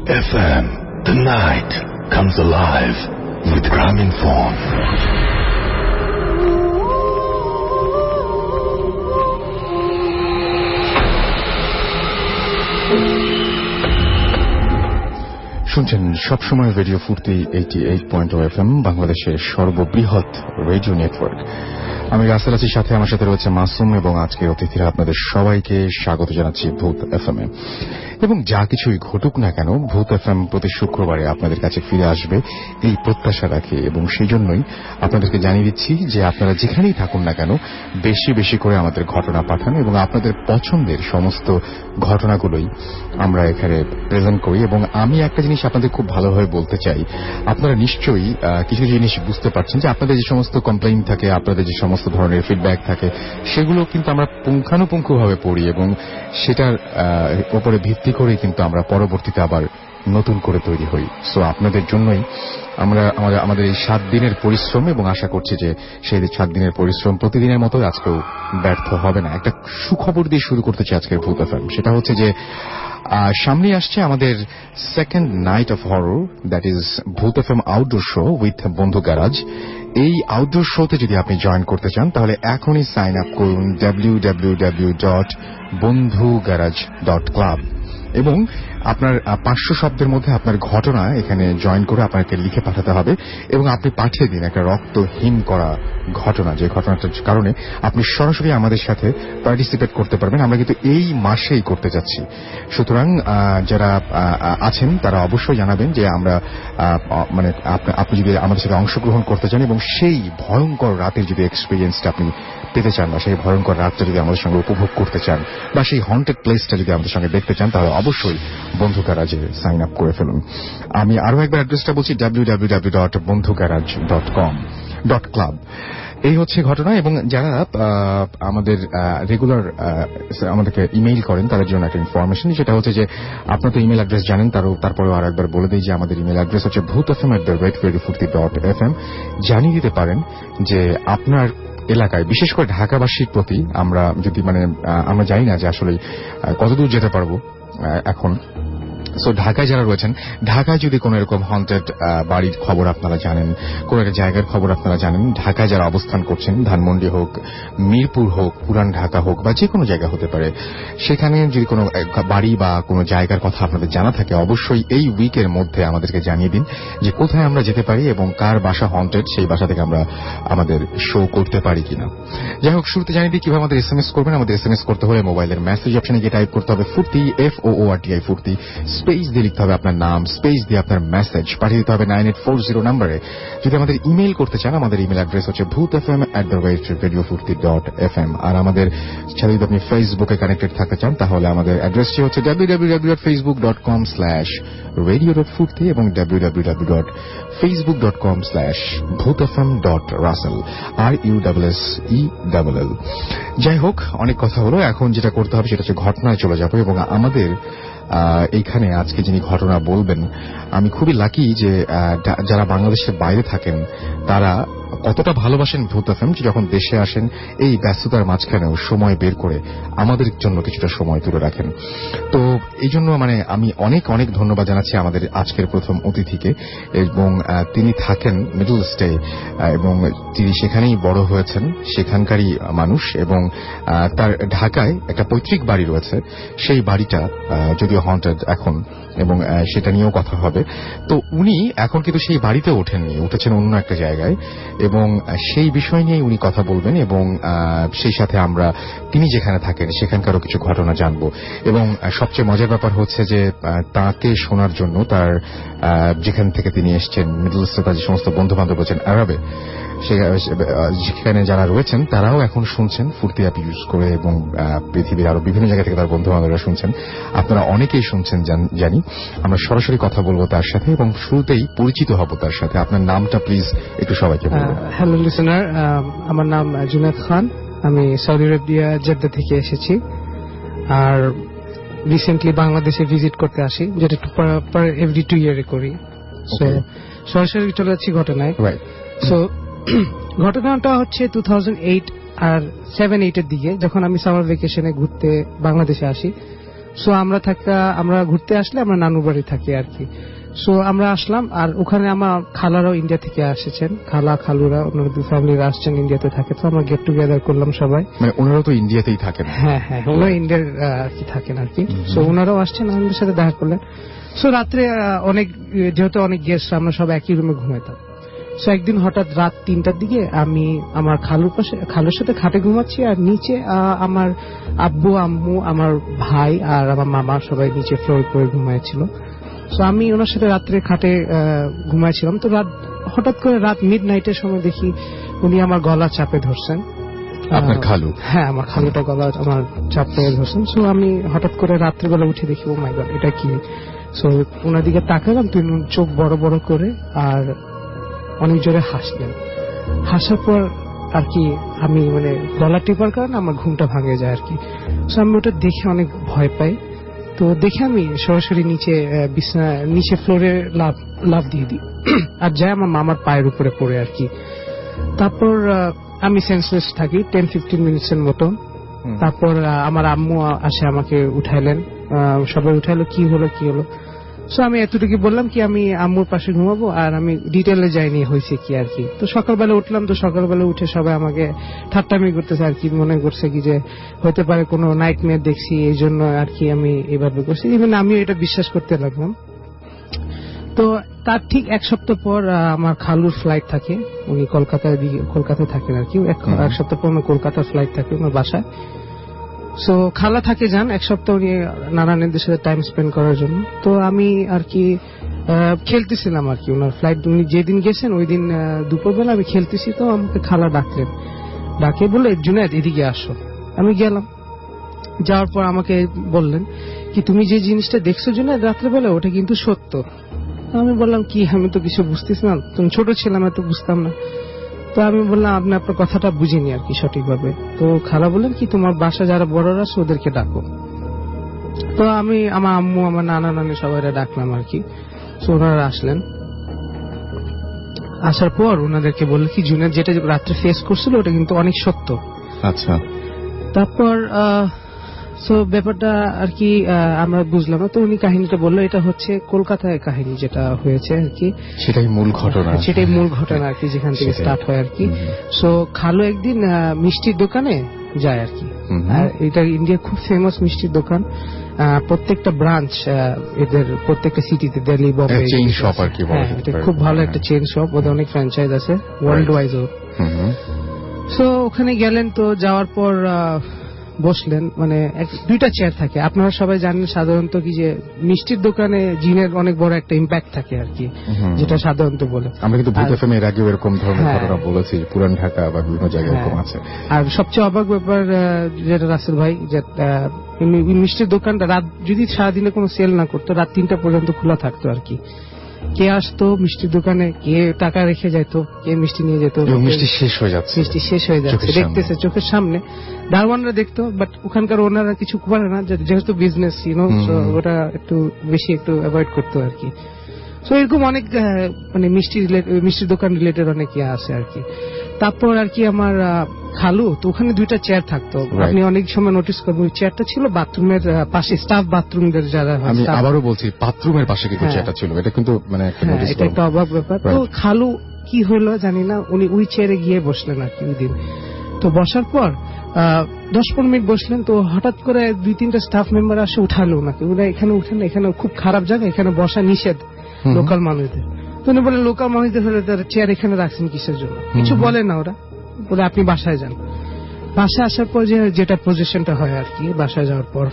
FM. The night comes alive with Grameenphone. শুনছেন সবসময় radio ফুর্তি 88.0 FM, বাংলাদেশের সর্ববৃহৎ রেডিও নেটওয়ার্ক। আমি রাসেল আছি, সাথে আমার সাথে রয়েছে মাসুম, এবং আজকের অতিথিরা আপনাদের সবাইকে স্বাগত জানাচ্ছি ভূত এফএম এ। এবং যা কিছুই ঘটুক না কেন, ভূত এফএম প্রতি শুক্রবারে আপনাদের কাছে ফিরে আসবে এই প্রত্যাশা রাখি, এবং সেই জন্যই আপনাদেরকে জানিয়ে দিচ্ছি যে আপনারা যেখানেই থাকুন না কেন বেশি বেশি করে আমাদের ঘটনা পাঠান, এবং আপনাদের পছন্দের সমস্ত ঘটনাগুলোই আমরা এখানে প্রেজেন্ট করি। এবং আমি একটা জিনিস আপনাদের খুব ভালোভাবে বলতে চাই, আপনারা নিশ্চয়ই কিছু জিনিস বুঝতে পারছেন যে আপনাদের যে সমস্ত কমপ্লেইন থাকে, আপনাদের যে সমস্ত ধরনের ফিডব্যাক থাকে, সেগুলো কিন্তু আমরা পুঙ্খানুপুঙ্খভাবে পড়ি, এবং সেটার উপরে ভিত্তি করেই কিন্তু আমরা পরবর্তীতে আবার নতুন করে তৈরি হই। সো আপনাদের জন্যই আমরা আমাদের এই 7 দিনের পরিশ্রম, এবং আশা করছি যে সেই 7 দিনের পরিশ্রম প্রতিদিনের মতো আজকেও ব্যর্থ হবে না। একটা সুখবর দিয়ে শুরু করতে চাই আজকের ভূত এফএম। সেটা হচ্ছে যে সামনে আসছে আমাদের second night of horror, that is Bhoot FM outdoor show with Bondhu garage. এই আউটডোর শোতে যদি আপনি জয়েন করতে চান, তাহলে এখনই সাইন আপ করুন www.bondhugarage.club, এবং আপনার 500 শব্দের মধ্যে আপনার ঘটনা এখানে জয়েন করে আপনাকে লিখে পাঠাতে হবে, এবং আপনি পাঠিয়ে দিন একটা রক্তহীন করা ঘটনা, যে ঘটনাটার কারণে আপনি সরাসরি আমাদের সাথে পার্টিসিপেট করতে পারবেন। আমরা কিন্তু এই মাসেই করতে যাচ্ছি, সুতরাং যারা আছেন তারা অবশ্যই জানাবেন যে আমরা মানে আপনি যদি আমাদের সাথে অংশগ্রহণ করতে চান এবং সেই ভয়ঙ্কর রাতের যদি এক্সপিরিয়েন্সটা আপনি পেতে চান, বা সেই ভয়ঙ্কর রাতটা যদি আমাদের সঙ্গে উপভোগ করতে চান, বা সেই হন্টেড প্লেসটা যদি আমাদের সঙ্গে দেখতে চান, তাহলে অবশ্যই বন্ধু গ্যারাজে সাইন আপ করে ফেলুন। আমি আরো একবার অ্যাড্রেসটা বলছি, www.bondhugarage.club। এই হচ্ছে ঘটনা। এবং যারা আমাদের রেগুলার আমাদেরকে ইমেইল করেন তাদের জন্য একটা ইনফরমেশন, সেটা হচ্ছে যে আপনার তো ইমেল অ্যাড্রেস জানেন, তারপরেও আর একবার বলে দিই যে আমাদের ইমেল অ্যাড্রেস হচ্ছে bhootfm@radiofurti.fm। জানিয়ে দিতে পারেন যে আপনার এলাকায়, বিশেষ করে ঢাকাবাসীর প্রতি আমরা যদি আমরা জানি না যে আসলে কতদূর যেতে পারবো এখন। সো ঢাকায় যারা রয়েছেন, ঢাকায় যদি কোন এরকম হন্টেড বাড়ির খবর আপনারা জানেন, কোন একটা জায়গার খবর আপনারা জানেন, ঢাকায় যারা অবস্থান করছেন, ধানমন্ডি হোক, মিরপুর হোক, পুরান ঢাকা হোক, বা যে কোনো জায়গা হতে পারে, সেখানে যদি কোনো বাড়ি বা কোনো জায়গার কথা আপনাদের জানা থাকে, অবশ্যই এই উইকের মধ্যে আমাদেরকে জানিয়ে দিন যে কোথায় আমরা যেতে পারি এবং কার বাসা হন্টেড, সেই বাসা থেকে আমরা আমাদের শো করতে পারি কিনা। যাই হোক, শুরুতে জানিয়ে দিই কিভাবে আমাদের এসএমএস করবেন। আমাদের এসএমএস করতে হলে মোবাইলের মেসেজ অপশনে গিয়ে টাইপ করতে হবে ফুর্তি, FOORTI ফুর্তি, স্পেস দিয়ে লিখতে হবে আপনার নাম, স্পেস দিয়ে আপনার মেসেজ পাঠিয়ে দিতে হবে 9840 নম্বরে। যদি আমাদের ইমেইল করতে চান, আমাদের ইমেল অ্যাড্রেস হচ্ছে bhootfm@radiofurti.fm। আর আমাদের সাথে যদি আপনি ফেসবুকে কানেক্টেড থাকতে চান, তাহলে আমাদের অ্যাড্রেসটি হচ্ছে www.facebook.com/radio.furti এবং www.facebook.com/bhootfm.russell RUSSELL। যাই হোক, অনেক কথা হলো, এখন যেটা করতে হবে সেটা হচ্ছে ঘটনায় চলে যাবো। এবং আমাদের এইখানে আজকে যিনি ঘটনা বলবেন, আমি খুবই লাকি যে যারা বাংলাদেশের বাইরে থাকেন তারা কতটা ভালোবাসেন ভূত এফএম, যখন দেশে আসেন এই ব্যস্ততার মাঝখানেও সময় বের করে আমাদের জন্য কিছুটা সময় তুলে রাখেন। তো এই জন্য আমি অনেক অনেক ধন্যবাদ জানাচ্ছি আমাদের আজকের প্রথম অতিথিকে। এবং তিনি থাকেন মিডল ইস্টে, এবং তিনি সেখানেই বড় হয়েছেন, সেখানকারই মানুষ, এবং তার ঢাকায় একটা পৈতৃক বাড়ি রয়েছে। সেই বাড়িটা যদিও হন্টেড এখন, এবং সেটা নিয়েও কথা হবে। তো উনি এখন কিন্তু সেই বাড়িতে ওঠেননি, উঠেছেন অন্য একটা জায়গায়, এবং সেই বিষয় নিয়ে উনি কথা বলবেন। এবং সেই সাথে আমরা তিনি যেখানে থাকেন সেখানকারও কিছু ঘটনা জানবো। এবং সবচেয়ে মজার ব্যাপার হচ্ছে যে তাকে শোনার জন্য তার যেখান থেকে তিনি এসছেন, মিডল ইস্টে তার যে সমস্ত বন্ধু বান্ধব রয়েছেন আরবে, সেখানে যারা রয়েছেন তারাও এখন শুনছেন ফুর্তি অ্যাপ ইউজ করে, এবং পৃথিবীর আরো বিভিন্ন জায়গা থেকে তার বন্ধু বান্ধবরা শুনছেন। আপনারা অনেকেই শুনছেন জানি। আমরা সরাসরি কথা বলবো তার সাথে, এবং শুরুতেই পরিচিত হব তার সাথে। আপনার নামটা প্লিজ একটু সবাইকে বলবেন। হ্যালো লিসেনার, আমার নাম জুনায়েদ খান। আমি সৌদি আরবিয়া জেদ্দা থেকে এসেছি, আর রিসেন্টলি বাংলাদেশে ভিজিট করতে আসি, যেটা এভরি 2 ইয়ারে করি। সরাসরি চলে যাচ্ছি ঘটনায়। সো ঘটনাটা হচ্ছে 2008 আর 7-8 এর দিকে, যখন আমি সামার ভ্যাকেশনে ঘুরতে বাংলাদেশে আসি। সো আমরা ঘুরতে আসলে আমরা নানুর বাড়ি থাকি আর কি। সো আমরা আসলাম, আর ওখানে আমার খালারাও ইন্ডিয়া থেকে আসেছেন, খালুরা ওনাদের ফ্যামিলিরা আসছেন, ইন্ডিয়াতে থাকে। তো আমরা গেট টুগেদার করলাম সবাই। মানে ওনারা তো ইন্ডিয়াতেই থাকেন? হ্যাঁ, ওনারা ইন্ডিয়ার আর কি থাকেন আর কি। সো ওনারাও আসছেন, আমাদের সাথে দেখা করলেন। সো রাত্রে যেহেতু অনেক গেস্ট, আমরা সব একই রুমে ঘুমাইতাম। সো একদিন হঠাৎ রাত 3টার দিকে আমি আমার খালুর সাথে খাটে ঘুমাচ্ছি, আর নিচে আমার আব্বু আম্মু আমার ভাই আর আমার মামা সবাই নিচে ফ্লোর করে ঘুমাইছিল। তো আমি ওনার সাথে রাত্রে খাটে ঘুমাইছিলাম। তো হঠাৎ করে রাত মিড নাইটের সময় দেখি উনি আমার গলা চাপে ধরছেন। আপনার খালু? হ্যাঁ, আমার খালুটা গলা আমার চাপে ধরছেন। সো আমি হঠাৎ করে রাত্রেবেলা উঠে দেখি, ও মাই গড, এটা কি? সো ওনার দিকে তাকালাম, তুই চোখ বড় বড় করে আর অনেক জোরে হাসলেন। হাসার পর আর কি আমি মানে গলা টিপার কারণে আমার ঘুমটা ভাঙে যায় আর কি। সো আমি ওটা দেখে অনেক ভয় পাই। তো দেখে আমি সরাসরি নিচে ফ্লোরে লাফ দিয়ে দিই, আর যাই আমার মামার পায়ের উপরে পড়ে আর কি। তারপর আমি সেন্সলেস থাকি 10-15 মিনিটসের মতো। তারপর আমার আম্মু আসে, আমাকে উঠাইলেন, সবাই উঠাইলো, কি হলো। সো আমি এতটুকু বললাম কি আমি আম্মুর পাশে ঘুমাবো, আর আমি ডিটেলে যাইনি হয়েছে কি আর কি। তো সকালবেলা উঠলাম, তো সকালবেলা উঠে সবাই আমাকে ঠাট্টামি করতেছে আর কি, মনে করছে কি যে হতে পারে কোনো নাইট মেয়ার দেখছি, এই জন্য আর কি আমি এভাবে করছি। ইভেন আমিও এটা বিশ্বাস করতে লাগলাম। তো তার ঠিক 1 সপ্তাহ পর আমার খালুর ফ্লাইট থাকে, উনি কলকাতায় থাকেন আর কি। 1 সপ্তাহ পর আমার কলকাতার ফ্লাইট থাকে ওনার বাসায়। সো খালা থাকে যান 1 সপ্তাহ উনি নানানদের সাথে টাইম স্পেন্ড করার জন্য। তো আমি আর কি খেলতেছিলাম আর কি, ওনার ফ্লাইট উনি যেদিন গেছেন ওই দিন দুপুরবেলা আমি খেলতেছি। তো আমাকে খালা ডাকে বলে, জুনায়েদ এদিকে আসো। আমি গেলাম, যাওয়ার পর আমাকে বললেন কি, তুমি যে জিনিসটা দেখছো জুনায়েদ রাত্রেবেলা, ওটা কিন্তু সত্য। আমি বললাম কি, আমি তো কিছু বুঝতেছি না, তুমি ছোট ছিলাম, এত বুঝতাম না। তো আমি বললাম আপনি আপনার কথাটা বুঝিনি আর কি সঠিকভাবে। তো খালা বললেন কি, তোমার বাসা যারা বড়রা আছে ওদেরকে ডাকো। তো আমি আমার আম্মু আমার নানা নানি সবাই ডাকলাম আর কি। তো ওনারা আসলেন, আসার পর ওনাদেরকে বলল কি, জুনিয়র যেটা রাত্রে ফেস করছিল ওটা কিন্তু অনেক সত্য। আচ্ছা। তারপর সো ব্যাপারটা আর কি আমরা বুঝলাম। তো উনি কাহিনীটা বললো, এটা হচ্ছে কলকাতায় কাহিনী যেটা হয়েছে আর কি, সেটাই মূল ঘটনা আর কি, যেখান থেকে স্টার্ট হয় আর কি। সো খালু একদিন মিষ্টির দোকানে যায় আর কি। এটা ইন্ডিয়ার খুব ফেমাস মিষ্টির দোকান, প্রত্যেকটা ব্রাঞ্চ এদের প্রত্যেকটা সিটিতে, দিল্লি, বম্বে, চেইন শপ আর কি। এটা খুব ভালো একটা চেইন শপ, ওদের অনেক ফ্র্যাঞ্চাইজ আছে ওয়ার্ল্ড ওয়াইজ। সো ওখানে গেলেন, তো যাওয়ার পর বসলেন, মানে 2টা চেয়ার থাকে। আপনারা সবাই জানেন সাধারণত কি যে মিষ্টির দোকানে জিনের অনেক বড় একটা ইম্প্যাক্ট থাকে আর কি, যেটা সাধারণত বলে। আমরা কিন্তু ভূত এফএম এর আগেও এরকম ধরনের ঘটনা বলেছি, পুরান ঢাকা বা বিভিন্ন জায়গায় এরকম আছে। আর সবচেয়ে অবাক ব্যাপার যেটা রাসেল ভাই, যে মিষ্টির দোকানটা রাত যদি সারাদিনে কোনো সেল না করতো, রাত 3টা পর্যন্ত খোলা থাকতো আর কি। কে আসতো মিষ্টির দোকানে, কে টাকা রেখে যেত, কে মিষ্টি নিয়ে যেত, মিষ্টি শেষ হয়ে যাচ্ছে, দেখতেছে চোখের সামনে, দারওয়ানরা দেখতো। বাট ওখানকার ওনারা কিছু করে না, যেহেতু বিজনেস ওটা একটু বেশি একটু অ্যাভয়েড করতো আর কি। সো এরকম অনেক মানে মিষ্টির দোকান রিলেটেড অনেক ইয়ে আছে আর কি। তারপর আর কি আমার খালু, তো ওখানে 2টা চেয়ার থাকতো, আপনি অনেক সময় নোটিস করবেন, ওই চেয়ারটা ছিল বাথরুমের পাশে, স্টাফ বাথরুমদের যারা। আমি আবারও বলছি, বাথরুমের পাশে কিন্তু চেয়ারটা ছিল, এটা কিন্তু মানে এটা একটা অবাক ব্যাপার। তো খালু কি হলো জানি না, উনি ওই চেয়ারে গিয়ে বসলেন আর কি ওই দিন। তো বসার পর 10-15 মিনিট বসলেন, তো হঠাৎ করে 2-3টা স্টাফ মেম্বার আসে, উঠালো ওনাকে, ওরা এখানে উঠেন, এখানে খুব খারাপ জায়গা, এখানে বসা নিষেধ লোকাল মানুষদের। তো উনি বলে, লোকাল মানুষদের হলে তারা চেয়ার এখানে রাখছেন কিসের জন্য? কিছু বলে না ওরা, বলে আপনি বাসায় যান। বাসায় আসার পর যেটা পজিশনটা হয় আর কি, বাসায় যাওয়ার পর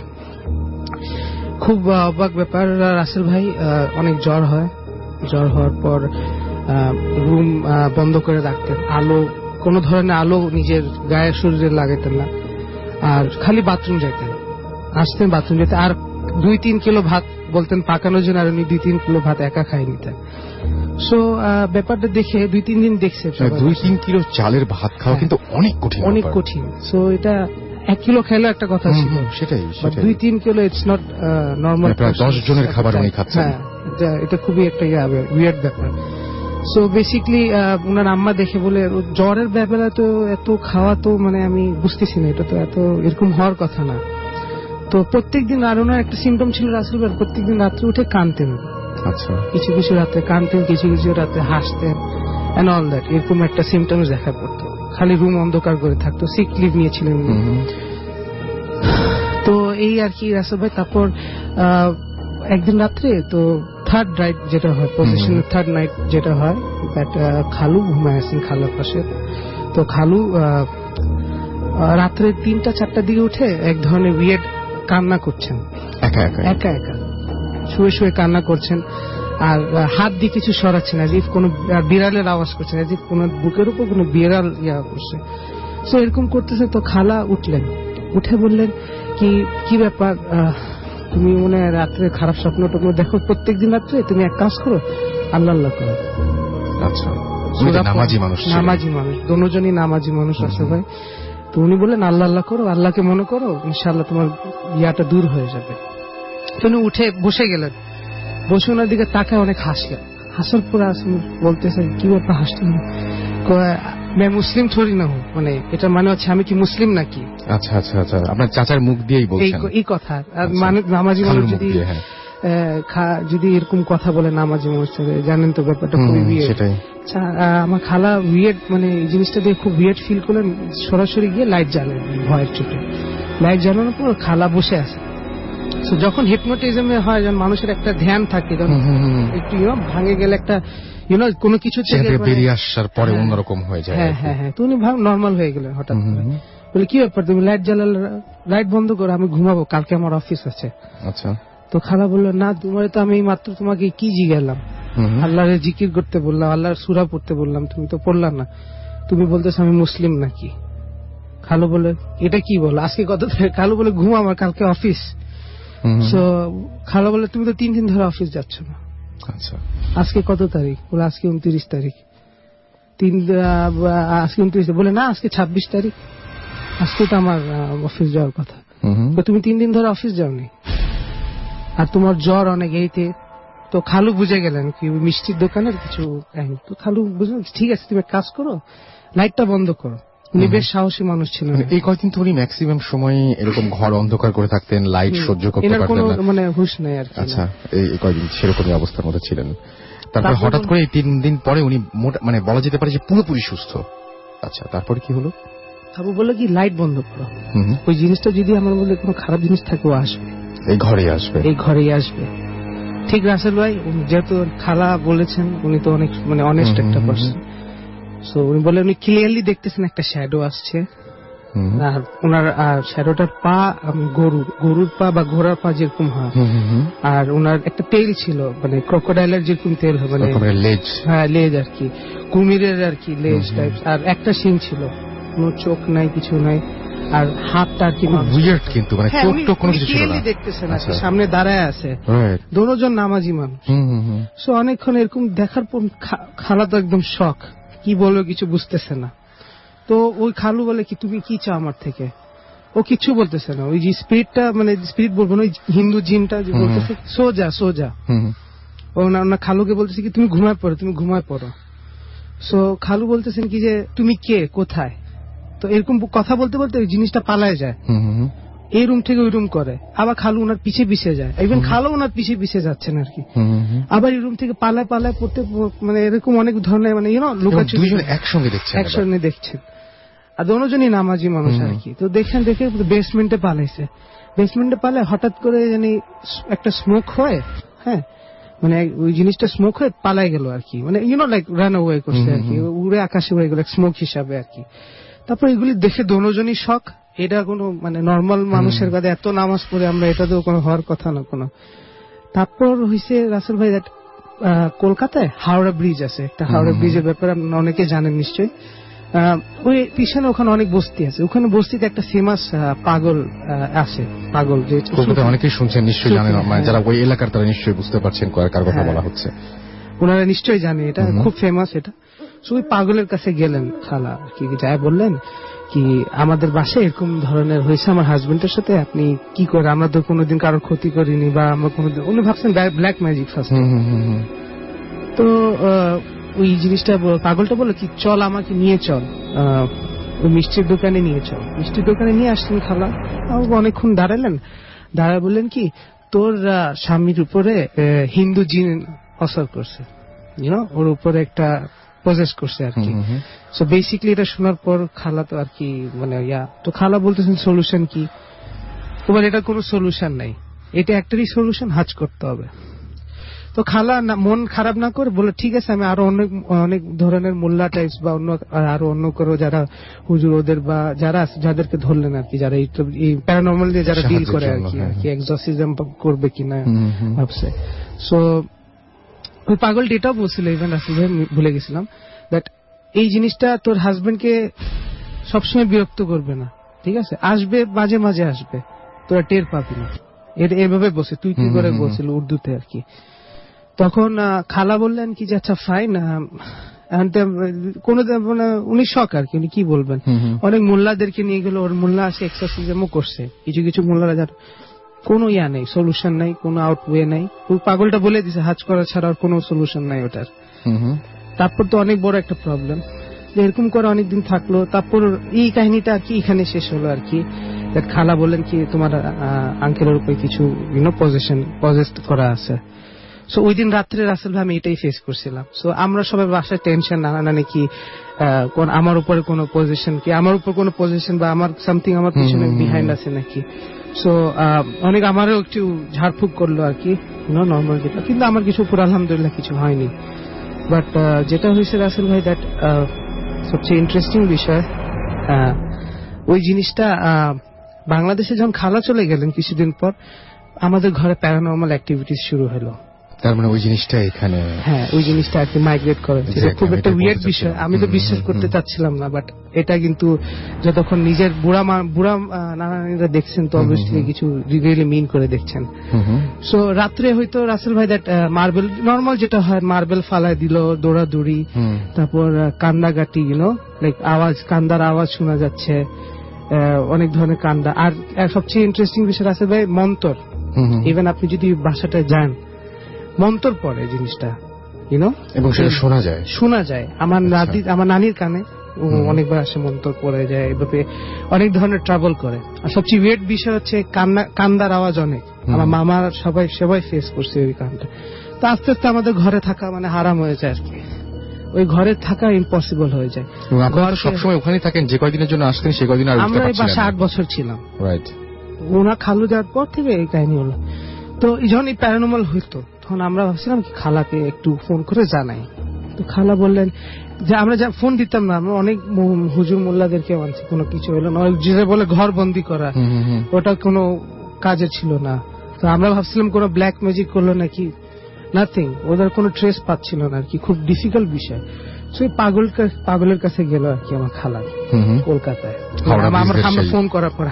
খুব অবাক ব্যাপার রাসেল ভাই, অনেক জ্বর হয়। জ্বর হওয়ার পর রুম বন্ধ করে রাখতেন, আলো, কোনো ধরনের আলো নিজের গায়ের শরীরে লাগাতেন না, আর খালি বাথরুম যেতেন, আসতেন বাথরুম যেতে, আর 2-3 কিলো ভাত বলতেন পাকানোর জন্য, আর উনি 2-3 কিলো ভাত একা খাই নিতেন। সো ব্যাপারটা দেখে 2-3 দিন দেখছে, 2-3 কিলো চালের ভাত খাওয়া কিন্তু অনেক কঠিন। সো এটা 1 কিলো খেলে একটা কথা ছিল, সেটাই 2-3 কিলো ইটস নট নর্মাল, প্রায় 10 জনের খাবার উনি খাচ্ছেন। এটা খুবই একটা উইয়ার্ড ব্যাপার। সো বেসিক্যালি ওনার আম্মা দেখে বলে, জ্বরের ব্যাপারে তো এত খাওয়া, তো মানে আমি বুঝতেছি না, এটা তো এত এরকম হওয়ার কথা না। তো প্রত্যেকদিন আর ওনার একটা সিমটম ছিল রাসেল ভাই, প্রত্যেকদিন রাত্রে উঠে কাঁদতেন। আচ্ছা, কিছু কিছু রাতে কাঁদতেন, কিছু কিছু রাতে হাসতেন এন্ড অল দ্যাট, এরকম একটা সিমটমস দেখা পড়তো। খালি রুম অন্ধকার করে থাকতো, সিক লিভ নিয়েছিলেন। তো এই আর কি রাসেল ভাই। তারপর একদিন রাত্রে তো থার্ড নাইট যেটা হয়, পজিশনের থার্ড নাইট যেটা হয়, খালু ঘুমায় আছেন খালার পাশে। তো খালু রাত্রে 3টা-4টার দিকে উঠে এক ধরনের উইয়ার্ড কান্না করছেন, একা একা শুয়ে শুয়ে কান্না করছেন, আর হাত দিয়ে কিছু সরাচ্ছেন, এজ ইফ কোন বিড়ালের আওয়াজ করছেন, এজ ইফ কোন বুকের উপর কোন বিড়াল করছে। তো এরকম করতেছে। তো খালা উঠলেন, উঠে বললেন কি ব্যাপার, তুমি মনে হয় রাত্রে খারাপ স্বপ্ন টপ্ন দেখো প্রত্যেকদিন রাত্রে, তুমি এক কাজ করো, আল্লাহ করো। আচ্ছা, নামাজি মানুষ, দুজনই নামাজি মানুষ আছে ভাই। তো উনি বললেন আল্লাহ করো, আল্লাহকে মনে করো, ইনশাআল্লাহ তোমার ইয়াটা দূর হয়ে যাবে। তিনি উঠে বসে গেলেন, বসে ওনার দিকে তাকায় অনেক হাসলেন। হাসার পরে বলতেছেন কি ব্যাপার হাসলেন, मैं মুসলিম থোড়ি না হুঁ, মানে এটা মানে হচ্ছে আমি কি মুসলিম নাকি। আচ্ছা আচ্ছা আচ্ছা, আপনার চাচার মুখ দিয়েই বলছেন এই কথা। মানে নামাজি মানুষ যদি এরকম কথা বলে, নামাজি মানুষ জানেন তো ব্যাপারটা খুবই উইয়ার্ড। আমার খালা উইয়ার্ড, মানে এই জিনিসটা দিয়ে খুব উইয়ার্ড ফিল করলেন। সরাসরি গিয়ে লাইট জ্বালেন, ভয়ের চোটে লাইট জ্বালানোর পর খালা বসে আছে। যখন হিপনোটিজমে হয়, যখন মানুষের একটা ধ্যান থাকে, একটু ভাঙে গেলে একটা কোনো কিছু থেকে বেরিয়ে আসার পরে অন্যরকম হয়ে যায়। হ্যাঁ, তো উনি নর্মাল হয়ে গেলেন হঠাৎ করে। বলে কি ব্যাপার, তুমি লাইট জ্বালালে, লাইট বন্ধ করো, আমি ঘুমাবো, কালকে আমার অফিস আছে। আচ্ছা। তো খালা বললো না, তোমার তো আমি মাত্র তোমাকে কি জিজ্ঞাসলাম, আল্লাহর জিকির করতে বললাম, আল্লাহর সূরা পড়তে বললাম, তুমি তো পড়লাম না, তুমি বলতেছো আমি মুসলিম নাকি। খালু বলে এটা কি বলো, আজকে কত, খালু বলে ঘুম, আমার কালকে অফিস। খালা বলে তুমি তো 3 দিন ধরে অফিস যাচ্ছ না। আচ্ছা, আজকে কত তারিখ, বলে আজকে 29 তারিখ। আজকে 29, বলে না আজকে 26 তারিখ, আজকে তো আমার অফিস যাওয়ার কথা। তুমি 3 দিন ধরে অফিস যাওনি, আর তোমার জ্বর অনেক এইতে। তো খালু বুঝে গেলেন কি মিষ্টির দোকানের কিছু কাহিনী। তো খালু বুঝলেন ঠিক আছে, তুমি কাজ করো, লাইটটা বন্ধ করো। উনি বেশ সাহসী মানুষ ছিলেন। এই কয়েকদিন তো উনি ম্যাক্সিমাম সময় এরকম ঘর অন্ধকার করে থাকতেন, লাইট সহ্য করতে পারতেন না, মানে হুঁশ নেই আর কি। আচ্ছা, এই কয়েকদিন সেরকমই অবস্থার মধ্যে ছিলেন। তারপর হঠাৎ করে 3 দিন পরে উনি মানে বলা যেতে পারে যে পুরোপুরি সুস্থ। আচ্ছা, তারপরে কি হলো? খাবু বললো কি লাইট বন্ধ করো, ওই জিনিসটা যদি আমার মধ্যে কোনো খারাপ জিনিস থাকে ও আসবে, এই ঘরেই আসবে। ঠিক রাসেল ভাই, যেহেতু খালা বলেছেন, উনি তো অনেক মানে অনেস্ট একটা পারসন। সো উনি বলে উনি ক্লিয়ারলি দেখতেছেন একটা শ্যাডো আসছে, আর ওনার শ্যাডোটার পা গরুর পা বা ঘোড়ার পা যেরকম হয়, আর ওনার একটা তেল ছিল, মানে ক্রোকোডাইলের যেরকম তেল হয়, মানে লেজ, হ্যাঁ লেজ আর কি, কুমিরের আর কি লেজ টাইপ, আর একটা শিং ছিল, কোনো চোখ নাই, কিছু নাই, আর হাতটা আর কি উইয়ার্ড, কিন্তু মানে চোখ টোক কোনো কিছু ছিল না, দেখতেছেন আর সামনে দাঁড়ায় আছে, দুজন নামাজি মানুষ। সো অনেকক্ষণ এরকম দেখার পর খালা তো একদম শক, কি বলবো কিছু বুঝতেছে না। তো ওই খালু বলে কি তুমি কি চাও আমার থেকে, ও কিছু বলতেছে না। ওই যে স্পিরিটটা, মানে স্পিরিট বলবো না, ওই হিন্দু জিনটা যে বলতেছে সোজা ও না, খালুকে বলতেছে কি তুমি ঘুমায় পড়ো। সো খালু বলতেছেন কি যে তুমি কে, কোথায়। তো এরকম কথা বলতে বলতে ওই জিনিসটা পালায় যায়, এই রুম থেকে ওই রুম করে, আবার খালু ওনার পিছে পিছে যায়, ইভেন খালু ওনার পিছে পিছে যাচ্ছেন আর কি, আবার এই রুম থেকে পালায় পড়তে, মানে এরকম অনেক ধরনের, মানে লুকাচুরি একসঙ্গে দেখছেন, আর দুজনই নামাজি মানুষ আর কি। তো দেখে বেসমেন্টে পালায়, হঠাৎ করে জানি একটা স্মোক হয়, হ্যাঁ মানে ওই জিনিসটা স্মোক হয়ে পালায় গেল আর কি, মানে লাইক রান অ্যাওয়ে করছে আর কি, উড়ে আকাশে উড়ে গেল স্মোক হিসাবে আর কি। তারপর এগুলি দেখে দুজনই শক, এটা কোনো মানে নর্মাল মানুষের কাছে এত নামাজ পড়ে আমরা, এটা তো কোনো হওয়ার কথা না কোনো। তারপর হয়েছে রাসেল ভাই, কলকাতায় হাওড়া ব্রিজ আছে একটা, হাওড়া ব্রিজের ব্যাপারে অনেকে জানেন নিশ্চয়ই। ওই পিছনে ওখানে অনেক বস্তি আছে, ওখানে বস্তিতে একটা ফেমাস পাগল আছে, পাগল যে অনেকেই শুনছেন নিশ্চয়ই জানেন, যারা ওই এলাকার তারা নিশ্চয়ই বুঝতে পারছেন কার কথা বলা হচ্ছে, ওনারা নিশ্চয়ই জানে, এটা খুব ফেমাস এটা। ওই পাগলের কাছে গেলেন খালা কি, যায় বললেন কি আমাদের বাসায় এরকম ধরনের হয়েছে আমার হাজবেন্ডের সাথে, আপনি কি করে, আমরা তো কোনোদিন কারোর ক্ষতি করিনি, বা আমরা কোনোদিন, উনি ভাবছেন ব্ল্যাক ম্যাজিক ফার্স্ট। তো ওই জিনিসটা পাগলটা বললো কি চল আমাকে নিয়ে চল, ওই মিষ্টির দোকানে নিয়ে চল। মিষ্টির দোকানে নিয়ে আসছেন খালা, অনেকক্ষণ দাঁড়ালেন, দাঁড়ায় বললেন কি তোর স্বামীর উপরে হিন্দু জিন অসর করছে, ওর উপরে একটা পজেস করছে আর কি। সো বেসিক্যালি এটা শোনার পর খালা তো আর কি মানে তো খালা বলতেছেন সলিউশন কি, এবার এটা কোনো সলিউশন নাই, এটা একটারই সলিউশন, হজ করতে হবে। তো খালা মন খারাপ না করে বলে ঠিক আছে আমি আরো অনেক ধরনের মোল্লা টাইপস বা আরো অন্য করো যারা হুজুর ওদের বা যারা যাদেরকে ধরলেন আর কি, যারা এই প্যারানর্মাল দিয়ে যারা ডিল করে আর কি এক্সরসিজম করবে কিনা ভাবছে। সো ওই পাগলটি এটাও বলছিল, ইভেন রাসেল ভাই ভুলে গেছিলাম, দ্যাট এই জিনিসটা তোর হাজবেন্ডকে সবসময় বিরক্ত করবে না, ঠিক আছে, আসবে মাঝে মাঝে আসবে, তোরা টের পাবি না, এভাবে বসে তুই কি করে বলছিল উর্দুতে আর কি। তখন খালা বললেন কি যে আচ্ছা ফাইন, কোন উনি শখ আর কি, উনি কি বলবেন, অনেক মোল্লাদেরকে নিয়ে গেল, ওর মোল্লা আসে এক্সারসাইজও করছে, কিছু কিছু মোল্লারা যার কোনো নেই, সলিউশন নাই, কোনো আউটওয়ে নাই, ওই পাগলটা বলে দিছে হাজ করা ছাড়া আর কোনো সলিউশন নাই ওটার। তারপর তো অনেক বড় একটা প্রবলেম, এরকম করে অনেকদিন থাকলো, তারপর এই কাহিনীটা আর কি এখানে শেষ হলো আর কি। খালা বললেন কি তোমার আঙ্কেলের উপরে কিছু পজেস্ট করা আছে। সো ওই দিন রাত্রে রাসেল ভাই আমি এটাই ফেস করছিলাম। সো আমরা সবাই বাসায় টেনশন নানানানি কি আমার উপরে কোনো পজিশন কি, আমার উপর কোনো পজিশন বা আমার সামথিং আমার পিছনে বিহাইন্ড আছে নাকি। সো অনেক আমারও একটু ঝাড়ফুঁক করলো আর কি, নর্মাল যেটা, কিন্তু আমার কিছু উপর আলহামদুলিল্লাহ কিছু হয়নি। বাট যেটা হয়েছে রাসেল ভাই, দ্যাট সবচেয়ে ইন্টারেস্টিং বিষয়, ওই জিনিসটা বাংলাদেশে যখন খালা চলে গেলেন কিছুদিন পর আমাদের ঘরে প্যারানর্মাল অ্যাক্টিভিটিস শুরু হলো। তার মানে ওই জিনিসটা এখানে, হ্যাঁ ওই জিনিসটা আর কি মাইগ্রেট করে, খুব একটা উইয়ার্ড বিষয়, আমি তো বিশ্বাস করতে চাচ্ছিলাম না, বাট এটা কিন্তু যতক্ষণ নিজের বুড়া নানানিরা দেখছেন তো অবভিয়াসলি কিছু রিয়েলি মিন করে দেখছেন। সো রাত্রে হয়তো রাসেল ভাই দ্যাট মার্বেল নর্মাল যেটা হয়, মার্বেল ফালায় দিল, দৌড়াদৌড়ি, তারপর কান্দাগাটি, লাইক আওয়াজ, কান্দার আওয়াজ শোনা যাচ্ছে, অনেক ধরনের কান্দা। আর সবচেয়ে ইন্টারেস্টিং বিষয় রাসেল ভাই মন্তর, ইভেন আপনি যদি বাসাটায় যান মন্তর পড়ে জিনিসটা, এবং সেটা শোনা যায়। আমার নানির কানে অনেকবার আসে মন্তর পড়ে যায়, এভাবে অনেক ধরনের ট্রাভেল করে। আর সবচেয়ে ওয়েট বিষয় হচ্ছে কান্দার আওয়াজ অনেক, আমার মামার সবাই ফেস করছে ওই কানটা। তো আস্তে আস্তে আমাদের ঘরে থাকা মানে হারাম হয়ে যায় আর কি, ওই ঘরে থাকা ইম্পসিবল হয়ে যায়। সবসময় ওখানে থাকেন, যে কয়দিনের জন্য আসতেন সে কয়দিন আমরা এই বাসা 8 বছর ছিলাম, ওনা খালু যাওয়ার পর থেকে এই কাহিনী হলো। তো যখন এই প্যারানর্মাল হইতো তখন আমরা ভাবছিলাম কি খালাকে একটু ফোন করে জানাই। তো খালা বললেন যে আমরা যা ফোন দিতাম না, আমরা অনেক হুজুর মোল্লাদেরকে মানছি, কোনো কিছু হলো না, যে বলে ঘর বন্দি করা, ওটা কোনো কাজে ছিল না। তো আমরা ভাবছিলাম কোনো ব্ল্যাক ম্যাজিক করলো নাকি, নাথিং, ওদের কোনো ট্রেস পাচ্ছিল না আর কি, খুব ডিফিকাল্ট বিষয়। সেই পাগলের কাছে গেল আর কি আমার খালা কলকাতায়, আমরা ফোন করার পর।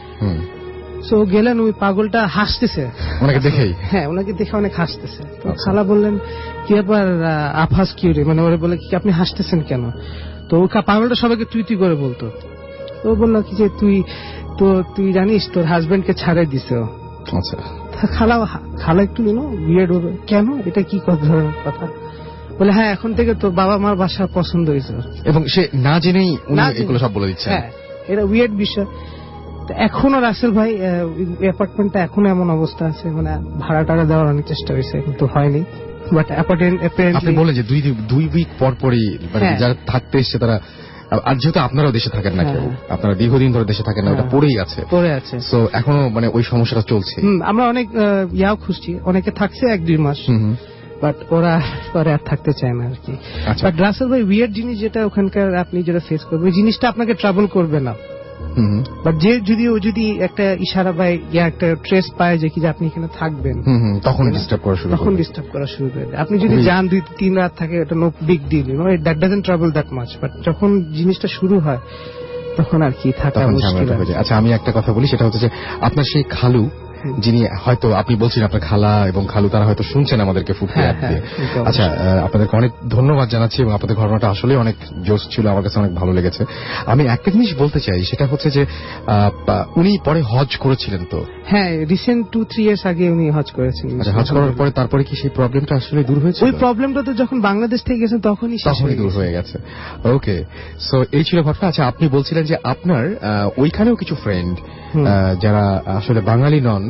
সো গেলেন, ওই পাগলটা হাসতেছে ওনাকে দেখেই, হ্যাঁ ওনাকে দেখে অনেক হাসতেছে। তো খালা বললেন কি ব্যাপার আফাস কিউ রে, মানে ওরা বলে কি আপনি হাসতেছেন কেন? তো ওই পাগলটা সবাইকে তুই তুই করে বলতো। তো বললো কি যে তুই জানিস তোর হাজবেন্ডকে ছাড়াই দিছে। আচ্ছা, খালা একটু বিয়েড হবে কেন, এটা কি ধরনের কথা? বলে হ্যাঁ এখন থেকে তোর বাবা মার বাসা পছন্দ হয়েছে, এবং সে না জেনেই এগুলো সব বলে দিচ্ছে। হ্যাঁ এটা উইয়ার্ড বিষয়। এখনো রাসেল ভাই অ্যাপার্টমেন্টটা এখনো এমন অবস্থা আছে, মানে ভাড়া টাড়া দেওয়ার অনেক চেষ্টা হয়েছে কিন্তু হয়নি। বাট আপনি বলে যে 2 উইক পর পরই যারা থাকতে এসছে তারা, আর যেহেতু আপনারাও দেশে থাকেন না, কেউ আপনারা দীর্ঘদিন ধরে দেশে থাকেন না, ওটা পড়েই আছে। সো এখনো মানে ওই সমস্যাটা চলছে। আমরা অনেক খুঁজছি, অনেকে থাকছে 1-2 মাস, বাট ওরা পরে আর থাকতে চায় না আর কি। বাট রাসেল ভাই উইয়ার্ড জিনিস যেটা ওখানকার আপনি যেটা ফেস করবেন, ওই জিনিসটা আপনাকে ট্রাভেল করবে না। বাট যদি একটা ইশারা বা একটা ট্রেস পায় যে কি যে আপনি এখানে থাকবেন, তখন ডিস্টার্ব করা শুরু করে দেয়। আপনি যদি যান 2-3 রাত থাকে, এটা no big deal, that doesn't travel that much. But যখন জিনিসটা শুরু হয় তখন আর কি থাকা মুশকিল হয়ে যায়। আচ্ছা, আমি একটা কথা বলি, সেটা হচ্ছে যে আপনার সেই খালু, যিনি হয়তো আপনি বলছেন আপনার খালা এবং খালু তারা হয়তো শুনছেন আমাদেরকে ফুটে আসছে। আচ্ছা, আপনাদেরকে অনেক ধন্যবাদ জানাচ্ছি, এবং আপনাদের ঘটনাটা আসলে অনেক জোশ ছিল, আমার কাছে অনেক ভালো লেগেছে। আমি একটা জিনিস বলতে চাই, সেটা হচ্ছে যে উনি পরে হজ করেছিলেন তো? হ্যাঁ, রিসেন্ট 2-3 ইয়ার্স আগে উনি হজ করেছেন। হজ করার পরে তারপরে কি সেই প্রবলেমটা আসলে দূর হয়েছে? ওই প্রবলেমটা তো যখন বাংলাদেশ থেকে গেছেন তখনই দূর হয়ে গেছে। ওকে, সো এই ছিল ঘটনা। আচ্ছা, আপনি বলছিলেন যে আপনার ওইখানেও কিছু ফ্রেন্ড যারা আসলে বাঙালি নন,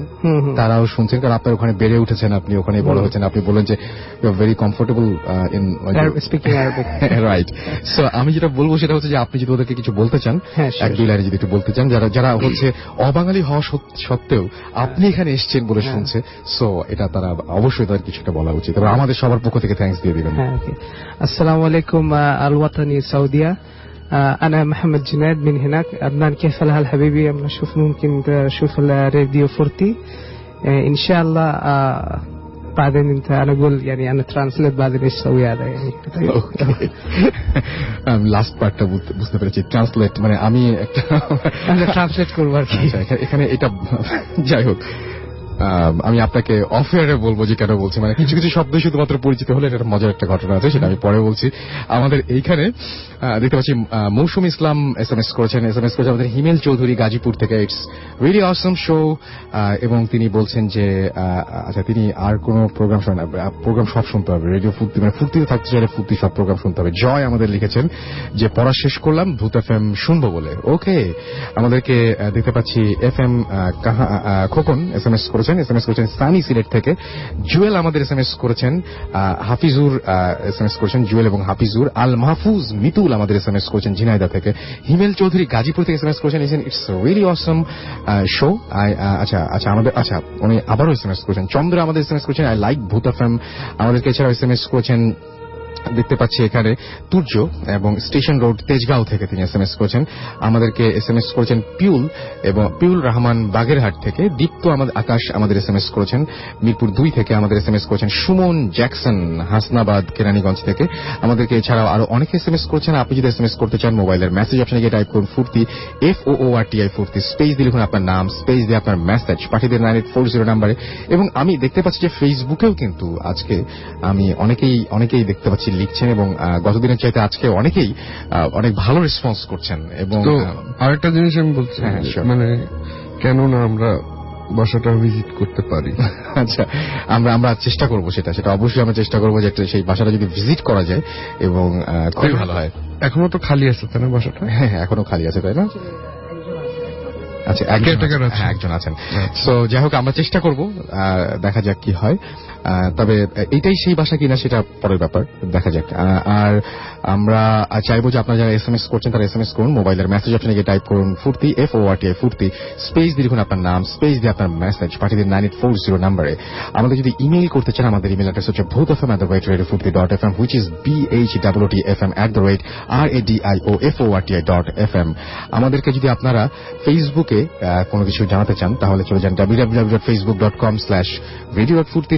তারাও শুনছেন, কারণ আপনার ওখানে বেড়ে উঠেছেন, আপনি ওখানে বড় হয়েছেন, আপনি বললেন যে you are very comfortable in speaking Arabic. Right. So আমি যেটা বলবো সেটা হচ্ছে যে আপনি যদি ওদেরকে কিছু বলতে চান, এক দুই লাইনে যদি একটু বলতে চান, যারা হচ্ছে অবাঙালি হওয়া সত্ত্বেও আপনি এখানে এসেছেন বলে শুনছে, সো এটা তারা অবশ্যই তাদের কিছুটা বলা উচিত, এবং আমাদের সবার পক্ষ থেকে থ্যাঙ্কস দিয়ে দিবেন। আসসালামু আলাইকুম الوطني السعودية، أنا محمد جناد من هناك. عدنان كيف الحال حبيبي؟ أنا أشوف ممكن تشوف الراديو فورتي إن شاء الله. بعدين أنت أنا أقول يعني أنا ترانسليت بعدين إيش سوي هذا يعني. লাস্ট পার্টটা বুঝতে পেরেছি, ট্রান্সলেট মানে আমি একটা ট্রান্সলেট করবো আর কি। এখানে এটা যাই হোক, আমি আপনাকে অফ এয়ারে বলবো যে কেন বলছি, মানে কিছু কিছু শব্দ শুধুমাত্র পরিচিত হলে এটা মজার একটা ঘটনা আছে, সেটা আমি পরে বলছি। আমাদের এইখানে দেখতে পাচ্ছি মৌসুম ইসলাম এসএমএস করেছেন আমাদের হিমেল চৌধুরী গাজীপুর থেকে। ইটস রিয়েলি অসম শো, এবং তিনি বলছেন যে আচ্ছা তিনি আর কোন প্রোগ্রাম শোনেন না, প্রোগ্রাম সব শুনতে হবে, রেডিও ফুর্তি মানে ফুর্তিতে থাকতে চাইলে ফুর্তি সব প্রোগ্রাম শুনতে হবে। জয় আমাদের লিখেছেন যে পড়া শেষ করলাম ভূত এফএম শুনবো বলে। ওকে, আমাদেরকে দেখতে পাচ্ছি এফএম খোকন এসএমএস করেছেন সানি সিলেট থেকে। জুয়েল আমাদের এসএমএস করেছেন, হাফিজুর এসএমএস করেছেন, জুয়েল এবং হাফিজুর। আল মাহফুজ মিতুল আমাদের এসএমএস করেছেন ঝিনাইদহ থেকে। হিমেল চৌধুরী গাজীপুর থেকে এসএমএস করেছেন, ইটস রিয়েলি অসম শো। আচ্ছা আমাদের উনি আবারও এসএমএস করেছেন। চন্দ্র আমাদের এসএমএস করেছেন আই লাইক ভূত এফএম। আমাদেরকে এছাড়াও এসএমএস করেছেন দেখতে পাচ্ছি এখানে তুর্য এবং স্টেশন রোড তেজগাঁও থেকে তিনি এসএমএস করেছেন। আমাদেরকে এসএমএস করেছেন পিউল রহমান বাগেরহাট থেকে। দীপ্ত আকাশ আমাদের এসএমএস করেছেন মিরপুর 2 থেকে। আমাদের এসএমএস করেছেন সুমন জ্যাকসন হাসনাবাদ কেরানীগঞ্জ থেকে। আমাদেরকে এছাড়াও আরো অনেকে এসএমএস করেছেন। আপনি যদি এসএমএস করতে চান মোবাইলের মেসেজ অপশনে গিয়ে টাইপ করুন ফুর্তি FOORTI ফুর্তি, স্পেস দিয়ে লিখুন আপনার নাম, স্পেস দিয়ে আপনার মেসেজ পাঠিয়ে দিন 9840 নাম্বারে। এবং আমি দেখতে পাচ্ছি যে ফেসবুকেও কিন্তু আজকে আমি অনেকেই দেখতে পাচ্ছি লিখছেন, এবং গতদিনের চাইতে আজকে অনেকেই অনেক ভালো রেসপন্স করছেন। এবং আরেকটা জিনিস আমি বলছি, মানে কেন না আমরা বাসাটা ভিজিট করতে পারি? আচ্ছা, আমরা চেষ্টা করব, সেটা অবশ্যই আমরা চেষ্টা করবো যে সেই বাসাটা যদি ভিজিট করা যায় এবং খুবই ভালো হয়। এখনো তো খালি আছে তাই না বাসাটা? হ্যাঁ, এখনো খালি আছে তাই না? আচ্ছা, একজন আছেন। সো যাই হোক, আমরা চেষ্টা করব, দেখা যাক কি হয়। তবে এটাই সেই বাসা কিনা সেটা পরের ব্যাপার, দেখা যাক। আর আমরা চাইবো যে আপনারা যারা এসএমএস করছেন তারা এসএমএস করুন, মোবাইলের মেসেজ অপশনে গিয়ে টাইপ করুন ফুর্তি FORTI ফুর্তি, স্পেস দিয়ে লিখুন আপনার নাম, স্পেস দিয়ে আপনার মেসেজ পাঠিয়ে দিন 9840 নাম্বারে। আমাদের যদি ইমেইল করতে চান, আমাদের ইমেইল অ্যাড্রেস হচ্ছে bhotfm@radiofurti.fm, which is BHWTFM@radioforti.fm। আমাদেরকে যদি আপনারা ফেসবুকে কোনো কিছু জানাতে চান তাহলে চলে যান www.facebook.com/radio.furti,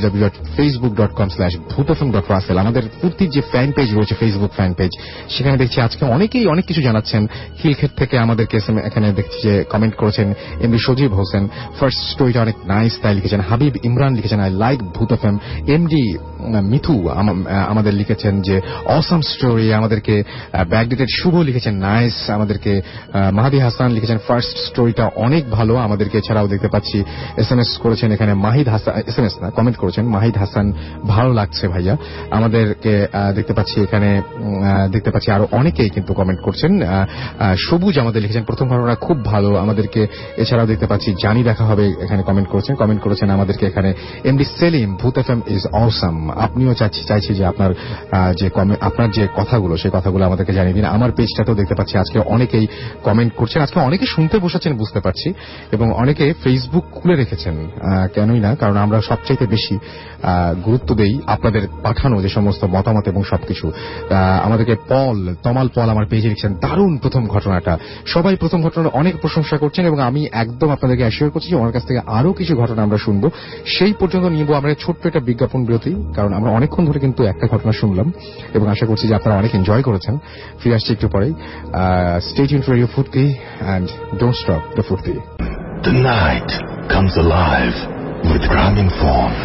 www.facebook.com/bhotfm.russell। আমাদের ফুর্তির যে ফ্যান পেজ রয়েছে, ফেসবুক ফ্যান পেজ, সেখানে দেখছি আজকে অনেকেই অনেক কিছু জানাচ্ছেন। খিলক্ষেত থেকে আমাদেরকে এখানে দেখছি যে কমেন্ট করেছেন এমডি সজীব হোসেন, ফার্স্ট স্টোরিটা অনেক নাইস তাই লিখেছেন। হাবিব ইমরান লিখেছেন I like Bhoot FM. MD Mithu আমাদের লিখেছেন যে অসাম স্টোরি। আমাদেরকে ব্যাকডেটেড শুভ লিখেছেন নাইস। আমাদেরকে মাহাদি হাসান লিখেছেন ফার্স্ট স্টোরিটা অনেক ভালো। আমাদেরকে এছাড়াও দেখতে পাচ্ছি এসএমএস করেছেন এখানে মাহিদ হাসান, এসএমএস না কমেন্ট করেছেন মাহিদ হাসান, ভালো লাগছে ভাইয়া। আমাদেরকে দেখতে পাচ্ছি এখানে আরো অনেকেই কিন্তু কমেন্ট করছেন। সবুজ আমাদের লিখেছেন প্রথম ঘটনা খুব ভালো। আমাদেরকে এছাড়াও দেখতে পাচ্ছি জানি দেখা হবে এখানে কমেন্ট করেছেন আমাদেরকে এখানে এমডি সেলিম ভূত এফএম ইজ অসাম। আপনিও চাইছি যে আপনার যে কথাগুলো সেই কথাগুলো আমাদেরকে জানিয়ে দিন। আমার পেজটাতেও দেখতে পাচ্ছি আজকে অনেকেই কমেন্ট করছেন, আজকে অনেকে শুনতে বসেছেন বুঝতে পারছি, এবং অনেকে ফেসবুক খুলে রেখেছেন। কেনই না, কারণ আমরা সবচাইতে বেশি গুরুত্ব দেই আপনাদের পাঠানো যে সমস্ত মতামত এবং সবকিছু। আমাদেরকে তমাল পল আমার পেজে লিখছেন দারুণ প্রথম ঘটনাটা। সবাই প্রথম ঘটনার অনেক প্রশংসা করছেন, এবং আমি একদম আপনাদেরকে অ্যাসিওর করছি যে ওনার কাছ থেকে আরো কিছু ঘটনা আমরা শুনবো। সেই পর্যন্ত নিব আমরা ছোট্ট একটা বিজ্ঞাপন বিরতি, কারণ আমরা অনেকক্ষণ ধরে কিন্তু একটা ঘটনা শুনলাম এবং আশা করছি যে আপনারা অনেক এনজয় করেছেন। ফিরে আসছি একটু পরেই। Stay tuned for radio Foorti and don't stop the Foorti. The night comes alive with Grameenphone.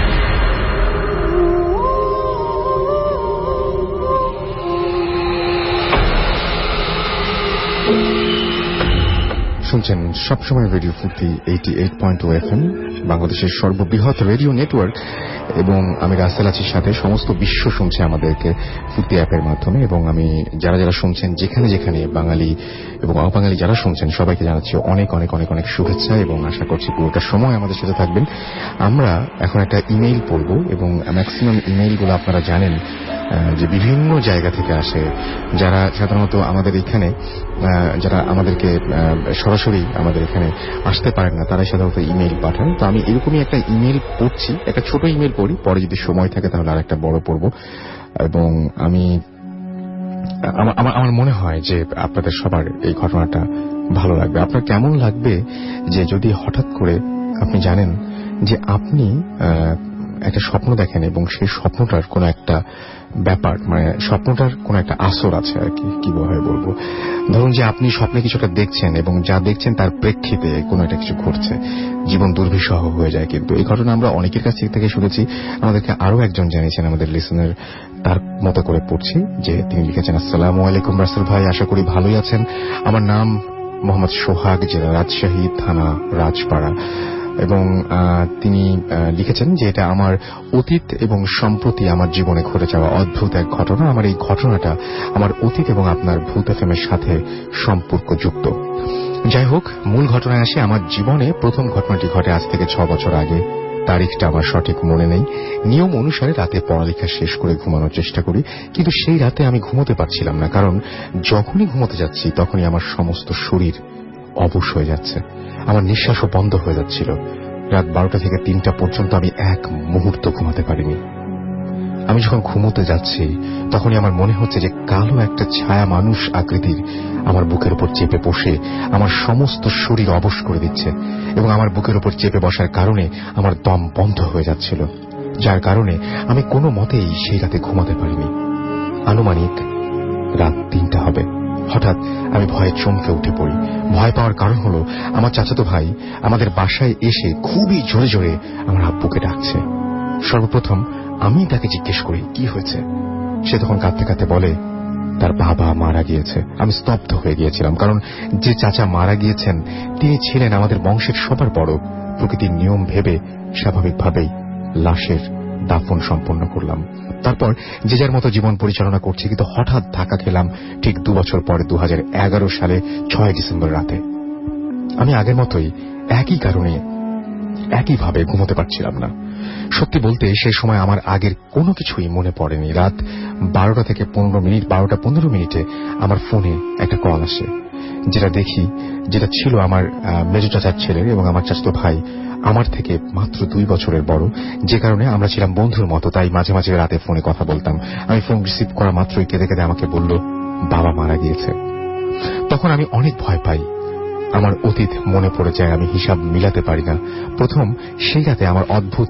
শুনছেন সবসময় রেডিও ফুর্তি 88.2 FM, বাংলাদেশের সর্ববৃহৎ রেডিও নেটওয়ার্ক। এবং আমি রাসেল আছির সাথে সমস্ত বিশ্ব শুনছে আমাদেরকে ফুর্তি অ্যাপের মাধ্যমে, এবং আমি যারা যারা শুনছেন যেখানে যেখানে বাঙালি এবং অবাঙালি যারা শুনছেন সবাইকে জানাচ্ছি অনেক অনেক অনেক অনেক শুভেচ্ছা, এবং আশা করছি পুরোটা সময় আমাদের সাথে থাকবেন। আমরা এখন একটা ইমেইল পড়ব, এবং ম্যাক্সিমাম ইমেইলগুলো আপনারা জানেন যে বিভিন্ন জায়গা থেকে আসে, যারা সাধারণত আমাদের এখানে যারা আমাদেরকে সরাসরি আমাদের এখানে আসতে পারেন না তারাই সাধারণত ইমেইল পাঠান। তো আমি এরকমই একটা ইমেইল পড়ছি, একটা ছোট ইমেইল পড়ি, পরে যদি সময় থাকে তাহলে আর একটা বড় পড়ব। এবং আমার মনে হয় যে আপনাদের সবার এই ঘটনাটা ভালো লাগবে। আপনার কেমন লাগবে যে যদি হঠাৎ করে আপনি জানেন যে আপনি একটা স্বপ্ন দেখেন এবং সেই স্বপ্নটার কোনো একটা ব্যাপার, মানে স্বপ্নটার কোনো একটা আসর আছে আর কি, কিভাবে বলবো, ধরুন যে আপনি স্বপ্নে কিছুটা দেখছেন এবং যা দেখছেন তার প্রেক্ষিতে কোনো একটা কিছু ঘটছে, জীবন দুর্বিষহ হয়ে যায়। কিন্তু এই ঘটনা আমরা অনেকের কাছ থেকে শুনেছি, আমাদেরকে আরো একজন জানিয়েছেন আমাদের লিসেনার, তার মতো করে পড়ছি যে তিনি লিখেছেন, আসসালামু আলাইকুম রাসেল ভাই, আশা করি ভালোই আছেন। আমার নাম মোহাম্মদ সোহাগ, জেলা রাজশাহী, থানা রাজপাড়া। এবং তিনি লিখেছেন যে এটা আমার অতীত এবং সম্প্রতি আমার জীবনে ঘটে যাওয়া অদ্ভুত এক ঘটনা। আমার এই ঘটনাটা আমার অতীত এবং আপনার ভূত এফএমের সাথে সম্পর্কযুক্ত। যাই হোক, মূল ঘটনায় আসে। আমার জীবনে প্রথম ঘটনাটি ঘটে আজ থেকে 6 বছর আগে। তারিখটা আমার সঠিক মনে নেই। নিয়ম অনুসারে রাতে পড়ালেখা শেষ করে ঘুমানোর চেষ্টা করি, কিন্তু সেই রাতে আমি ঘুমোতে পারছিলাম না, কারণ যখনই ঘুমোতে যাচ্ছি তখনই আমার সমস্ত শরীর অবশ হয়ে যাচ্ছে, আমার নিঃশ্বাসও বন্ধ হয়ে যাচ্ছিল। রাত 12টা থেকে 3টা পর্যন্ত আমি এক মুহূর্ত ঘুমাতে পারিনি। আমি যখন ঘুমোতে যাচ্ছি তখনই আমার মনে হচ্ছে যে কালো একটা ছায়া মানুষ আকৃতির আমার বুকের উপর চেপে বসে আমার সমস্ত শরীর অবশ করে দিচ্ছে, এবং আমার বুকের উপর চেপে বসার কারণে আমার দম বন্ধ হয়ে যাচ্ছিল, যার কারণে আমি কোনো মতেই সেই রাতে ঘুমাতে পারিনি। আনুমানিক রাত 3টা হবে। হঠাৎ আমি ভয়ে চমকে উঠে পড়ি। ভয় পাওয়ার কারণ হলো আমার চাচাতো ভাই আমাদের বাসায় এসে খুবই জোরে জোরে আমার আব্বুকে ডাকছে। সর্বপ্রথম আমি তাকে জিজ্ঞেস করি কি হয়েছে। সে তখন কাঁদতে কাঁদতে বলে তার বাবা মারা গিয়েছে। আমি স্তব্ধ হয়ে গিয়েছিলাম, কারণ যে চাচা মারা গিয়েছেন তিনি ছিলেন আমাদের বংশের সবার বড়। প্রকৃতির নিয়ম ভেবে স্বাভাবিকভাবেই লাশের দাফন সম্পন্ন করলাম। তারপর যে যার মতো জীবন পরিচালনা করছি, কিন্তু হঠাৎ ধাক্কা খেলাম ঠিক 2 বছর পরে 2011 সালে 6 ডিসেম্বর রাতে। আমি আগের মতোই একই কারণে একইভাবে ঘুমোতে পারছিলাম না। সত্যি বলতে সেই সময় আমার আগের কোনো কিছুই মনে পড়েনি। রাত 12টা থেকে 15 মিনিটে আমার ফোনে একটা কল আসে। যেটা ছিল আমার মেজো চাচার ছেলের, এবং আমার চাচাতো ভাই আমার থেকে মাত্র 2 বছরের বড়, যে কারণে আমরা ছিলাম বন্ধুর মতো। তাই মাঝে মাঝে রাতে ফোনে কথা বলতাম। আমি ফোন রিসিভ করা মাত্রই কেঁদে কেঁদে আমাকে বলল বাবা মারা গিয়েছে। তখন আমি অনেক ভয় পাই। আমার অতীত মনে পড়ে যায়, আমি হিসাব মিলাতে পারি না। প্রথম সেই রাতে আমার অদ্ভুত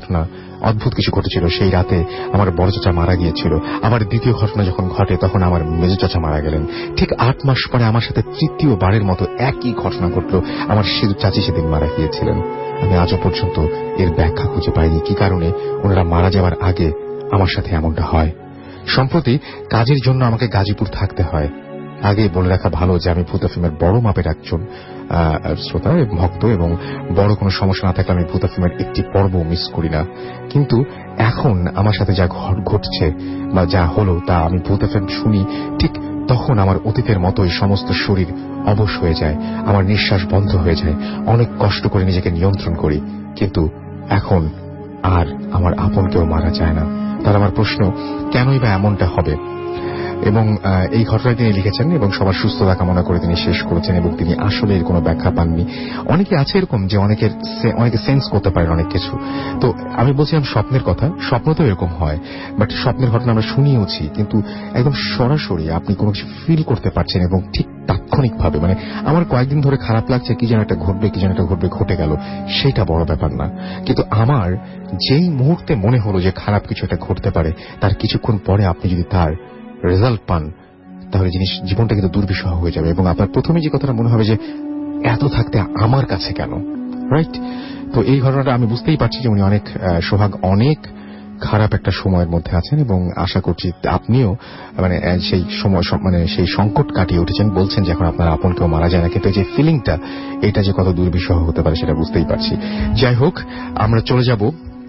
কিছু ঘটেছিল। সেই রাতে আমার বড় চাচা মারা গিয়েছিল। আবার দ্বিতীয় ঘটনা যখন ঘটে তখন আমার মেজো চাচা মারা গেলেন। ঠিক 8 মাস পরে আমার সাথে তৃতীয়বারের মতো একই ঘটনা ঘটল। আমার চাচি সেদিন মারা গিয়েছিলেন। আমি আজও পর্যন্ত এর ব্যাখ্যা খুঁজে পাইনি, কি কারণে ওনারা মারা যাওয়ার আগে আমার সাথে এমনটা হয়। সম্প্রতি কাজের জন্য আমাকে গাজীপুর থাকতে হয়। আগে বলে রাখা ভালো যে আমি ভূত এফএমের বড় মাপের একজন শ্রোতা ভক্ত, এবং বড় কোনো সমস্যা না থাকলে আমি ভূত এফএমের একটি পর্ব মিস করি না। কিন্তু এখন আমার সাথে যা ঘটছে বা যা হলো তা আমি ভূত এফএম শুনি, ঠিক তখন আমার অতীতের মতোই সমস্ত শরীর অবশ হয়ে যায়, আমার নিঃশ্বাস বন্ধ হয়ে যায়। অনেক কষ্ট করে নিজেকে নিয়ন্ত্রণ করি, কিন্তু এখন আর আমার আপন কেউ মারা যায় না। তার আমার প্রশ্ন, কেনই বা এমনটা হবে? এবং এই ঘটনা তিনি লিখেছেন এবং সবার সুস্থতা কামনা করে তিনি শেষ করেছেন, এবং তিনি আসলে এর কোনো ব্যাখ্যা পাননি। অনেকে আছে এরকম যে অনেকে সেন্স করতে পারেন অনেক কিছু। তো আমি বলছিলাম স্বপ্নের কথা, স্বপ্ন তো এরকম হয়, বাট স্বপ্নের ঘটনা আমরা শুনিয়েছি, কিন্তু একদম সরাসরি আপনি কোনো কিছু ফিল করতে পারছেন এবং ঠিক তাৎক্ষণিকভাবে, মানে আমার কয়েকদিন ধরে খারাপ লাগছে, কি যেন একটা ঘটবে, ঘটে গেল, সেটা বড় ব্যাপার না। কিন্তু আমার যেই মুহূর্তে মনে হলো যে খারাপ কিছু একটা ঘটতে পারে, তার কিছুক্ষণ পরে আপনি যদি তার রেজাল্ট পান তাহলে জীবনটা কিন্তু দুর্বিষহ হয়ে যাবে, এবং আপনার প্রথমে যে কথাটা মনে হবে যে এত থাকতে আমার কাছে কেন, রাইট? তো এই ঘটনাটা আমি বুঝতেই পারছি যে উনি সোহাগ অনেক খারাপ একটা সময়ের মধ্যে আছেন, এবং আশা করছি আপনিও সেই সময় সেই সংকট কাটিয়ে উঠেছেন। বলছেন যে এখন আপনার আপন কেউ মারা যায় না, কিন্তু যে ফিলিংটা, এটা যে কত দুর্বিষহ হতে পারে সেটা বুঝতেই পারছি। যাই হোক, আমরা চলে যাব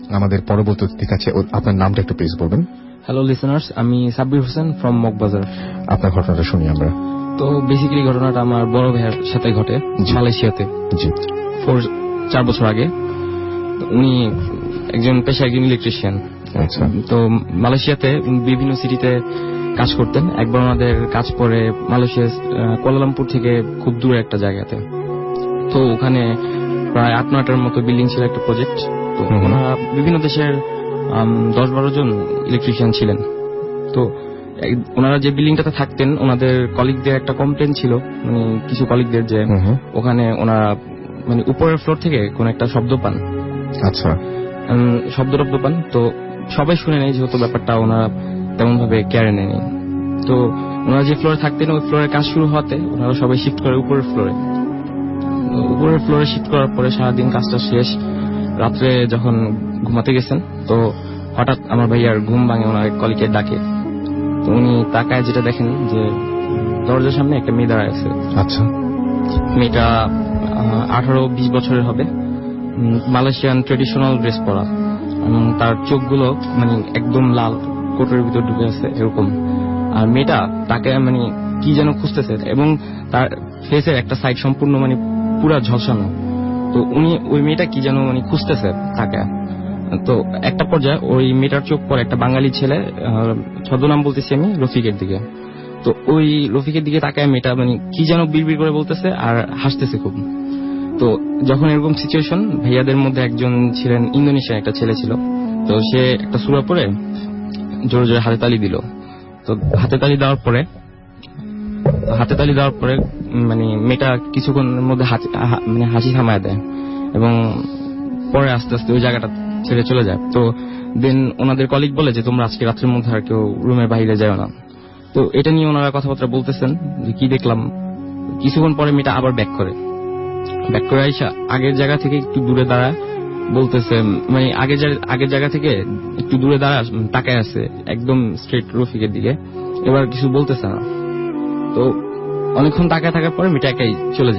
আমাদের পরবর্তী অতিথির কাছে আপনার নামটা একটু প্লিজ বলবেন। হ্যালো লিসেনার্স, আমি সাব্বির হোসেন ফ্রম মগবাজার। আপনার ঘটনাটা শুনি আমরা। তো বেসিক্যালি ঘটনাটা আমার বড় ভাইয়ের সাথে ঘটে মালয়েশিয়াতে। জি, 4 বছর আগে। উনি একজন পেশায় একজন ইলেকট্রিশিয়ান। আচ্ছা। তো মালয়েশিয়াতে বিভিন্ন সিটিতে কাজ করতেন। একবার ওনাদের কাজ পড়ে মালয়েশিয়ার কুয়ালালামপুর থেকে খুব দূরে একটা জায়গাতে। তো ওখানে প্রায় 8-9টার মতো বিল্ডিং ছিল, একটা প্রজেক্ট। তো ওনারা বিভিন্ন দেশের 10-12 জন ইলেকট্রিশিয়ান ছিলেন। তো ওনারা যে বিল্ডিংটাতে থাকতেন, ওনাদের কলিগদের একটা কমপ্লেন ছিল, মানে কিছু কলিগদের, যে ওখানে ওনারা মানে উপরের ফ্লোর থেকে কোন একটা শব্দ পান। আচ্ছা। শব্দ পান। তো সবাই শুনে নেই, যেহেতু ব্যাপারটা ওনারা তেমন ভাবে কেয়ারে নেয়নি। তো ওনারা যে ফ্লোরে থাকতেন, ওই ফ্লোরের কাজ শুরু হতে ওনারা সবাই শিফট করে উপরের ফ্লোরে। উপরের ফ্লোরে শিফট করার পরে সারাদিন কাজটা শেষ, রাত্রে যখন ঘুমাতে গেছেন, তো হঠাৎ আমার ভাইয়ার ঘুম ভাঙে, ওনার কলিগকে ডাকে। তো উনি তাকায় যেটা দেখেন যে দরজার সামনে একটা মেয়ে দাঁড়ায় আছে। আচ্ছা। মেয়েটা 18-20 বছরের হবে, মালয়েশিয়ান ট্রেডিশনাল ড্রেস পরা, তার চোখগুলো মানে একদম লাল, কোটের ভিতর ঢুকে আছে এরকম। আর মেয়েটা তাকে মানে কি যেন খুঁজতেছে, এবং তার ফেসের একটা সাইড সম্পূর্ণ মানে পুরা ঝলসানো। তো উনি ওই মেয়েটা কি যেন মানে খুঁজতেছে তাকে। তো একটা পর্যায়ে ওই মেয়েটার চোখ পড়ে একটা বাঙালি ছেলে, ছদ্মনাম বলতেছি আমি, রফিকের দিকে। তো ওই রফিকের দিকে তাকায় মেয়েটা মানে কি যেন বিড়বিড় করে বলতেছে আর হাসতেছে খুব। তো যখন এরকম সিচুয়েশন, ভাইয়াদের মধ্যে একজন ছিলেন ইন্দোনেশিয়ান একটা ছেলে ছিল। তো সে একটা সূরা পড়ে জোরে জোরে হাতে তালি দিল। তো হাতে তালি দেওয়ার পরে মানে মেয়েটা কিছুক্ষণের মধ্যে মানে হাসি থামায় দেয়, এবং পরে আস্তে আস্তে ওই জায়গাটা ছেড়ে চলে যায়। তো দেন ওনাদের কলিগ বলে যে তোমরা আজকে রাত্রের মধ্যে আর কেউ রুমের বাইরে যাও না। তো এটা নিয়ে ওনারা কথাবার্তা বলতেছেন যে কি দেখলাম। কিছুক্ষণ পরে মেয়েটা আবার ব্যাক করে আইসা আগের জায়গা থেকে একটু দূরে দাঁড়ায় বলতেছে, মানে আগের জায়গা থেকে একটু দূরে দাঁড়ায় তাকায় আছে একদম স্ট্রেট রফিকের দিকে, এবার কিছু বলতেছে না। তো অনেকক্ষণ তাকায় থাকার পরে মেয়েটা একাই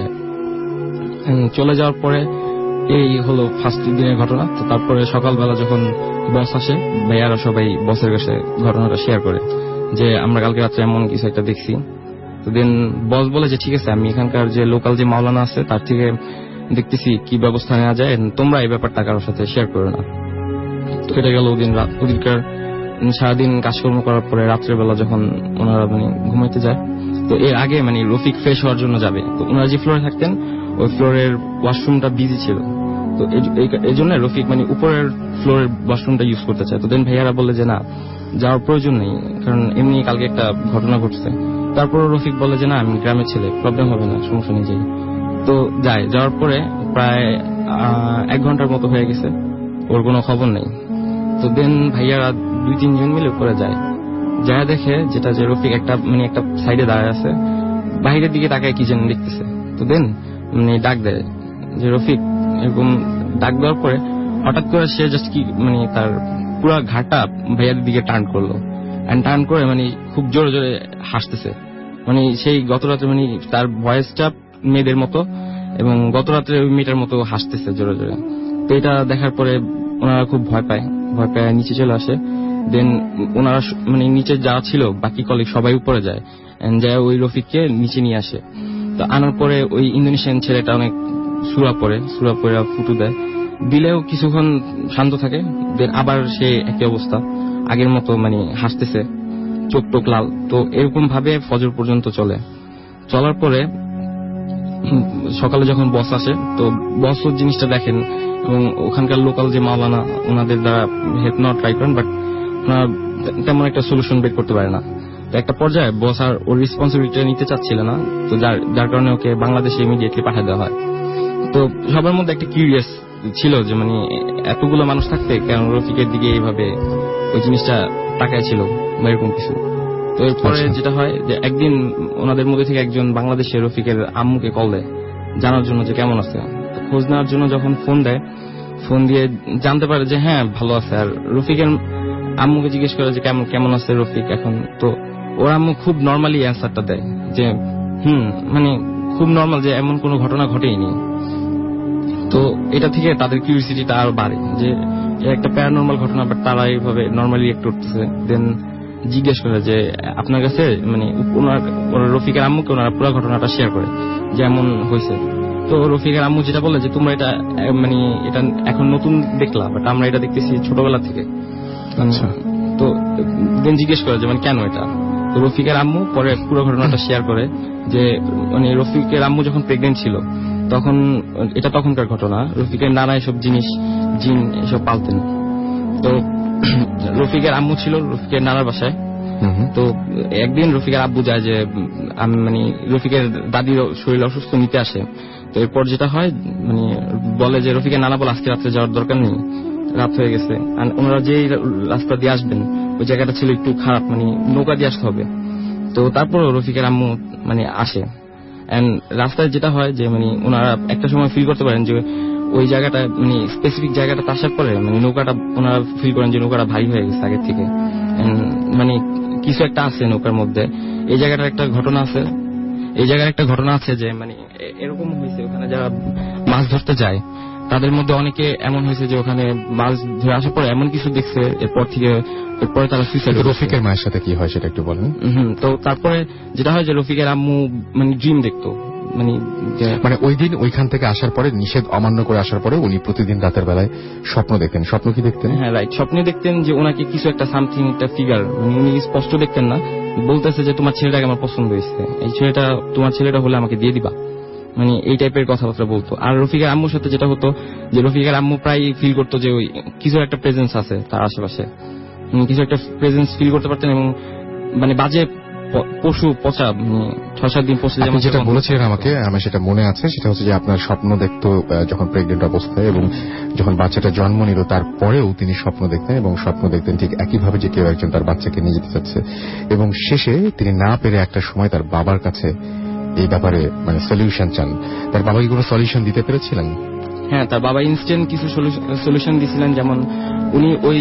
চলে যাওয়ার পরে এই হলো ফার্স্ট দিনের ঘটনা। তো তারপরে সকালবেলা যখন বস আসে, ভাইয়ারা সবাই বসের কাছে ঘটনাটা শেয়ার করে যে আমরা কালকে রাত্রে এমন কিছু একটা দেখছি। তো দেন বস বলে যে ঠিক আছে, আমি এখানকার যে লোকাল যে মাওলানা আছে তার থেকে দেখতেছি কি ব্যবস্থা নেওয়া যায়, তোমরা এই ব্যাপারটা কারোর সাথে শেয়ার করো না। তো এটা গেল ওদিনকার সারাদিন কাজকর্ম করার পরে রাত্রের বেলা যখন ওনারা মানে ঘুমাইতে যায়, তো এর আগে মানে রফিক ফ্রেশ হওয়ার জন্য যাবে। তো ওনারা যে ফ্লোরে থাকতেন ওই ফ্লোরের ওয়াশরুমটা বিজি ছিল। তো এই জন্য রফিক মানে উপরের ফ্লোরের ওয়াশরুমটা ইউজ করতে চায়। তো দেন ভাইয়ারা বলে যে না, যাওয়ার প্রয়োজন নেই, কারণ এমনি কালকে একটা ঘটনা ঘটছে। তারপর রফিক বলে যে না, আমি গ্রামের ছেলে, প্রবলেম হবে না, সমস্যা নেই, যাই। তো যাওয়ার পরে প্রায় 1 ঘন্টার মতো হয়ে গেছে, ওর কোনো খবর নেই। তো দেন ভাইয়ারা 2-3 জন মিলে উপরে যায় দেখে যেটা যে রফিক একটা সাইডে দাঁড়ায় আছে, বাইরের দিকে তাকায় কি যেন দেখতেছে। তো দেন মানে ডাক দেয় যে রফিক, এরকম ডাক দেওয়ার পরে হঠাৎ করে সে জাস্ট কি মানে তার পুরো ঘাটটা ভাইয়াদের দিকে টার্ন করলো, টার্ন করে মানে খুব জোরে জোরে হাসতেছে। মানে সেই গত রাত্রে মানে তার ভয়েসটা মেয়েদের মতো, এবং গত রাত্রে ওই মেয়েটার মতো হাসতেছে জোরে জোরে। তো এটা দেখার পরে ওনারা খুব ভয় পায় নিচে চলে আসে। দেন ওনারা মানে নিচে যারা ছিল বাকি কলিগ সবাই উপরে যায় ওই রফিককে নিচে নিয়ে আসে। তো আনার পরে ওই ইন্দোনেশিয়ান ছেলেটা অনেক সূরা পড়ে ফুটু দিলেও কিছুক্ষণ শান্ত থাকে। দেন আবার সে একই অবস্থা, আগের মতো মানে হাসতেছে, চোখ টোক লাল। তো এরকম ভাবে ফজর পর্যন্ত চলার পরে সকালে যখন বস আসে, তো বস ওর জিনিসটা দেখেন, এবং ওখানকার লোকাল যে মাওলানা ওনাদের দ্বারা হেল্প নেওয়ার ট্রাই করেন, বাট ওনারা তেমন একটা সলিউশন বের করতে পারে না। তো একটা পর্যায়ে বস আর ওর রেসপন্সিবিলিটি নিতে চাচ্ছিল না, তো যার কারণে ওকে বাংলাদেশে ইমিডিয়েটলি পাঠিয়ে দেওয়া হয়। তো সবার মধ্যে একটা কিউরিয়াস ছিল যে মানে এতগুলো মানুষ থাকতে কেন রফিকের দিকে এইভাবে ওই জিনিসটা তাকায় ছিল বা এরকম কিছু। তো এরপরে যেটা হয় যে একদিন ওনাদের মধ্যে থেকে একজন বাংলাদেশে রফিকের আম্মুকে কল দেয় জানার জন্য যে কেমন আছে। খোঁজ নেওয়ার জন্য যখন ফোন দিয়ে জানতে পারে যে হ্যাঁ ভালো আছে। আর রফিকের আম্মুকে জিজ্ঞেস করে যে কেমন আছে রফিক এখন। তো ওর আম্মু খুব নর্মালি অ্যান্সারটা দেয় যে মানে খুব নর্মাল, যে এমন কোনো ঘটনা ঘটেইনি। তো এটা থেকে তাদের কিউরিওসিটিটা আরো বাড়ে যে একটা প্যারানর্মাল ঘটনা, বাট তারা এইভাবে নর্মালি রিয়েক্ট করতেছে। দেন জিজ্ঞেস করে যে আপনার কাছে মানে রফিকের আম্মুকে ওনারা পুরো ঘটনাটা শেয়ার করে যেমন হয়েছে। তো রফিকের আম্মু যেটা বলে যে তোমরা এটা মানে এটা এখন নতুন দেখলা, বাট আমরা এটা দেখতেছি ছোটবেলা থেকে। আচ্ছা। তো দেন জিজ্ঞেস করে যে মানে কেন এটা। তো রফিকের আম্মু পরে পুরো ঘটনাটা শেয়ার করে যে মানে রফিকের আম্মু যখন প্রেগনেন্ট ছিল তখন, এটা তখনকার ঘটনা, রফিকের নানা এসব জিনিস জিন এসব পালতেন। তো রফিকের আম্মু ছিল রফিকের নানার বাসায়। তো একদিন রফিকের আব্বু যায় যে মানে রফিকের দাদির শরীর অসুস্থ নিতে আসে। তো এরপর যেটা হয় মানে বলে যে রফিকের নানা বলে আজকে রাত্রে যাওয়ার দরকার নেই, রাত হয়ে গেছে, আর ওনারা যে রাস্তা দিয়ে আসবেন ওই জায়গাটা ছিল একটু খারাপ, মানে নৌকা দিয়ে আসতে হবে। তো তারপর রফিকের আম্মু মানে আসে, এন্ড রাস্তায় যেটা হয় যে মানে ওনারা একটা সময় ফিল করতে পারেন যে ওই জায়গাটা মানে স্পেসিফিক জায়গাটা আসার পরে মানে নৌকাটা ওনারা ফিল করেন যে নৌকাটা ভারী হয়ে গেছে আগের থেকে, মানে কিছু একটা আছে নৌকার মধ্যে। এই জায়গাটার একটা ঘটনা আছে যে মানে এরকম হয়েছে ওখানে যারা মাছ ধরতে যায় তাদের মধ্যে অনেকে এমন হয়েছে যে ওখানে মাছ ধরে আসার পরে এমন কিছু দেখছে এরপরে তারা সুইসাইড। রফিকের মায়ের সাথে কি হয় সেটা একটু বলেন। তো তারপরে যেটা হয় যে রফিকের আম্মু মানে ড্রিম দেখতো, মানে ওই দিন ওইখান থেকে আসার পরে নিষেধ অমান্য করে আসার পরে উনি প্রতিদিন রাতের বেলায় স্বপ্ন দেখতেন। স্বপ্ন কি দেখতেন? হ্যাঁ রাইট, স্বপ্নে দেখতেন যে ওনাকে কিছু একটা সামথিং একটা ফিগার, উনি স্পষ্ট দেখতেন না, বলতেছে যে তোমার ছেলেটাকে আমার পছন্দ হয়েছে, এই ছেলেটা তোমার ছেলেটা হলে আমাকে দিয়ে দিবা, মানে এই টাইপের কথাবার্তা বলতো। আর রফিকের আম্মুর সাথে যেটা হতো যে রফিকের আম্মু প্রায় ফিল করতো যে ওই কিছু একটা প্রেজেন্স আছে তার আশেপাশে, কিছু একটা প্রেজেন্স ফিল করতে পারতেন। এবং মানে বাজে পশু পচা 6-7 দিন পচে যেমন যেটা বলেছিলেন আমাকে, আমার সেটা মনে আছে, সেটা হচ্ছে যে আপনার স্বপ্ন দেখতো যখন প্রেগনেন্ট অবস্থায় এবং যখন বাচ্চাটা জন্ম নিল তারপরেও তিনি স্বপ্ন দেখতেন, এবং স্বপ্ন দেখতেন ঠিক একইভাবে যে কেউ একজন তার বাচ্চাকে নিয়ে যেতে চাচ্ছে, এবং শেষে তিনি না পেরে একটা সময় তার বাবার কাছে এই ব্যাপারে মানে সলিউশন চান। তার বাবা কি কোনো সলিউশন দিতে পেরেছিলেন? হ্যাঁ, তার বাবা ইনস্ট্যান্ট কিছু সলিউশন দিয়েছিলেন। যেমন উনি ওই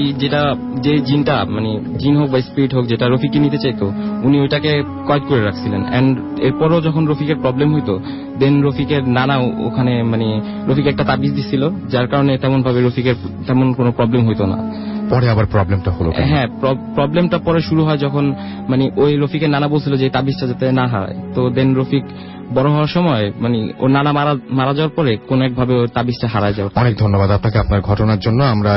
যে জিনটা মানে জিন হোক বা স্পিরিট হোক যেটা রফিককে নিতে চাইতো, উনি ওইটাকে কয়েদ করে রাখছিলেন। এন্ড এরপরও যখন রফিকের প্রবলেম হইতো, দেন রফিকের নানা ওখানে মানে রফিক একটা তাবিজ দিছিল, যার কারণে তেমন ভাবে রফিকের তেমন কোনো প্রবলেম হইতো না। পরে আবার প্রবলেমটা হলো? হ্যাঁ, প্রবলেমটা পরে শুরু হয় যখন মানে ওই রফিকের নানা বলছিল যে তাবিজটা যাতে না হারায়। তো দেন রফিক বড় হওয়ার সময় মানে ওর নানা মারা যাওয়ার পরে কোন একভাবে ওর তাবিজটা হারায় যাওয়ার। অনেক ধন্যবাদ আপনাকে আপনার ঘটনার জন্য। আমরা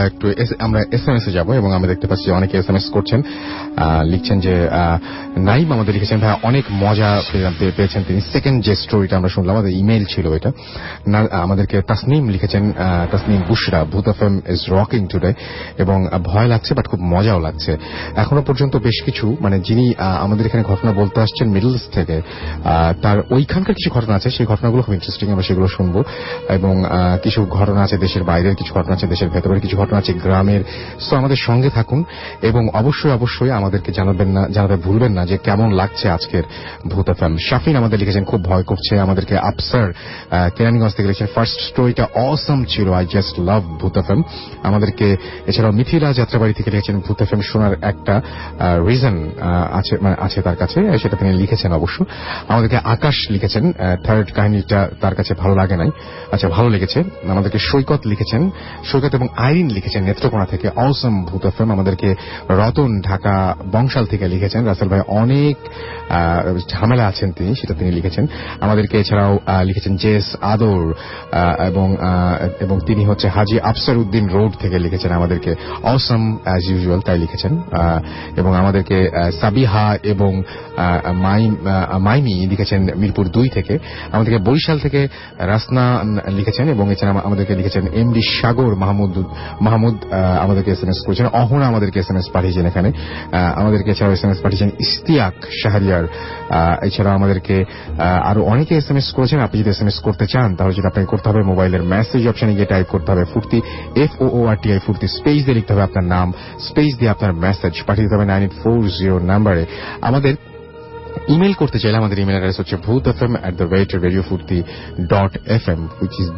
এসএমএস এ যাব এবং আমরা দেখতে পাচ্ছি অনেকে এসএমএস করছেন, লিখছেন যে নাইম আমাদের লিখেছেন ভাই অনেক মজা পেয়েছেন তিনি। সেকেন্ড যে স্টোরিটা আমরা শুনলাম আমাদের ইমেইল ছিল এটা। আমাদেরকে তাসনিম লিখেছেন, তাসনিম বুশরা, ভূত এফএম ইজ রকিং টুডে, এবং ভয় লাগছে বাট খুব মজাও লাগছে। এখনো পর্যন্ত বেশ কিছু মানে যিনি আমাদের এখানে ঘটনা বলতে আসছেন মিডল ইস্ট থেকে, তার ওইখানকার কিছু ঘটনা আছে, সেই ঘটনাগুলো খুব ইন্টারেস্টিং, আমরা সেগুলো শুনবো। এবং কিছু ঘটনা আছে দেশের বাইরের, কিছু ঘটনা আছে দেশের ভেতরের, কিছু ঘটনা আছে গ্রামের। সো আমাদের সঙ্গে থাকুন এবং অবশ্যই আমাদেরকে জানাতে ভুলবেন না যে কেমন লাগছে আজকের ভূত এফএম। শাফিন আমাদের লিখেছেন খুব ভয় করছে, আমাদেরকে আফসার কেরানীগঞ্জ থেকে লিখেছেন ফার্স্ট স্টোরিটা অসম ছিল, I just love Bhoot FM. আমাদেরকে এছাড়াও মিথিলা যাত্রাবাড়ি থেকে লিখেছেন ভূত এফএম শোনার একটা রিজন আছে তার কাছে, সেটা তিনি লিখেছেন অবশ্য। আমাদেরকে আকাশ লিখেছেন থার্ড কাহিনীটা তার কাছে ভালো লাগে নাই, আচ্ছা ভালো লেগেছে। আমাদেরকে সৈকত লিখেছেন, সৈকত এবং আইরিন লিখেছেন নেত্রকোনা থেকে অসম ভূত এফএম। আমাদেরকে রতন ঢাকা বংশাল থেকে লিখেছেন রাসেল ভাই অনেক ঝামেলা আছেন তিনি, সেটা তিনি লিখেছেন। আমাদেরকে এছাড়াও লিখেছেন জেস আদর এবং তিনি হচ্ছে হাজি আফসার উদ্দিন রোড থেকে লিখেছেন আমাদেরকে অসম অ্যাজ ইউজুয়াল তাই লিখেছেন। এবং আমাদেরকে সাবিহা এবং মাইমি লিখেছেন মিরপুর 2 থেকে। আমাদেরকে বরিশাল থেকে রাসনা লিখেছেন এবং এছাড়া আমাদেরকে লিখেছেন এমডি সাগর মাহমুদ আমাদেরকে এসএমএস করেছেন। অহনা আমাদেরকে এসএমএস পাঠিয়েছেন এখানে। আমাদেরকে এছাড়াও এসএমএস পাঠিয়েছেন ইস্তিয়াক শাহরিয়ার। এছাড়া আমাদেরকে আরো অনেকে এসএমএস করেছেন। আপনি যদি এসএমএস করতে চান তাহলে যেটা আপনাকে করতে হবে মোবাইলের মেসেজ অপশনে গিয়ে টাইপ করতে হবে ফুর্তি FOORTI ফুর্তি, স্পেস দিয়ে লিখতে হবে আপনার নাম, স্পেস দিয়ে আপনার মেসেজ পাঠিয়ে দিতে হবে 9840 নাম্বারে। আমাদের ইমেল করতে চাইলে আমাদের ইমেল অ্যাড্রেস হচ্ছে bhutfm@radiofurti.fm, which is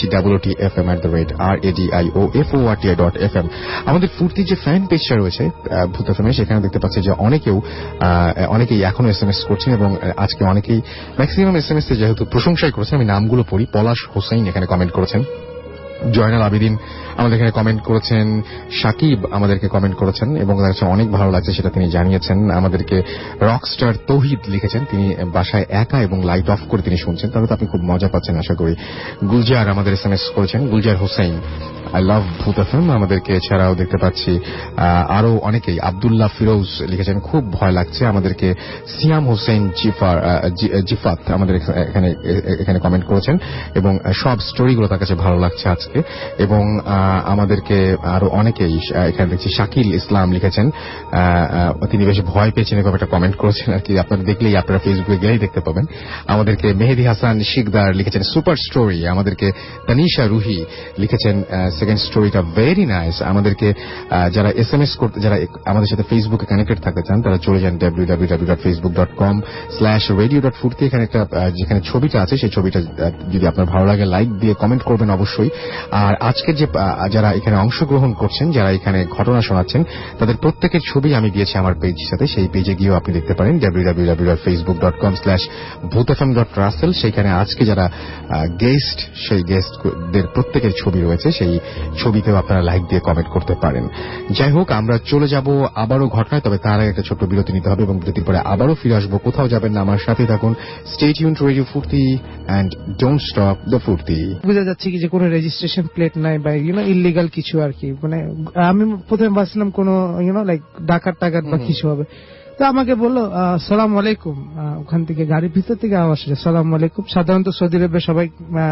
BHWTFM@radiofurti.fm। আমাদের ফুর্তি যে ফ্যান পেজটা রয়েছে ভূত এফএম, সেখানে দেখতে পাচ্ছি যে অনেকেই এখনো এসএমএস করছেন এবং আজকে অনেকেই ম্যাক্সিমাম এসএমএস যেহেতু প্রশংসাই করেছেন। আমি নামগুলো পড়ি। পলাশ হোসেন এখানে কমেন্ট করেছেন, জয়নাল আবেদিন আমাদের এখানে কমেন্ট করেছেন, সাকিব আমাদেরকে কমেন্ট করেছেন এবং তার কাছে অনেক ভালো লাগছে সেটা তিনি জানিয়েছেন। আমাদেরকে রকস্টার তৌহিদ লিখেছেন, তিনি বাসায় একা এবং লাইট অফ করে তিনি শুনছেন, তবে তো আপনি খুব মজা পাচ্ছেন আশা করি। গুলজার আমাদের SMS করেছেন, Gulzar Hossain I love Bhoot FM আমাদেরকে। এছাড়াও দেখতে পাচ্ছি আরো অনেকেই, আব্দুল্লাহ ফিরোজ লিখেছেন খুব ভয় লাগছে আমাদেরকে। সিয়াম হোসেন জিফাত আমাদের এখানে কমেন্ট করেছেন এবং সব স্টোরিগুলো তার কাছে ভালো লাগছে আজকে। এবং আমাদেরকে আরো অনেকেই এখানে দেখছি, শাকিল ইসলাম লিখেছেন তিনি বেশ ভয় পেয়েছেন এরকম একটা কমেন্ট করেছেন আর কি, আপনারা দেখলেই, আপনারা ফেসবুকে গেলেই দেখতে পাবেন। আমাদেরকে মেহেদি হাসান শিকদার লিখেছেন সুপার স্টোরি। আমাদেরকে তানিশা রুহি লিখেছেন সেকেন্ড স্টোরিটা ভেরি নাইস। আমাদেরকে যারা SMS করতে, যারা আমাদের সাথে ফেসবুকে কানেক্টেড থাকতে চান তারা চলে যান www.facebook.com/radio.furti। এখানে একটা যেখানে ছবিটা আছে সেই ছবিটা যদি আপনার ভালো লাগে লাইক দিয়ে কমেন্ট করবেন অবশ্যই। আর আজকের যে যারা এখানে অংশগ্রহণ করছেন, যারা এখানে ঘটনা শোনাচ্ছেন, তাদের প্রত্যেকের ছবি আমি দিয়েছি আমার পেজের সাথে, সেই পেজে গিয়েও আপনি দেখতে পারেন www.facebook.com/bhutfm.russell। সেইখানে আজকে যারা গেস্ট, সেই গেস্টদের প্রত্যেকের ছবি রয়েছে, সেই ছবিতেও আপনারা লাইক দিয়ে কমেন্ট করতে পারেন। যাই হোক, আমরা চলে যাব আবারও ঘটনায়, তবে তার আগে একটা ছোট্ট বিরতি নিতে হবে এবং বিরতির পরে আবারও ফিরে আসবো। কোথাও যাবেন না, আমার সাথে থাকুন। Stay tuned to radio Foorti and don't stop the Foorti. বুঝা যাচ্ছে কি যে কোনো রেজিস্ট্রেশন প্লেট নাই বা ইলিগাল কিছু আর কি। মানে আমি প্রথমে ভাবছিলাম কোনো লাইক ডাকাত বা কিছু হবে। তো আমাকে বললো সালাম আলাইকুম, ওখান থেকে গাড়ির ভিতর থেকে আওয়াজ আসে সালাম আলাইকুম। সাধারণত সৌদি আরবে সবাই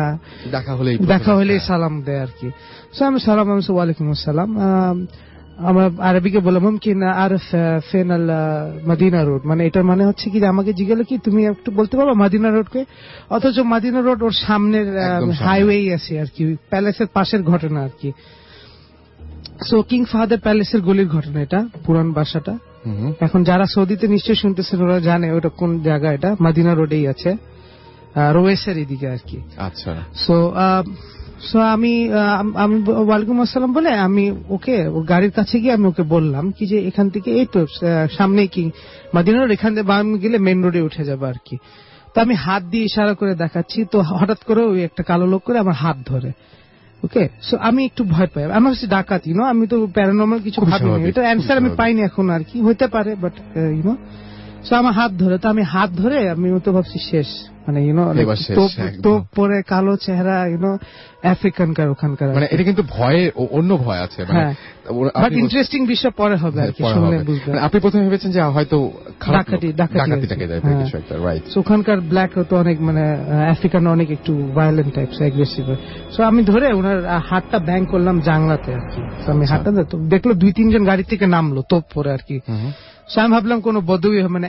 দেখা হলেই সালাম দেয় আর কি। সো আমি সালাম, আমি ওয়ালাইকুম আসসালাম। আমার আরবিকে বললাম কি না আর ফেনাল মদিনা রোড, মানে এটার মানে হচ্ছে কি আমাকে জিজ্ঞাসা কি তুমি একটু বলতে পারো মদিনা রোডকে, অথচ মদিনা রোড ওর সামনের হাইওয়ে আছে আর কি, প্যালেসের পাশের ঘটনা আর কি। সো কিং ফাহাদের প্যালেসের গলির ঘটনা এটা, পুরান বাসাটা। এখন যারা সৌদিতে নিশ্চয়ই শুনতেছেন ওরা জানে ওটা কোন জায়গা, এটা মদিনা রোডেই আছে, রোয়েসের এদিকে আর কি। আচ্ছা। সো আমি ওয়ালাইকুম আসসালাম বলে আমি ওকে ওর গাড়ির কাছে গিয়ে আমি ওকে বললাম কি যে এখান থেকে এই তো সামনে কি মদিনা রোড, এখান থেকে বাম গেলে মেন রোডে উঠে যাবে আর কি। তো আমি হাত দিয়ে ইশারা করে দেখাচ্ছি, তো হঠাৎ করে ওই একটা কালো লোক করে আমার হাত ধরে। ওকে, সো আমি একটু ভয় পাই, আমার হচ্ছে ডাকাতি, আমি তো প্যারানর্মাল কিছু ভাবিনি, এটা অ্যান্সার আমি পাইনি এখন আর কি, হইতে পারে বাট সো আমার হাত ধরে, তো আমি হাত ধরে আমি তো ভাবছি শেষ, মানে তো পরে কালো চেহারা আফ্রিকানকার ওখানকার, মানে এটা কিন্তু ভয়ে অন্য ভয় আছে, বাট ইন্টারেস্টিং বিষয় পরে হবে আর কি, শুনলে বুঝবেন। আপনি প্রথমে ভেবেছেন যে হয়তো ডাকাতিটাকে দেয় কিছু একটা, রাইট? ওখানকার ব্ল্যাক তো অনেক মানে আফ্রিকান অনেক একটু ভায়োলেন্ট টাইপস, অ্যাগ্রেসিভ। সো আমি ধরে ওনার হাতটা ব্যাং করলাম জানলাতে আর কি। আমি হাতটা দেখলো 2-3 জন গাড়ি থেকে নামলো তোপ পরে আর কি। আমি ভাবলাম কোন বদউই মানে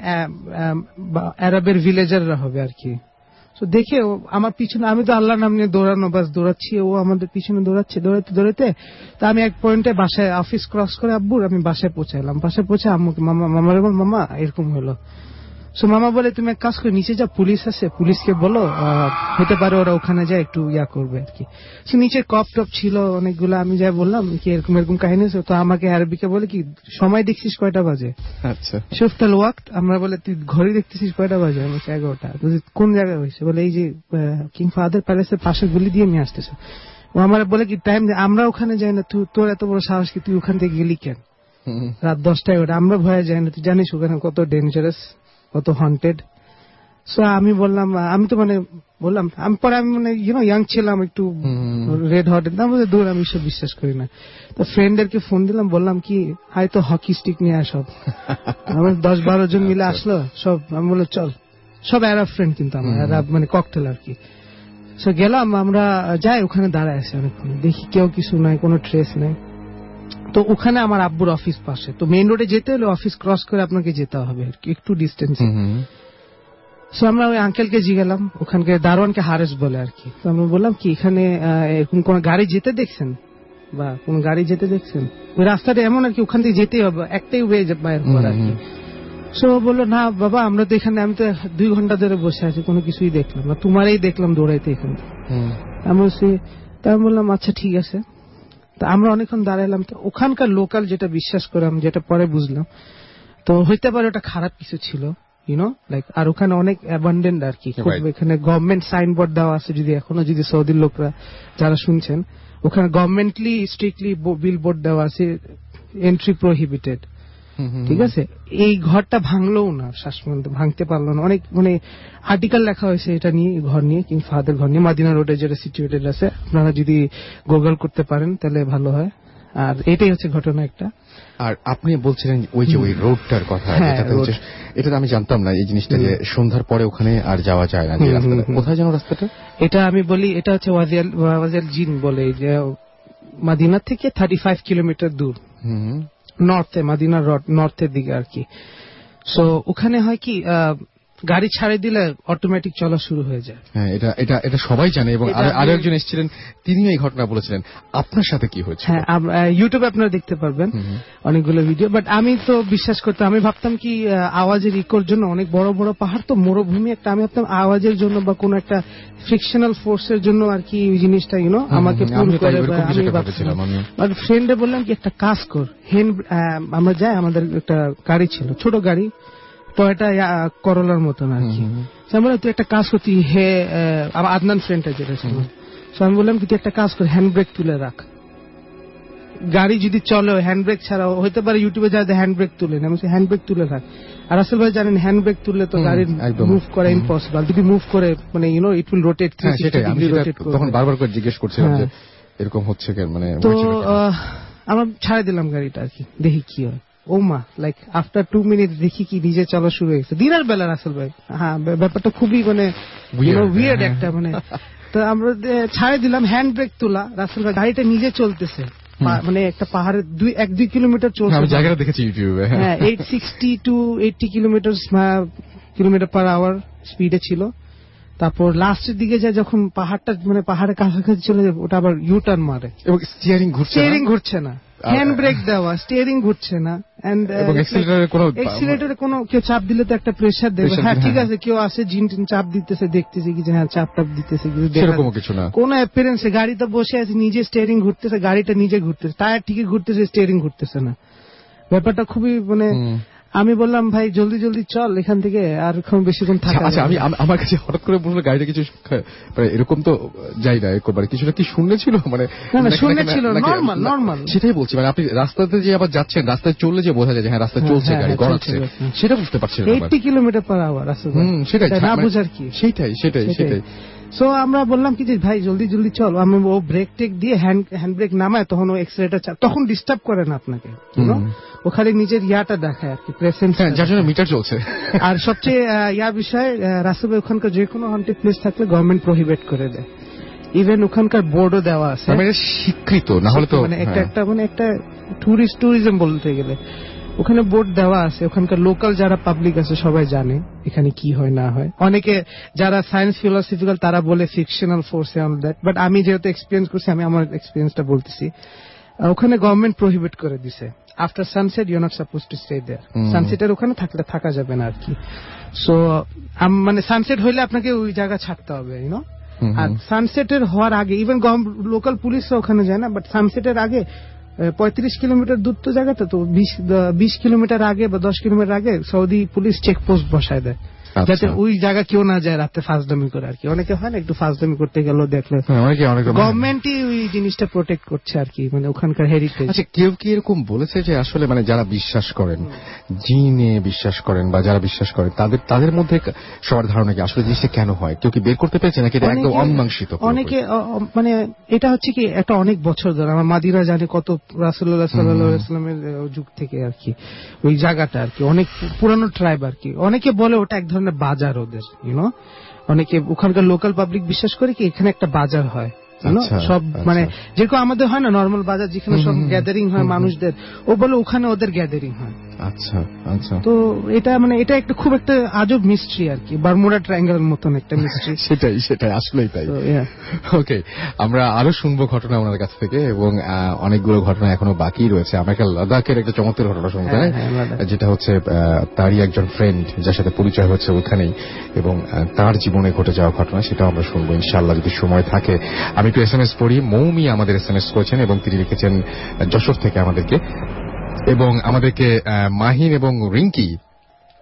আরবের ভিলেজাররা হবে আর কি। তো দেখে আমার পিছনে, আমি তো আল্লাহর নাম নিয়ে দৌড়াচ্ছি, ও আমাদের পিছনে দৌড়াতে তা আমি এক পয়েন্টে বাসায় অফিস ক্রস করে আব্বুর আমি বাসায় পৌঁছাইলাম। বাসায় পৌঁছে আম্মুকে মামারে বল মামা এরকম হলো। সো মামা বলে তুমি এক কাজ করে নিচে যা, পুলিশ আছে, পুলিশকে বলো হতে পারে ওরা ওখানে যায় একটু ইয়া করবে আর কি। সো নিচে কপ টপ ছিল অনেকগুলো, আমি যাই বললাম কি এরকম কাহিনী আছে। তো আমাকে আরবিকে বলে কি সময় দেখছিস কয়টা বাজে? আচ্ছা, শুফতাল ওয়াক্ত। আমরা বলে তুই ঘড়ি দেখতেছিস কয়টা বাজে? আমি 11টা। কোন জায়গায় হয়েছে? বলে এই যে কিং ফাহাদের প্যালেসের পাশে গুলি দিয়ে নিয়ে আসতেছে। ও আমার বলে কি টাইম, আমরা ওখানে যাই না, তোর এত বড় সাহস কি তুই ওখান থেকে গেলি কেন রাত 10টায়? ওটা আমরা ভয়ে যাই না, তুই জানিস ওখানে কত ডেঞ্জারাস, কত হন্টেড। সো আমি বললাম, আমি তো মানে বললাম, আমি পরে আমি মানে ইয়াং ছিলাম একটু, রেড হটেড না, বলে দূর, আমি সব বিশ্বাস করি না। তো ফ্রেন্ডদেরকে ফোন দিলাম, বললাম কি হয়তো হকি স্টিক নিয়ে সব আমার 10-12 জন মিলে আসলো সব। আমি বললাম চল, সব অ্যারাব ফ্রেন্ড, কিন্তু আমার অ্যারাব মানে ককটেল আর কি। সো গেলাম, আমরা যাই, ওখানে দাঁড়ায় আছে অনেকক্ষণ, দেখি কেউ কিছু নাই, কোনো ট্রেস নেই। তো ওখানে আমার আব্বুর অফিস পাশে, তো মেইন রোডে যেতে হলে অফিস ক্রস করে আপনাকে যেতে হবে আর কি, একটু ডিস্টেন্সে। সো আমরা ওই আঙ্কেলকে জিজ্ঞালাম, ওখানকে দারোয়ানকে হারেস বলে আর কি। তো আমরা বললাম কি এখানে এরকম কোন গাড়ি যেতে দেখছেন বা কোন গাড়ি যেতে দেখছেন? ওই রাস্তাটা এমন আর কি, ওখান থেকে যেতেই হবে, একটাই ওয়ে বাইর করা আর কি। সো বললো না বাবা, আমরা তো এখানে, আমি তো 2 ঘন্টা ধরে বসে আছি, কোনো কিছুই দেখলাম না, তোমারই দেখলাম দৌড়াইতে এখান থেকে। আমি বললাম আচ্ছা ঠিক আছে। তো আমরা অনেকক্ষণ দাঁড়ালাম। তো ওখানকার লোকাল যেটা বিশ্বাস করলাম, যেটা পরে বুঝলাম, তো হইতে পারে ওটা খারাপ কিছু ছিল, লাইক, আর ওখানে অনেক অ্যাবান্ডেন্ট আর কি, এখানে গভর্নমেন্ট সাইনবোর্ড দেওয়া আছে, যদি এখনো যদি সৌদির লোকরা যারা শুনছেন ওখানে গভর্নমেন্টলি স্ট্রিক্টলি বিলবোর্ড দেওয়া আছে, এন্ট্রি প্রহিবিটেড। ঠিক আছে, এই ঘরটা ভাঙলো না, শ্বাস ভাঙতে পারলো না। অনেক মানে আর্টিকেল লেখা হয়েছে এটা নিয়ে, ঘর নিয়ে, কিং ফাহাদের ঘর নিয়ে, মাদিনা রোডে যেটা সিচুয়েটেড আছে। আপনারা যদি গুগল করতে পারেন তাহলে ভালো হয়। আর এটাই হচ্ছে ঘটনা একটা। আর আপনি বলছিলেন ওই যে ওই রোডটার কথা, এটা আমি জানতাম না এই জিনিসটা, যে সন্ধ্যার পরে ওখানে আর যাওয়া যায় না। কোথায় যেন রাস্তাটা? এটা আমি বলি, এটা হচ্ছে ওয়াজিয়াল জিন বলে, যে মাদিনা থেকে 35 কিলোমিটার দূর নর্থে, মাদিনা রোড নর্থের দিকে আর কি। সো ওখানে হয় কি, গাড়ি ছাড়ে দিলে অটোমেটিক চলা শুরু হয়ে যায়। হ্যাঁ, এটা সবাই জানে। এবং আরো একজন এসেছিলেন, তিনিও এই ঘটনা বলেছিলেন। আপনার সাথে কি হয়েছে? হ্যাঁ, ইউটিউবে আপনারা দেখতে পারবেন অনেকগুলো ভিডিও। বাট আমি তো বিশ্বাস করতাম, আমি ভাবতাম কি আওয়াজের ইকোর জন্য, অনেক বড় বড় পাহাড় তো, মরুভূমি একটা, আমি ভাবতাম আওয়াজের জন্য বা কোন একটা ফ্রিকশনাল ফোর্সের জন্য আর কি ওই জিনিসটা আমাকে পুল করে। আমি ফ্রেন্ডে বললাম কি একটা কাজ কর, আমরা যাই, আমাদের একটা গাড়ি ছিল, ছোট গাড়ি, টয়টা করলার মতন আর কি। আমি বললাম তুই একটা কাজ করতি, আমার আদনান ফ্রেন্ডটা যেটা ছিল, আমি বললাম কি তুই একটা কাজ কর, হ্যান্ড ব্রেক তুলে রাখ, গাড়ি যদি চলে হ্যান্ড ব্রেক ছাড়া হইতে পারে, ইউটিউবে যাতে হ্যান্ড ব্রেক তুলে না, আমি হ্যান্ড ব্রেক তুলে রাখ। আর আসল ভাই জানেন, হ্যান্ড ব্রেক তুললে তো গাড়ি মুভ করা ইম্পসিবল, যদি মুভ করে মানে it will rotate 360 degree rotate করে। তখন বারবার করে জিজ্ঞেস করছিলাম যে এরকম হচ্ছে কেন, মানে তো আমরা ছাড়ে দিলাম গাড়িটা আর কি, দেখি কি হয়। ও মা, লাইক আফটার 2 মিনিট দেখি কি নিজে চলা শুরু হয়েছে, দিনের বেলা রাসেল ভাই। হ্যাঁ, ব্যাপারটা খুবই মানে উইয়ার্ড একটা মানে। তো আমরা ছাড়ে দিলাম, হ্যান্ড ব্রেক তোলা, রাসেল ভাই গাড়িটা নিজে চলতেছে, মানে একটা পাহাড়ের 1-2 কিলোমিটার চলছে, আমি জায়গাটা দেখেছি ইউটিউবে। হ্যাঁ, 860 to 80 কিলোমিটার পার আওয়ার স্পিডে ছিল। তারপর লাস্টের দিকে যায় যখন পাহাড়টা মানে পাহাড়ের কাছাকাছি চলে যাবে, ওটা আবার ইউ টার্ন মারে এবং স্টিয়ারিং ঘুরছে না, হ্যান্ড ব্রেক দেওয়া, স্টিয়ারিং ঘুরছে না, এক্সিলারেটরে কোনো কেউ চাপ দিলে তো একটা প্রেসার দেবে। হ্যাঁ, ঠিক আছে, কেউ আসে জিন চাপ দিতেছে, দেখতেছে কি যে হ্যাঁ চাপ দিতেছে, সেরকম কিছু না, কোনো অ্যাপিয়ারেন্সে গাড়ি তো বসে আছে, নিজে স্টিয়ারিং ঘুরতেছে, গাড়িটা নিজে ঘুরতেছে, টায়ার ঠিকই ঘুরতেছে, স্টিয়ারিং ঘুরতেছে না। ব্যাপারটা খুবই মানে, আমি বললাম ভাই জলদি জলদি চল এখান থেকে, আর বেশিক্ষণ থাকা। আচ্ছা, আমি আমার কাছে হঠাৎ করে বললো গাড়িটা কিছু এরকম তো যাই না একবার, কিছুটা কি শুনেছিল মানে? না, শুনেছিল, নর্মাল, সেটাই বলছি। মানে আপনি রাস্তাতে যে আবার যাচ্ছেন, রাস্তায় চললে যে বোঝা যায় যে হ্যাঁ রাস্তায় চলছে, গাড়ি গড়াচ্ছে, সেটা বুঝতে পারছেন 80 কিলোমিটার পার আওয়ার আসলে, সেটাই না বোঝার কি, সেটাই। সো আমরা বললাম কি যে ভাই জলদি জলদি চল। আমি ও ব্রেক টেক দিয়ে হ্যান্ড ব্রেক নামায়, তখন ও এক্সিলারেটর তখন ডিস্টার্ব করে না আপনাকে, ও খালি নিজের ইয়াটা দেখায় আর কি, প্রেসেন্স, যার জন্য মিটার চলছে। আর সবচেয়ে বিষয় রাসেল, ওখানকার যে কোনো হন্টেড প্লেস থাকলে গভর্নমেন্ট প্রহিবিট করে দেয়, ইভেন ওখানকার বোর্ডও দেওয়া আছে, মানে স্বীকৃত না হলে তো মানে একটা ট্যুরিজম বলতে গেলে ওখানে বোর্ড দেওয়া আছে। ওখানকার লোকাল যারা পাবলিক আছে সবাই জানে এখানে কি হয় না হয়। অনেকে যারা সায়েন্স ফিলোসফিক্যাল তারা বলে fictional force on that, but আমি যেহেতু এক্সপিরিয়েন্স করছি, আমি আমার এক্সপিরিয়েন্সটা বলতেছি। ওখানে গভর্নমেন্ট প্রহিবিট করে দিছে, after sunset you are not suppose to stay there. সানসেটের ওখানে থাকা যাবে না আর কি। সো মানে সানসেট হইলে আপনাকে ওই জায়গা ছাড়তে হবে, ইউনো। আর সানসেটের হওয়ার আগে ইভেন লোকাল পুলিশরা ওখানে যায় না, বাট সানসেটের আগে 35 কিলোমিটার দূর তো জায়গাটা, তো 20 কিলোমিটার আগে বা 10 কিলোমিটার আগে সৌদি পুলিশ চেকপোস্ট বসায় দেয়, যাতে ওই জায়গা কেউ না যায় রাতে ফাঁসদামি করে আর কি। অনেকে হয় না একটু ফাঁসদামি করতে গেল দেখলে, গভর্নমেন্টই ওই জিনিসটা প্রোটেক্ট করছে আর কি, মানে ওখানকার হেরিটেজ। আচ্ছা, কেউ কি এরকম বলেছে যে আসলে মানে যারা বিশ্বাস করেন, জিনে বিশ্বাস করেন বা যারা বিশ্বাস করেন, তাদের মধ্যে সবার ধারণা কি আসলে জিনিসটা কেন হয়? কেউ কি বের করতে পেরেছে নাকি এটা একদম অমীমাংসিত? অনেকে মানে এটা হচ্ছে কি একটা অনেক বছর ধরে আমার মাদিরা জানে, কত রাসূলুল্লাহ সাল্লাল্লাহু আলাইহি ওয়াসাল্লামের যুগ থেকে আর কি ওই জায়গাটা আর কি, অনেক পুরানো ট্রাইব আর কি। অনেকে বলে ওটা এক ধরনের বাজার ওদের, ইউনো। অনেকে ওখানকার লোকাল পাবলিক বিশ্বাস করে কি এখানে একটা বাজার হয়, সব মানে যেরকম আমাদের হয় না নর্মাল বাজার, যেখানে সব গ্যাদারিং হয় মানুষদের, ও বলে ওখানে ওদের গ্যাদারিং হয়। আচ্ছা আচ্ছা। তো এটা মানে এটা একটা খুব একটা আজব মিস্ট্রি আর কি, বারমুডা ট্রায়াঙ্গেলের মতন একটা মিস্ট্রি। সেটাই আসলেই তাই। ওকে, আমরা আরো শুনবো ঘটনা ওনার কাছ থেকে, এবং অনেকগুলো ঘটনা এখনো বাকি রয়েছে। আমরা একটা লাদাখের একটা চমৎকার ঘটনা শুনবো, যেটা হচ্ছে তারই একজন ফ্রেন্ড যার সাথে পরিচয় হচ্ছে ওখানেই, এবং তার জীবনে ঘটে যাওয়া ঘটনা, সেটাও আমরা শুনবো ইনশাআল্লাহ যদি সময় থাকে। আমি একটু SMS পড়ি। মৌমি আমাদের SMS করেছেন এবং তিনি লিখেছেন যশোর থেকে আমাদেরকে, এবং আমাদেরকে মাহিন এবং রিঙ্কি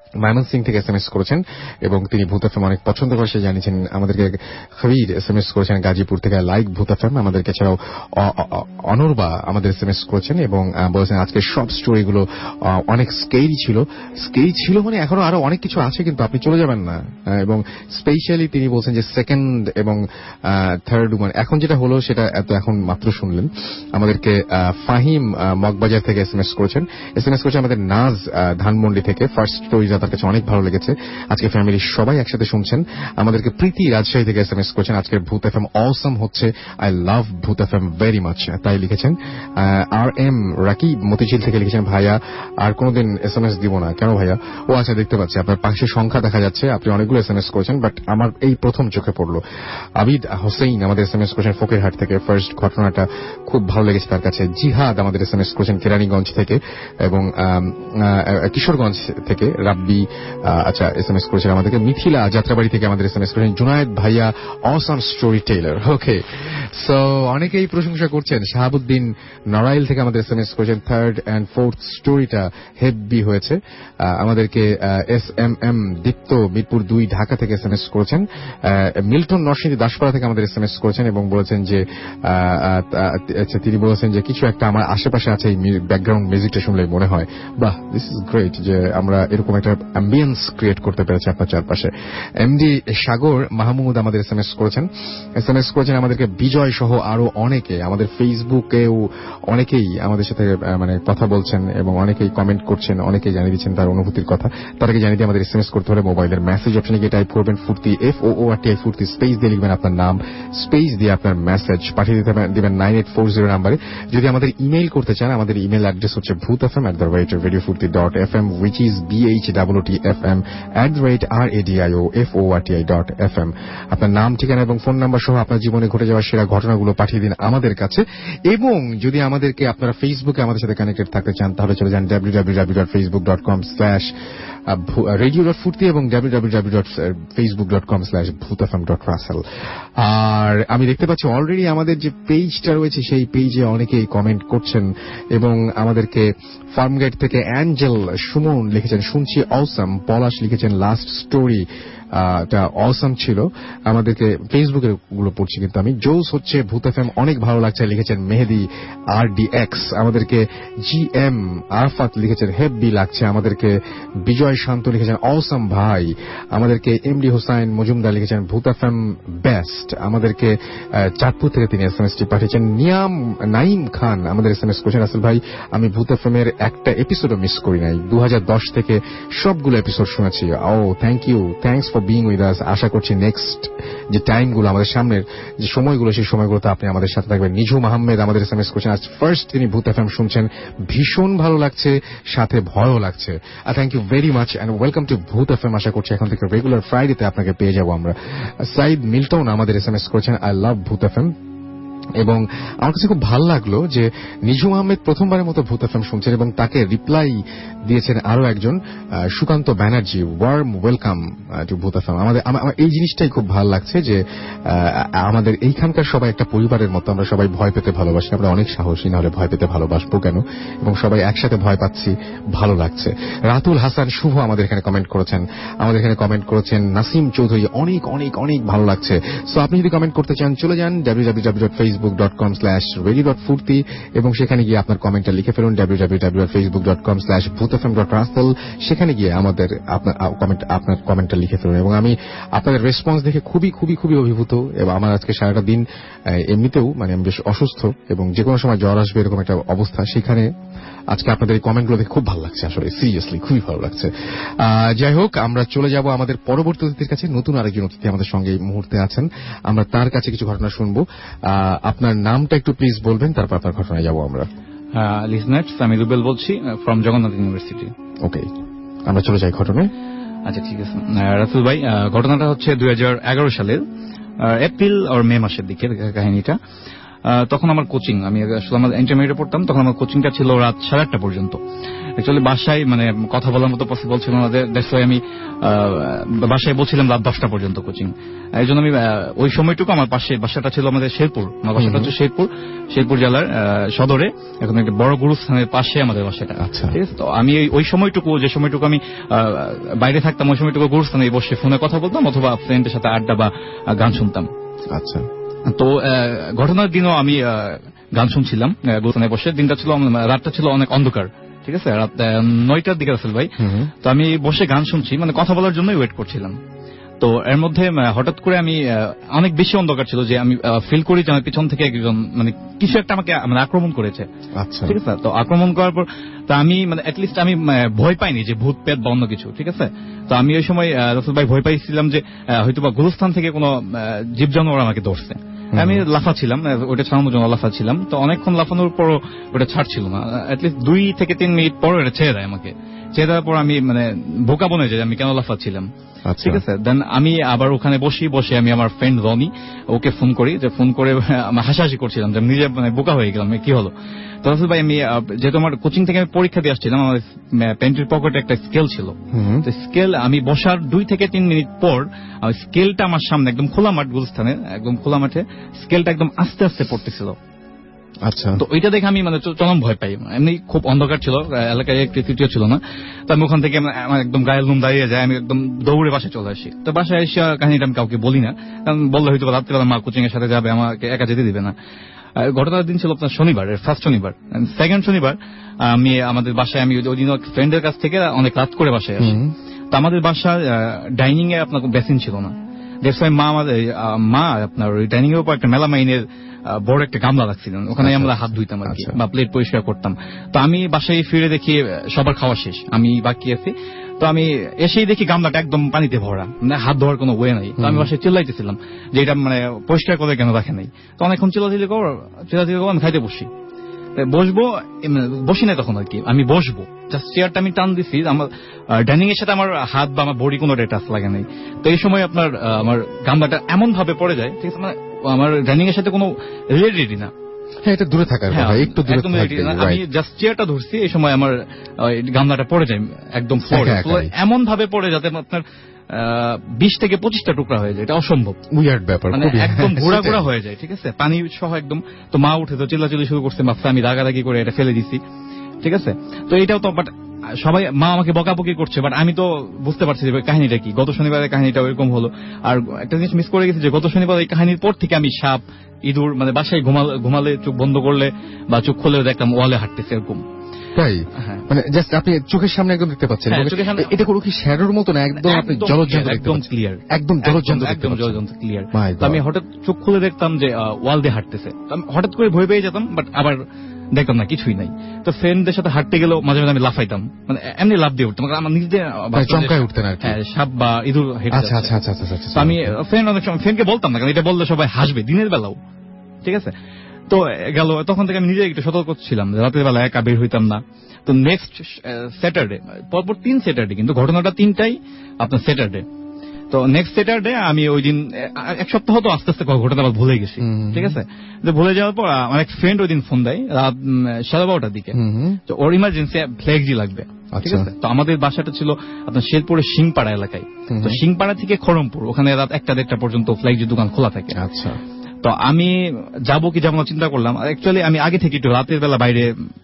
ময়মনসিং থেকে এসএমএস করেছেন এবং তিনি ভূত এফএম অনেক পছন্দ করে সে জানিয়েছেন আমাদেরকে। খবির এসএমএস করেছেন গাজীপুর থেকে, লাইক ভূত এফএম আমাদেরকে। এছাড়াও অনর্বা আমাদের এসএমএস করেছেন এবং বলেছেন আজকের সব স্টোরিগুলো অনেক স্কেরি ছিল মানে এখনো আরো অনেক কিছু আছে কিন্তু আপনি চলে যাবেন না। এবং স্পেশালি তিনি বলছেন যে সেকেন্ড এবং থার্ড ওয়ান এখন যেটা হলো সেটা এখন মাত্র শুনলেন। আমাদেরকে ফাহিম মগবাজার থেকে এসএমএস করেছেন আমাদের নাজ ধানমন্ডি থেকে। ফার্স্ট স্টোরি তার কাছে অনেক ভালো লেগেছে, আজকে ফ্যামিলির সবাই একসাথে শুনছেন। আমাদেরকে প্রীতি রাজশাহী থেকে এসএমএস করেছেন আজকের ভূত এফএম অসম হচ্ছে, I love Bhoot FM very much, তাই লিখেছেন। আর এম রাকিব মতিঝিল থেকে লিখেছেন ভাইয়া আর কোনোদিন এসএমএস দিব না। কেন ভাইয়া? ও আচ্ছা, দেখতে পাচ্ছি আপনার পাশে সংখ্যা দেখা যাচ্ছে, আপনি অনেকগুলো এসএমএস করেছেন বাট আমার এই প্রথম চোখে পড়লো। আবিদ হোসেন আমাদের এসএমএস করেছেন ফকিরহাট থেকে, ফার্স্ট ঘটনাটা খুব ভালো লেগেছে তার কাছে। জিহাদ আমাদের এসএমএস করেছেন কেরানীগঞ্জ থেকে এবং কিশোরগঞ্জ থেকে। রাব্বি আচ্ছা এসএমএস করেছেন আমাদেরকে। মিথিলা যাত্রাবাড়ি থেকে আমাদের এসএমএস করেছেন। জুনায়েদ ভাইয়া awesome story teller. Okay, so অনেকেই প্রশংসা করছেন। শাহাবুদ্দিন নড়াইল থেকে আমাদের এসএমএস করেছেন থার্ড এন্ড ফোর্থ স্টোরিটা হেভি হয়েছে। আমাদেরকে এসএমএম দীপ্ত মিরপুর 2 ঢাকা থেকে এসএমএস করেছেন। মিল্টন নরসিংদী দাসপাড়া থেকে আমাদের এসএমএস করেছেন এবং বলেছেন যে তিনি বলেছেন যে কিছু একটা আমার আশেপাশে আছে, এই ব্যাকগ্রাউন্ড মিউজিকটা শুনলেই মনে হয় বাহ দিস ইজ গ্রেট যে আমরা এরকম একটা অ্যাম্বিয়েন্স ক্রিয়েট করতে পেরেছি আপনার চারপাশে। এমডি সাগর মাহমুদ আমাদের এসএমএস করেছেন আমাদেরকে। বিজয় সহ আরো অনেকে আমাদের ফেসবুকেও অনেকেই আমাদের সাথে মানে কথা বলছেন এবং অনেকেই কমেন্ট করছেন, অনেকেই জানিয়ে দিচ্ছেন তার অনুভূতির কথা। তার আগে জানিয়ে দিয়ে আমাদের এসএমএস করতে হলে মোবাইলের মেসেজ অপশনে গিয়ে টাইপ করবেন ফুর্তি FOORTI ফুর্তি, স্পেস দিয়ে লিখবেন আপনার নাম, স্পেস দিয়ে আপনার মেসেজ পাঠিয়ে দিবেন 9840 নাম্বারে। যদি আমাদের ইমেইল করতে চান আমাদের ইমেইল অ্যাড্রেস হচ্ছে bhutfm@radiofurti.fm which is BHOOTFM@radioforti.fm। আপনার নাম, ঠিকানা এবং ফোন নাম্বার সহ আপনার জীবনে ঘটে যাওয়া সেরা ঘটনাগুলো পাঠিয়ে দিন আমাদের কাছে। এবং যদি আমাদেরকে আপনারা ফেসবুকে আমাদের সাথে কানেক্টেড থাকতে চান তাহলে চলে যান www.facebook.com/radio.furti এবং www.facebook.com/bhutfm.russell। আর আমি দেখতে পাচ্ছি অলরেডি আমাদের যে পেজটা রয়েছে সেই পেজে অনেকেই কমেন্ট করছেন এবং আমাদেরকে ফার্মগেট থেকে অ্যাঞ্জেল সুমন লিখেছেন শুনছি অসম। পলাশ লিখেছেন লাস্ট স্টোরি টা অসম ছিল। আমাদেরকে ফেসবুকের গুলো পড়ছি কিন্তু আমি। জোস হচ্ছে ভূত এফএম অনেক ভালো লাগছে লিখেছেন মেহেদি RDX। আমাদেরকে GM আরাফাত লিখেছেন হেভি লাগছে। আমাদেরকে বিজয় শান্ত লিখেছেন অসম ভাই। আমাদেরকে MD হোসাইন মজুমদার লিখেছেন ভূত এফএম বেস্ট। আমাদেরকে চাঁদপুর থেকে তিনি এসএমএসটি পাঠিয়েছেন। নাইম খান আমাদের এসএমএস করেছেন রাসেল ভাই আমি ভূত এফএম এর একটা এপিসোডও মিস করি নাই, 2010 থেকে সবগুলো এপিসোড শুনেছি। Oh thank you, thanks for being with us. আশা করছি নেক্সট যে টাইমগুলো আমাদের সামনের যে সময়গুলো সেই সময়গুলোতে আপনি আমাদের সাথে থাকবেন। নিঝুম আহমেদ আমাদের এসএমএস করছেন আজ ফার্স্ট তিনি ভূত এফএম শুনছেন, ভীষণ ভালো লাগছে সাথে ভয়ও লাগছে। Thank you very much and welcome to Bhoot FM. আশা করছি এখন থেকে রেগুলার ফ্রাইডেতে আপনাকে পেয়ে যাবো আমরা। সাইদ মিল্টন আমাদের এসএমএস করছেন আই লাভ ভূত এফএম। এবং আমার কাছে খুব ভালো লাগলো যে নিঝুম আহমেদ প্রথমবারের মতো ভূত এফএম শুনছেন এবং তাকে রিপ্লাই দিয়েছেন আরো একজন Sukanta Banerjee, warm welcome to Bhoot FM. আমার এই জিনিসটাই খুব ভালো লাগছে যে আমাদের এইখানকার সবাই একটা পরিবারের মতো, আমরা সবাই ভয় পেতে ভালোবাসি, আমরা অনেক সাহসী, না হলে ভয় পেতে ভালোবাসবো কেন, এবং সবাই একসাথে ভয় পাচ্ছি, ভালো লাগছে। রাতুল হাসান শুভ আমাদের এখানে কমেন্ট করেছেন। নাসিম চৌধুরী অনেক অনেক অনেক ভালো লাগছে। সো আপনি যদি কমেন্ট করতে চান চলে যান www.facebook.com/radio.furti এবং সেখানে গিয়ে আপনার কমেন্টটা লিখে ফেলুন www.facebook.com/bhutfm.russell। সেখানে গিয়ে আমাদের আপনার কমেন্টটা লিখে ফেলুন এবং আমি আপনাদের রেসপন্স দেখে খুবই খুবই খুবই অভিভূত। এবং আমার আজকে সারাটা দিন এমনিতেও মানে আমি বেশ অসুস্থ এবং যে কোনো সময় জ্বর আসবে এরকম একটা অবস্থা, সেখানে আজকে আপনাদের এই কমেন্টগুলো দেখে খুব ভালো লাগছে, আসলে সিরিয়াসলি খুবই ভালো লাগছে। যাই হোক, আমরা চলে যাব আমাদের পরবর্তী অতিথির কাছে। নতুন আরেকজন অতিথি আমাদের সঙ্গে এই মুহূর্তে আছেন, আমরা তার কাছে কিছু ঘটনা শুনবো। আপনার নামটা একটু প্লিজ বলবেন, তারপর আপনার ঘটনায় যাব আমরা। লিসনার্স, আমি রুবেল বলছি ফ্রম জগন্নাথ ইউনিভার্সিটি। ওকে, আমরা চলে যাই ঘটনায়। আচ্ছা ঠিক আছে রাসেল ভাই, ঘটনাটা হচ্ছে 2011 সালের এপ্রিল আর মে মাসের দিকে কাহিনীটা। তখন আমার কোচিং, আমি আসলে আমার ইন্টারমিডিয়েটে পড়তাম, তখন আমার কোচিংটা ছিল রাত 8:30 পর্যন্ত। অ্যাকচুয়ালি বাসায় মানে কথা বলার মতো পসিবল ছিল না, দ্যাটস ওয়াই আমি বাসায় বলছিলাম রাত 10টা পর্যন্ত কোচিং। এই জন্য আমি ওই সময়টুকু আমার পাশে, বাসাটা ছিল আমাদের শেরপুর, আমার বাসাটা হচ্ছে শেরপুর জেলার সদরে, এখন একটা বড় গুরুস্থানের পাশে আমাদের বাসাটা। ঠিক আছে, তো আমি ওই সময়টুকু, যে সময়টুকু আমি বাইরে থাকতাম, ওই সময়টুকু গুরুস্থানে বসে ফোনে কথা বলতাম অথবা ফ্রেন্ডের সাথে আড্ডা বা গান শুনতাম। আচ্ছা, তো ঘটনার দিনও আমি গান শুনছিলাম গুরুস্থানে বসে। দিনটা ছিল, রাতটা ছিল অনেক অন্ধকার, ঠিক আছে, রাত 9টার দিকে রাসেল ভাই। তো আমি বসে গান শুনছি, মানে কথা বলার জন্যই ওয়েট করছিলাম। তো এর মধ্যে হঠাৎ করে আমি অনেক বেশি অন্ধকার ছিল যে আমি ফিল করি যে আমার পিছন থেকে একজন মানে কিছু একটা আমাকে মানে আক্রমণ করেছে। আচ্ছা, ঠিক আছে, তো আক্রমণ করার পর তো আমি মানে অ্যাটলিস্ট আমি ভয় পাইনি যে ভূত পেট বা অন্য কিছু, ঠিক আছে। তো আমি ওই সময় রাসেল ভাই ভয় পাইছিলাম যে হয়তো বা গুরুস্থান থেকে কোনো জীব জানোয়ার আমাকে ধরছে। আমি লাফাচ্ছিলাম, ওটা ছাড়ানোর জন্য লাফাচ্ছিলাম। তো অনেকক্ষণ লাফানোর পরও ওটা ছাড়ছিল না, অ্যাটলিস্ট 2 থেকে 3 মিনিট পর এটা ছেড়ে দেয় আমাকে। ছেড়ে দেওয়ার পর আমি মানে বোকা বনে যাই আমি কেন লাফাচ্ছিলাম। ঠিক আছে, দেন আমি আবার ওখানে বসে আমি আমার ফ্রেন্ড রনি, ওকে ফোন করি, যে ফোন করে হাসাহাসি করছিলাম যে নিজে মানে বোকা হয়ে গেলাম, কি হলো। তো রাসেল ভাই আমি যেহেতু আমার কোচিং থেকে আমি পরীক্ষা দিয়ে আসছিলাম, আমার প্যান্টের পকেটে একটা স্কেল ছিল। তো স্কেল আমি বসার 2 থেকে 3 মিনিট পর স্কেলটা আমার সামনে একদম খোলা মাঠ, গুলস্থানে একদম খোলা মাঠে স্কেলটা একদম আস্তে আস্তে পড়তেছিল। আচ্ছা, তো ওইটা দেখে আমি মানে চরম ভয় পাই। এমনি খুব অন্ধকার ছিল, এলাকায় ইলেকট্রিসিটিও ছিল না। তো আমি ওখান থেকে আমার একদম গায়ের লোম দাঁড়িয়ে যায়, আমি একদম দৌড়ে বাসায় চলে আসি। তো বাসায় এসে কাহিনীটা আমি কাউকে বলি না, কারণ বললে হয়তো রাত্রিবেলা মা কোচিং এর সাথে যাবে, আমাকে একা যেতে দিবে না। ঘটনার দিন ছিল আপনার শনিবার, ফার্স্ট শনিবার। সেকেন্ড শনিবার আমি আমাদের বাসায়, আমি ওই দিন ফ্রেন্ডের কাছ থেকে অনেক রাত করে বাসায় আসি। তো আমাদের বাসার ডাইনিং এ আপনার বেসিন ছিল না, দ্যাটস ওয়াই মা আপনার ওই ডাইনিং এর উপর একটা মেলামাইনের বড় একটা গামলা রাখছিলেন, ওখানে আমরা হাত ধুইতাম আর কি, বা প্লেট পরিষ্কার করতাম। তো আমি বাসায় ফিরে দেখি সবার খাওয়া শেষ, আমি বাকি আছি। তো আমি এসেই দেখি গামলাটা একদম পানিতে ভরা, মানে হাত ধোয়ার কোনো ওয়ে নাই। তো আমি বাসায় চিল্লাইতেছিলাম যে এটা মানে পরিষ্কার করে কেন রাখে নাই। তো অনেকক্ষণ চিল্লাচিল্লি করো, আমি খাইতে বসি না তখন আর কি, আমি বসবো, জাস্ট চেয়ারটা আমি টান দিছি, আমার ডাইনিং এর সাথে আমার হাত বা আমার বডি কোনো টাচ লাগে নাই। তো এই সময় আপনার আমার গামলাটা এমন ভাবে পড়ে যায়, ঠিক আছে, মানে আমার ডাইনিং এর সাথে কোনো রিলেটেডই না। হ্যাঁ, এটা দূরে থাকার কথা, একটু দূরে থাকবে। আমি জাস্ট চেয়ারটা ধরছি, এই সময় আমার গামলাটা পড়ে যায় একদম ফ্লোরে, এমন ভাবে পড়ে যাতে আপনার 20 থেকে 25টা টুকরা হয়ে যায়। এটা অসম্ভব, উইয়ার্ড ব্যাপার, মানে একদম ঘোরা হয়ে যায়, ঠিক আছে, পানি সহ একদম। তো মা উঠে তো চিল্লাচিল্লি শুরু করছে, মাফা আমি রাগারাগি করে এটা ফেলে দিছি, ঠিক আছে। তো এটাও তো, বাট সবাই মা আমাকে বকাবকি করছে, বাট আমি তো বুঝতে পারছি যে কাহিনীটা কি। গত শনিবারের কাহিনীটা ওইরকম হলো। আর একটা জিনিস মিস করে গেছি যে গত শনিবার এই কাহিনীর পর থেকে আমি সাপ, ইঁদুর, মানে বাসায় ঘুমালে চোখ বন্ধ করলে বা চোখ খুলে দেখলাম ওয়ালে হাঁটতেছে এরকম। তাই, মানে জাস্ট আপনি চোখের সামনে একদম দেখতে পাচ্ছেন। এটা কোনো কি শ্যাডোর মতো না, একদম আপনি জলজ্যান্ত, একদম ক্লিয়ার, একদম জলজ্যান্ত ক্লিয়ার। আমি হঠাৎ চোখ খুলে দেখতাম যে ওয়াল দিয়ে হাঁটতেছে। হঠাৎ করে ভয় পেয়ে যেতাম, বাট আবার দেখতাম না কিছুই নাই। তো ফ্রেন্ডদের সাথে হাঁটতে গেলেও মাঝে মাঝে আমি লাফাইতাম, মানে এমনি লাফ দিয়ে উঠতাম, আমার নিজে চমকায় উঠতেন আর কি, সাপ বা ইঁদুর হেঁটে। আচ্ছা, আমি অনেক সময় ফ্রেন্ডকে বলতাম না, কারণ এটা বললে সবাই হাসবে দিনের বেলাও, ঠিক আছে। তো গেল, তখন থেকে আমি নিজে একটু সতর্ক ছিলাম, রাতের বেলা একা বের হইতাম না। তো নেক্সট স্যাটারডে, পরপর 3 স্যাটারডে, কিন্তু ঘটনাটা 3টাই আপনার স্যাটারডে। তো নেক্সট স্যাটারডে আমি ওই দিন 1 সপ্তাহ তো আস্তে আস্তে ঘটনা ভুলে গেছি, ঠিক আছে। তো ভুলে যাওয়ার পর আমার এক ফ্রেন্ড ওই দিন ফোন দেয় রাত 12:30টার দিকে, তো ওর ইমার্জেন্সি ফ্লেক্সি লাগবে, ঠিক আছে। তো আমাদের বাসাটা ছিল আপনার শেরপুরের সিংপাড়া এলাকায়। তো সিংপাড়া থেকে খড়মপুর, ওখানে রাত 1টা-1:30টা পর্যন্ত ফ্লেক্সি দোকান খোলা থাকে। আচ্ছা, তো আমি যাবো কি যাবো না চিন্তা করলাম। অ্যাকচুয়ালি আমি আগে থেকে একটু রাতের বেলা বাইরে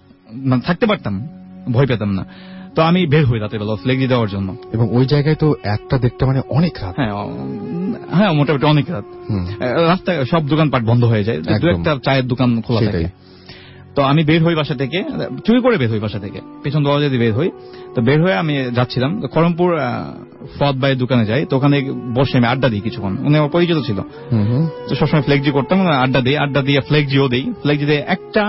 থাকতে পারতাম, ভয় পেতাম না। তো আমি বের হই রাতের বেলা ফ্লেক্সি দেওয়ার জন্য। এবং ওই জায়গায় তো 1টা-1:30টা মানে অনেক রাত। হ্যাঁ, মোটামুটি অনেক রাত। রাস্তায় সব দোকানপাট বন্ধ হয়ে যায়, 2-1টা চায়ের দোকান খোলা থাকে। তো আমি বের হই বাসা থেকে, চুরি করে বের হই বাসা থেকে, পেছন দরজা দিয়ে বের হই। তো বের হয়ে আমি যাচ্ছিলাম খড়মপুর ফদ ভাইয়ের দোকানে যাই। তো ওখানে বসে আমি আড্ডা দিই কিছুক্ষণ, উনি আমার পরিচিত ছিল। তো সবসময় ফ্লেক্সি করতাম, আড্ডা দিয়ে ফ্লেক্সিও দিই। ফ্লেক্সি দিয়ে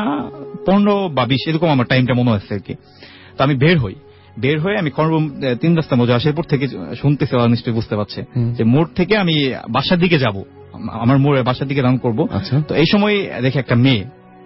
1টা-15 বা 20 এরকম আমার টাইমটা মনে হচ্ছে আর কি। তো আমি বের হয়ে আমি খড়মপুর 3 রাস্তা মোজা শেরপুর থেকে শুনতেছি, নিশ্চয়ই বুঝতে পারছে যে মোড় থেকে আমি বাসার দিকে যাব, আমার মোড়ে বাসার দিকে রান করবো। তো এই সময় দেখি একটা মেয়ে,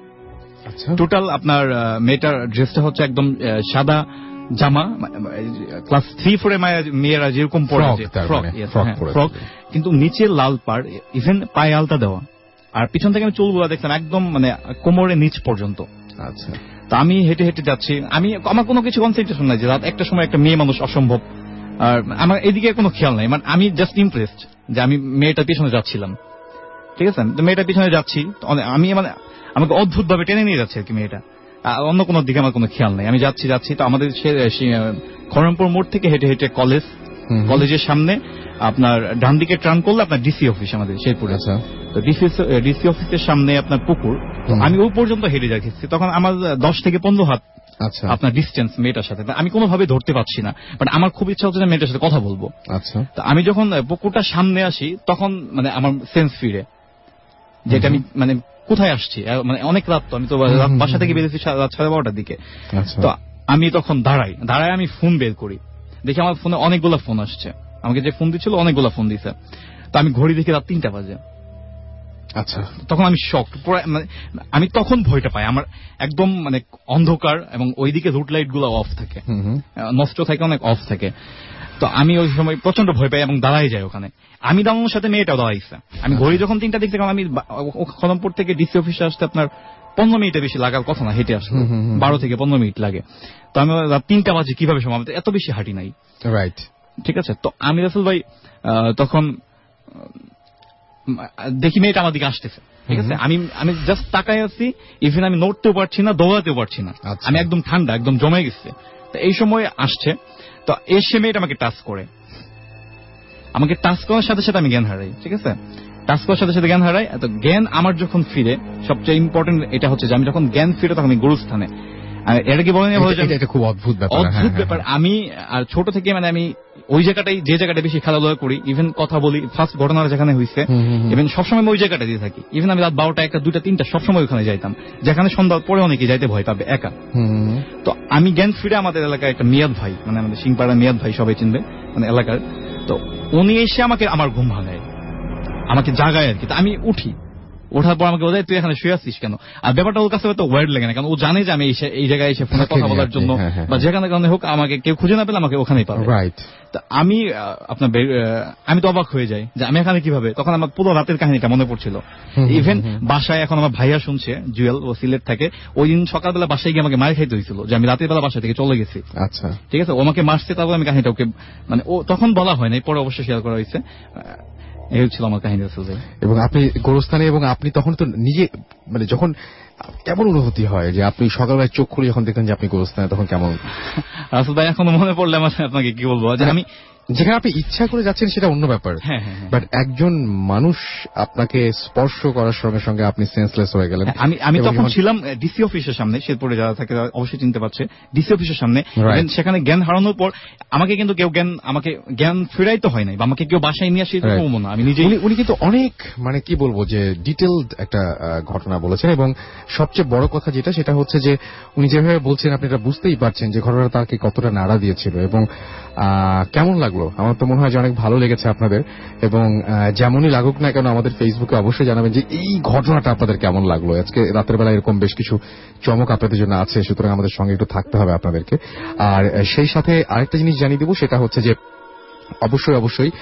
টোটাল আপনার মেয়েটার ড্রেসটা হচ্ছে একদম সাদা জামা, ক্লাস 3-4 মেয়েরা যেরকম পরে, ফ্রক, কিন্তু নিচে লাল পাড়, ইভেন পায়ে আলতা দেওয়া, আর পিছন থেকে আমি চুলগুলো দেখলাম একদম মানে কোমরের নিচ পর্যন্ত। আচ্ছা, তো আমি হেঁটে হেঁটে যাচ্ছি, আমার কোনো কিছু কনসেন্ট্রেশন নাই যে রাত একটা সময় একটা মেয়ে মানুষ অসম্ভব, আর আমার এদিকে কোনো খেয়াল নাই, মানে আমি জাস্ট ইমপ্রেসড যে আমি মেয়েটার পিছনে যাচ্ছিলাম, ঠিক আছে। তো মেয়েটার পিছনে যাচ্ছি, আমি মানে আমাকে অদ্ভুত ভাবে টেনে নিয়ে যাচ্ছে আর কি মেয়েটা, অন্য কোনো দিকে আমার কোনো খেয়াল নাই। আমি যাচ্ছি তো আমাদের খড়মপুর মোড় থেকে হেঁটে হেঁটে কলেজের সামনে আপনার ডান দিকে টার্ন করলে আপনার ডিসি অফিস আমাদের শেরপুরে। তো ডিসি অফিসের সামনে আপনার পুকুর, আমি ওই পর্যন্ত হেঁটে যাচ্ছি, তখন আমার 10 থেকে 15 হাত আপনার ডিস্টেন্স মেয়েটার সাথে। আমি কোনোভাবে ধরতে পারছি না, বাট আমার খুব ইচ্ছা হচ্ছে মেয়েটার সাথে কথা বলবো। তো আমি যখন পুকুরটার সামনে আসি তখন মানে আমার সেন্স ফিরে, যেটা আমি মানে কোথায় আসছি, মানে অনেক রাত, তো আমি তো বাসা থেকে বেরিয়েছি রাত 12:30টার দিকে। তো আমি তখন দাঁড়াই আমি ফোন বের করি, দেখি আমার ফোনে অনেকগুলো ফোন আসছে, আমাকে যে ফোন দিচ্ছিল অনেকগুলো ফোন দিছে। তো আমি ঘড়ি দেখি রাত 3টা বাজে। আচ্ছা, তখন আমি শক, মানে আমি তখন ভয়টা পাই, আমার একদম মানে অন্ধকার এবং ওইদিকে রুট লাইট গুলো অফ থাকে, নষ্ট থাকে, অনেক অফ থাকে। তো আমি ওই সময় প্রচন্ড ভয় পাই এবং দাঁড়াই যাই ওখানে। আমি দাঁড়ানোর সাথে মেয়েটাও দাঁড়াইছে। আমি ঘড়ি যখন 3টা দেখছি, কারণ আমি খড়মপুর থেকে ডিসি অফিসে আসতে আপনার 15 মিনিটের বেশি লাগার কথা না, হেঁটে আসলে 12 থেকে 15 মিনিট লাগে। তো আমি রাত 3টা বাজে কিভাবে সময়, এত বেশি হাঁটি নাই, রাইট, ঠিক আছে। তো আমি রাসেল ভাই তখন দেখি মেয়েটা আমার দিকে আসতেছে, ঠিক আছে। আমি জাস্ট তাকায় আছি, ইভেন আমি নড়তেও পারছি না, দৌড়াতেও পারছি না, আমি একদম ঠান্ডা, একদম জমে গেছে। তো এই সময় আসছে, তো এসে মেয়েটা আমাকে টাচ করে, আমাকে টাচ করার সাথে সাথে আমি জ্ঞান হারাই, ঠিক আছে। টাচ করার সাথে সাথে জ্ঞান হারাই। তো জ্ঞান আমার যখন ফিরে, সবচেয়ে ইম্পর্টেন্ট এটা হচ্ছে যে আমি যখন জ্ঞান ফিরে তখন আমি গুরুস্থানে। এটা কি বলেন, এটা খুব অদ্ভুত ব্যাপার। আমি আর ছোট থেকে মানে আমি ওই জায়গাটাই, যে জায়গাটা বেশি খেলাধুলা করি, ইভেন কথা বলি, ফার্স্ট ঘটনাটা যেখানে হয়েছে, ইভেন সবসময় ওই জায়গাটা দিয়ে থাকি। ইভেন আমি রাত 12টা, 1টা, 2টা, 3টা সবসময় ওখানে যাইতাম, যেখানে সন্ধ্যার পরে অনেকে যাইতে ভয় পাবে একা। তো আমি জ্ঞান ফিরে আমাদের এলাকায় একটা মিয়াদ ভাই, মানে আমাদের সিংপাড়া মিয়াদ ভাই সবাই চিনবে মানে এলাকার, তো উনি এসে আমাকে আমার ঘুম ভাঙায়, আমাকে জাগায় আর কি। তো আমি উঠি, ওঠার পর আমাকে বলে তুই এখানে শুয়ে আসছিস কেন। আর ব্যাপারটা ওর কাছে তো ওয়ার্ড লাগে না, কারণ ও জানে যে আমি এই জায়গায় এসে ফোনে কথা বলার জন্য বা যেখানে কারণে হোক আমাকে কেউ খুঁজে না পেলে আমাকে ওখানেই পাবে। তা আমি আমি তো অবাক হয়ে যাই যে আমি এখানে কিভাবে। তখন আমার পুরো রাতের কাহিনীটা মনে পড়ছিল। ইভেন বাসায় এখন আমার ভাইয়া শুনছে, জুয়েল, ও সিলেট থাকে, ওই দিন সকালবেলা বাসায় গিয়ে আমাকে মার খাইতে হয়েছিল যে আমি রাতের বেলা বাসা থেকে চলে গেছি। আচ্ছা, ঠিক আছে। ও আমাকে মারছে, তারপর আমি কাহিনীটা ওকে মানে ও তখন বলা হয় নাই, পরে অবশ্যই শেয়ার করা হয়েছে। এই হচ্ছিল আমার কাহিনী। এবং আপনি গোরস্থানে, এবং আপনি তখন তো নিজে মানে যখন কেমন অনুভূতি হয় যে আপনি সকালবেলা চোখ খুলে যখন দেখেন যে আপনি গোরস্থানে, তখন কেমন? আসলে ভাই এখনো মনে পড়লে আমার আপনাকে কি বলবো, যে আমি যেখানে আপনি ইচ্ছা করে যাচ্ছেন সেটা অন্য ব্যাপার, বাট একজন মানুষ আপনাকে স্পর্শ করার সঙ্গে সঙ্গে আপনি সেন্সলেস হয়ে গেলেন। আমি তখন ছিলাম ডিসি অফিসের সামনে, শেরপুরে যারা থাকে অবশ্যই চিনতে পারছে, ডিসি অফিসের সামনে। সেখানে জ্ঞান হারানোর পর আমাকে কিন্তু কেউ আমাকে জ্ঞান ফেরাইতে হয় নাই, বা আমাকে কেউ বাসায় নিয়ে আসি না, আমি নিজে। উনি কিন্তু অনেক মানে কি বলবো যে ডিটেলড একটা ঘটনা বলেছেন, এবং সবচেয়ে বড় কথা যেটা, সেটা হচ্ছে যে উনি যেভাবে বলছেন আপনি এটা বুঝতেই পারছেন যে ঘটনাটা তাকে কতটা নাড়া দিয়েছিল। এবং কেমন লাগলো? আমার তো মনে হয় যে অনেক ভালো লেগেছে আপনাদের, এবং যেমনই লাগুক না কেন আমাদের ফেসবুকে অবশ্যই জানাবেন যে এই ঘটনাটা আপনাদের কেমন লাগলো। আজকে রাতের বেলা এরকম বেশ কিছু চমক আপনাদের জন্য আছে, সুতরাং আমাদের সঙ্গে একটু থাকতে হবে আপনাদেরকে। আর সেই সাথে আরেকটা জিনিস জানিয়ে দেবো, সেটা হচ্ছে যে অবশ্যই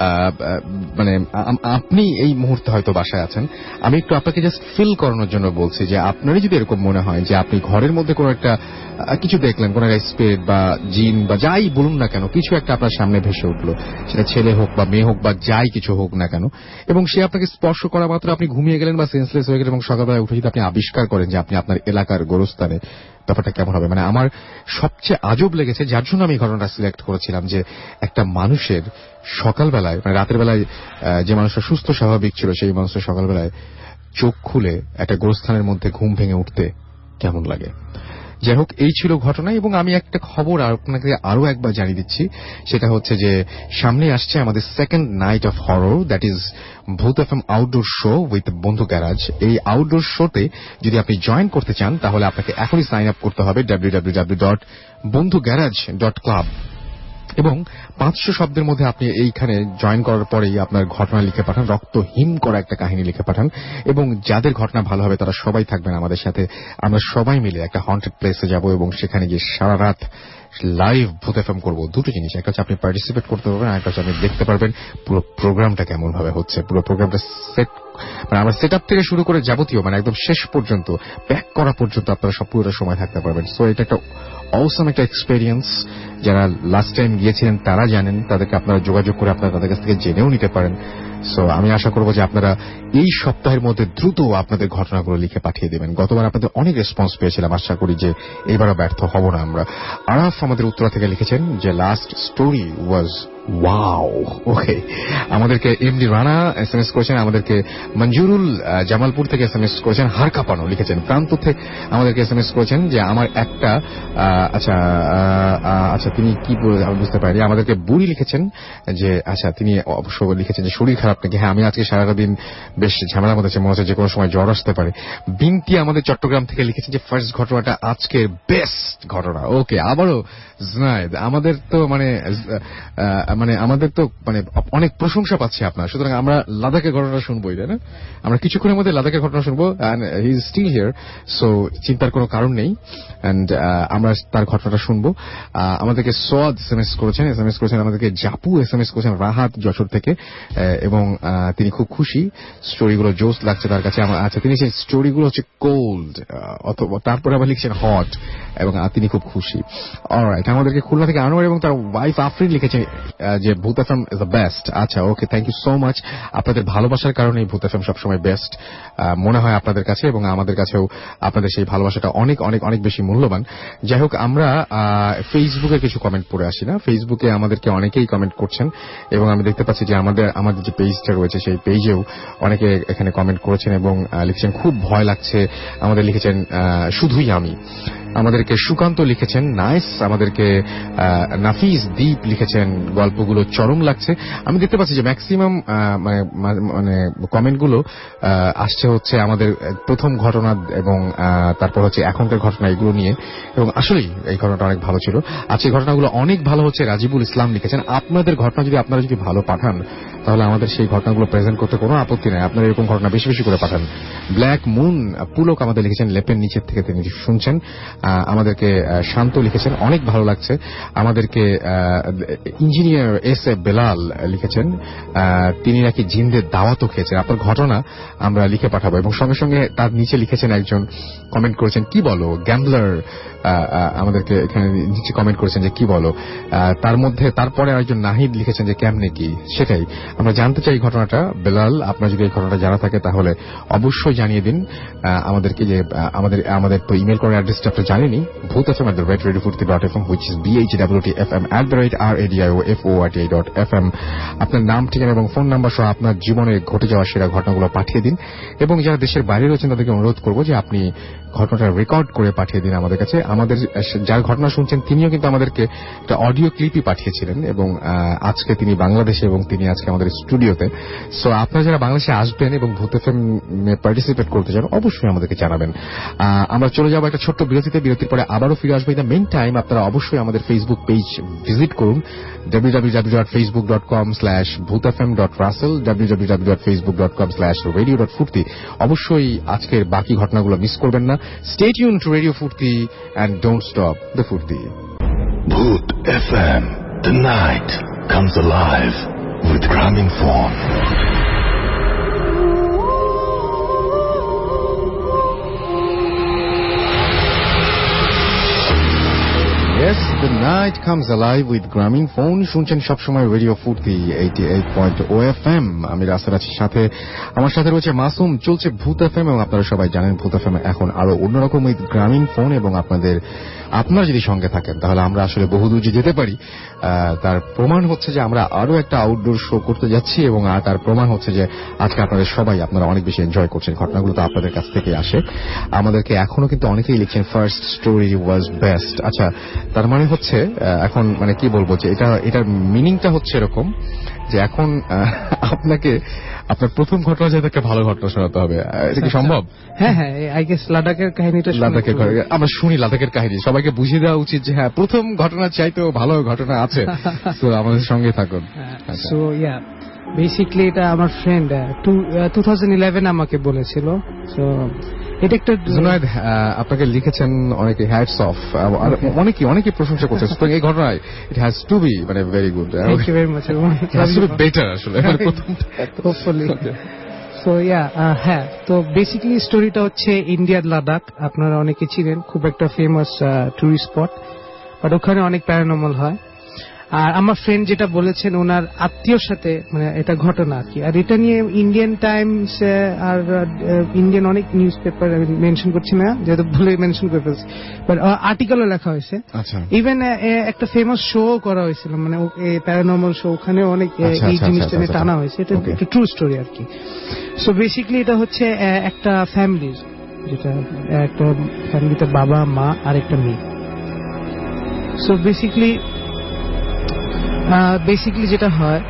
মানে আপনি এই মুহূর্তে হয়তো বাসায় আছেন, আমি একটু আপনাকে জাস্ট ফিল করানোর জন্য বলছি যে আপনারই যদি এরকম মনে হয় যে আপনি ঘরের মধ্যে কোনো একটা কিছু দেখলেন, কোনো একটা স্পিরিট বা জিন বা যাই বলুন না কেন, কিছু একটা আপনার সামনে ভেসে উঠলো, সেটা ছেলে হোক বা মেয়ে হোক বা যাই কিছু হোক না কেন, এবং সে আপনাকে স্পর্শ করা মাত্র আপনি ঘুমিয়ে গেলেন বা সেন্সলেস হয়ে গেলেন, এবং সকালবেলা উঠে যদি আপনি আবিষ্কার করেন যে আপনি আপনার এলাকার গোরস্থানে, ব্যাপারটা কেমন হবে? মানে আমার সবচেয়ে আজব লেগেছে, যার জন্য আমি ঘটনাটা সিলেক্ট করেছিলাম, যে একটা মানুষের সকালবেলায় মানে রাতের বেলায় যে মানুষটা সুস্থ স্বাভাবিক ছিল, সেই মানুষটা সকালবেলায় চোখ খুলে একটা গোরস্থানের মধ্যে ঘুম ভেঙে উঠতে কেমন লাগে। যাই হোক, এই ছিল ঘটনা। এবং আমি একটা খবর আপনাকে আরো একবার জানিয়ে দিচ্ছি, সেটা হচ্ছে যে সামনে আসছে আমাদের second night of horror, that is Bhoot FM outdoor show with Bondhu garage. এই আউটডোর শোতে যদি আপনি জয়েন করতে চান, তাহলে আপনাকে এখনই সাইন আপ করতে হবে www.bondhugarage.club, এবং 500 শব্দের মধ্যে আপনি এইখানে জয়েন করার পরেই আপনার ঘটনা লিখে পাঠান, রক্তহীন করা একটা কাহিনী লিখে পাঠান, এবং যাদের ঘটনা ভালো হবে তারা সবাই থাকবেন আমাদের সাথে। আমরা সবাই মিলে একটা হন্টেড প্লেসে যাব, এবং সেখানে গিয়ে সারা রাত লাইভ ভূত এফএম করবো, দুটো জিনিস, একটা হচ্ছে আপনি পার্টিসিপেট করতে পারবেন, আর একটা হচ্ছে আপনি দেখতে পারবেন পুরো প্রোগ্রামটা কেমন ভাবে হচ্ছে, পুরো প্রোগ্রামটা আমরা সেট আপ থেকে শুরু করে যাবতীয় একদম শেষ পর্যন্ত প্যাক করা পর্যন্ত আপনারা সব পুরোটা সময় থাকতে পারবেন। সো এটা একটা অসাম একটা এক্সপেরিয়েন্স। যারা লাস্ট টাইম গিয়েছিলেন তারা জানেন, তাদেরকে আপনারা যোগাযোগ করে আপনারা তাদের কাছ থেকে জেনেও নিতে পারেন। সো আমি আশা করব যে আপনারা এই সপ্তাহের মধ্যে দ্রুত আপনাদের ঘটনাগুলো লিখে পাঠিয়ে দেবেন। গতবার আপনাদের অনেক রেসপন্স পেয়েছিলাম, আশা করি যে এবারও ব্যর্থ হব না আমরা। আরাফ আমাদের উত্তরা থেকে লিখেছেন যে last story was wow. Okay, আমাদেরকে এমডি রানা এসএমএস করেছেন, আমাদেরকে মঞ্জুরুল জামালপুর থেকে এসএমএস করেছেন, হার কাঁপানো লিখেছেন, প্রান্ত থেকে আমাদেরকে এসএমএস করেছেন যে আমার একটা আচ্ছা তিনি কি আমি বুঝতে পারি, আমাদেরকে বুড়ি লিখেছেন যে আচ্ছা তিনি অবশ্য লিখেছেন যে শরীর খারাপ নাকি। হ্যাঁ, আমি আজকে সারাটা দিন বেশ ঝামেলার মধ্যে মনে হচ্ছে যে কোনো সময় জ্বর আসতে পারে। বিনতি আমাদের চট্টগ্রাম থেকে লিখেছেন যে ফার্স্ট ঘটনাটা আজকের বেস্ট ঘটনা। ওকে, আবারও জুনায়েদ, আমাদের তো আমাদের তো অনেক প্রশংসা পাচ্ছি আপনার, সুতরাং আমরা লাদাখের ঘটনা শুনবো, তাই না? আমরা কিছুক্ষণের মধ্যে লাদাখের ঘটনা শুনবো, and he is still here, so চিন্তার কোনো কারণ নেই। এন্ড আমরা তার ঘটনাটা শুনবো। আমাদেরকে সোয়াদ এসএমএস করেছেন আমাদেরকে, জাপু এসএমএস করেছেন রাহাত যশোর থেকে, এবং তিনি খুব খুশি, স্টোরিগুলো জোস লাগছে তার কাছে। আচ্ছা, তিনি সেই স্টোরিগুলো হচ্ছে কোল্ড, অথবা তারপরে আবার লিখছেন হট, এবং তিনি খুব খুশি। অলরাইট, আমাদেরকে খুলনা থেকে আনোয়ার এবং তার ওয়াইফ আফরিন লিখেছে যে ভূত এফএম ইজ দ্য বেস্ট। আচ্ছা, okay, thank you so much. আপনাদের ভালোবাসার কারণে ভূত এফএম সবসময় বেস্ট মনে হয় আপনাদের কাছে, এবং আমাদের কাছেও আপনাদের সেই ভালোবাসাটা অনেক অনেক অনেক বেশি মূল্যবান। যাই হোক, আমরা ফেসবুকে কিছু কমেন্ট পড়ে আসি না। ফেসবুকে আমাদেরকে অনেকেই কমেন্ট করছেন, এবং আমি দেখতে পাচ্ছি যে আমাদের যে পেজটা রয়েছে সেই পেজেও অনেকে এখানে কমেন্ট করেছেন এবং লিখছেন খুব ভয় লাগছে। আমাদের লিখেছেন শুধুই আমি, আমাদেরকে সুকান্ত লিখেছেন নাইস, আমাদেরকে নাফিস দ্বীপ লিখেছেন গল্পগুলো চরম লাগছে। আমি দেখতে পাচ্ছি যে ম্যাক্সিমাম কমেন্টগুলো আসছে হচ্ছে আমাদের প্রথম ঘটনা এবং তারপর হচ্ছে এখনকার ঘটনা, এগুলো নিয়ে, এবং আসলেই এই ঘটনাটা অনেক ভালো ছিল। আজকে ঘটনাগুলো অনেক ভালো হচ্ছে। রাজিবুল ইসলাম লিখেছেন আপনাদের ঘটনা যদি আপনারা যদি ভালো পাঠান তাহলে আমাদের সেই ঘটনাগুলো প্রেজেন্ট করতে কোনো আপত্তি নাই, আপনারা এরকম ঘটনা বেশি বেশি করে পাঠান। ব্ল্যাক মুন পুলক আমাদের লিখেছেন লেপের নিচের থেকে তিনি শুনছেন। আমাদেরকে শান্ত লিখেছেন অনেক ভালো লাগছে। আমাদেরকে ইঞ্জিনিয়ার এস এ বেলাল লিখেছেন তিনি নাকি জিন্দের দাওয়াতও খেয়েছেন। আপনার ঘটনা আমরা লিখে পাঠাবো, এবং সঙ্গে সঙ্গে তার নিচে লিখেছেন একজন কমেন্ট করেছেন কি বলো গ্যাম্বলার, আমাদেরকে এখানে নিচে কমেন্ট করেছেন যে কি বলো। তার মধ্যে তারপরে একজন নাহিদ লিখেছেন যে কেমনে কি, সেটাই আমরা জানতে চাই ঘটনাটা। বেলাল, আপনার যদি এই ঘটনাটা জানা থাকে তাহলে অবশ্যই জানিয়ে দিন আমাদেরকে, যে আমাদের তো ইমেল করার অ্যাড্রেসটা আপনি জানেনি, bhutfm@radiofurti.fm, which is bhwtfm@radiofurti.fm। আপনার নাম, ঠিকানা এবং ফোন নাম্বার সহ আপনার জীবনে ঘটে যাওয়া সেরা ঘটনাগুলো পাঠিয়ে দিন, এবং যারা দেশের বাইরে রয়েছেন তাদেরকে অনুরোধ করব যে আপনি ঘটনাটা রেকর্ড করে পাঠিয়ে দিন আমাদের কাছে। আমাদের যার ঘটনা শুনছেন তিনিও কিন্তু আমাদেরকে একটা অডিও ক্লিপই পাঠিয়েছিলেন, এবং আজকে তিনি বাংলাদেশে এবং তিনি আজকে আমাদের স্টুডিওতে। সো আপনারা যারা বাংলাদেশে আসবেন এবং ভূত এফএমে পার্টিসিপেট করতে চান অবশ্যই আমাদেরকে জানাবেন। আমরা চলে যাবো একটা ছোট্ট বিরতিতে, বিরতির পরে আবারও ফিরে আসবো। ইন দ্য মেইন টাইম আপনারা অবশ্যই আমাদের ফেসবুক পেজ ভিজিট করুন, www.facebook.com/bhutfm.russell, www.facebook.com/radio.furti। অবশ্যই আজকের বাকি ঘটনাগুলো মিস করবেন না। Stay tune to radio Foorti and don't stop the Furti. Bhoot FM. The night comes alive with Gramophone. Yes, the night comes alive with Gramophone. শুনছেন সবসময় রেডিও ফুর্তি 88.0 FM। আমি রাস্তার আছি, সাথে আমার সাথে রয়েছে মাসুম। চলছে ভূত এফএম, এবং আপনারা সবাই জানেন ভূত এফএম এখন আরো অন্যরকম উইথ গ্রামীণফোন, এবং আপনারা যদি সঙ্গে থাকেন তাহলে আমরা আসলে বহুদূর যে যেতে পারি। তার প্রমাণ হচ্ছে যে আমরা আরো একটা আউটডোর শো করতে যাচ্ছি, এবং তার প্রমাণ হচ্ছে যে আজকে আপনারা অনেক বেশি এনজয় করছেন। ঘটনাগুলো তো আপনাদের কাছ থেকে আসে। আমাদেরকে এখনো কিন্তু অনেকেই লিখছেন ফার্স্ট স্টোরি ওয়াজ বেস্ট। আচ্ছা, তার মানে হচ্ছে এখন কি বলবো, যে এটার মিনিংটা হচ্ছে এরকম যে এখন আপনাকে আপনার প্রথম ঘটনা যে তাকে ভালো ঘটনা শোনাতে হবে। এটা কি সম্ভব? হ্যাঁ, আই গেস লাদাখের কাহিনীটা আমরা শুনি। লাদাখের কাহিনী সবাইকে বুঝিয়ে দেওয়া উচিত যে হ্যাঁ, প্রথম ঘটনা চাইতেও ভালো ঘটনা আছে। তো আমাদের সঙ্গে থাকুন। সো ইয়া, বেসিক্যালি এটা আমার ফ্রেন্ড 2011 আমাকে বলেছিল। সো এটা একটা জুনায়েদ, আপনাকে লিখেছেন অনেকে হ্যাটস অফ, আর অনেকে প্রশংসা করছে। সুতরাং এই ঘটনায় ইট হ্যাজ টু বি মানে very good, thank you very much, it has to be better আসলে প্রথমটা। হোপফুলি। সো হ্যাঁ, তো বেসিক্যালি স্টোরিটা হচ্ছে ইন্ডিয়ার লাদাখ। আপনারা অনেকে ছিলেন, খুব একটা ফেমাস টুরিস্ট স্পট, বাট ওখানে অনেক প্যারানর্মাল হয়। আর আমার ফ্রেন্ড যেটা বলেছেন ওনার আত্মীয়র সাথে মানে এটা ঘটনা আর কি। আর এটা নিয়ে ইন্ডিয়ান টাইমস আর ইন্ডিয়ান অনেক নিউজ পেপার, আমি মেনশন করছি না যেহেতু ভুলে মেনশন করে ফেলছি, বাট আর্টিকেলও লেখা হয়েছে। ইভেন একটা ফেমাস শো করা হয়েছিল, মানে প্যারানর্মাল শো, ওখানে অনেক এই জিনিসটা নিয়ে টানা হয়েছে। এটা একটা ট্রু স্টোরি আর কি। সো বেসিক্যালি এটা হচ্ছে একটা ফ্যামিলির, যেটা একটা ফ্যামিলিতে বাবা মা আর একটা মেয়ে। সো বেসিক্যালি যেটা হয়,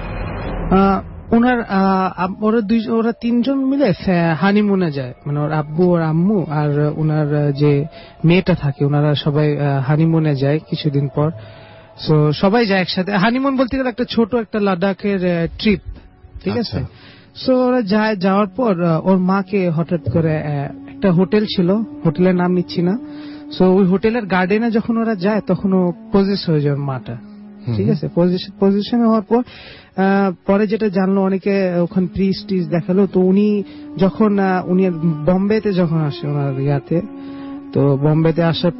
ওরা তিনজন মিলে হানিমুনে যায়, মানে ওর আব্বু ওর আম্মু আর ওনার যে মেয়েটা থাকে, ওনারা সবাই হানিমুনে যায় কিছুদিন পর। সো সবাই যায় একসাথে। হানিমুন বলতে গেলে একটা ছোট একটা লাদাখের ট্রিপ, ঠিক আছে। সো ওরা যাওয়ার পর ওর মাকে হঠাৎ করে একটা হোটেল ছিল, হোটেলের নাম নিচ্ছি না, সো ওই হোটেলের গার্ডেনে যখন ওরা যায় তখন ও পজেস হয়ে যায় ওর মাটা, ঠিক আছে। পজিশন হওয়ার পর পরে যেটা জানলো, অনেকে ওখানে প্রিস্ট দেখালো, তো উনি বোম্বেতে যখন আসে ওনার ইয়াতে, তো বোম্বেতে আসার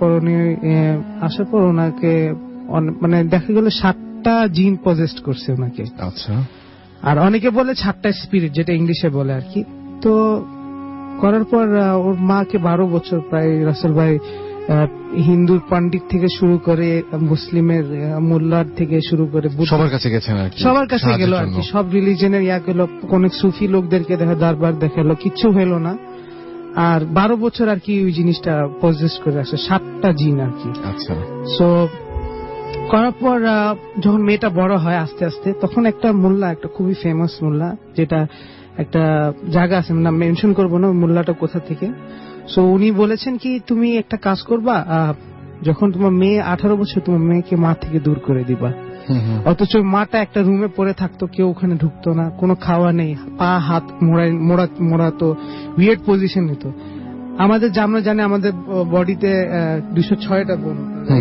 পর ওনাকে মানে দেখা গেল 7টা জিন পজেস্ট করছে ওনাকে। আচ্ছা। আর অনেকে বলে 7টা স্পিরিট, যেটা ইংলিশে বলে আর কি। তো করার পর ওর মাকে 12 বছর প্রায় রাসেল ভাই হিন্দু পণ্ডিত থেকে শুরু করে মুসলিমের মোল্লার থেকে শুরু করে সবার কাছে গেছেন আর কি, সবার কাছে গেল আর কি, সব রিলিজনের গেল, অনেক সুফি লোকদেরকে দরবার দেখালো, কিচ্ছু হলো না। আর 12 বছর আর কি ওই জিনিসটা পজেস করে আসে, 7টা জিন আর কি। আচ্ছা। সো করার পর যখন মেয়েটা বড় হয় আস্তে আস্তে, তখন একটা মোল্লা, একটা খুবই ফেমাস মোল্লা, যেটা একটা জায়গা আছে, নাম মেনশন করবো না, মোল্লাটা কোথা থেকে। সো উনি বলেছেন কি, তুমি একটা কাজ করবা, যখন তোমার মেয়ে 18 বছর, তোমার মেয়েকে মা থেকে দূর করে দিবা। অথচ মাটা একটা রুমে পড়ে থাকতো, কেউ ওখানে ঢুকতো না, কোনো খাওয়া নেই, পা হাত মোড়াতো, উইয়ার্ড পজিশন নিত। আমরা জানি আমাদের বডিতে 206টা বোন,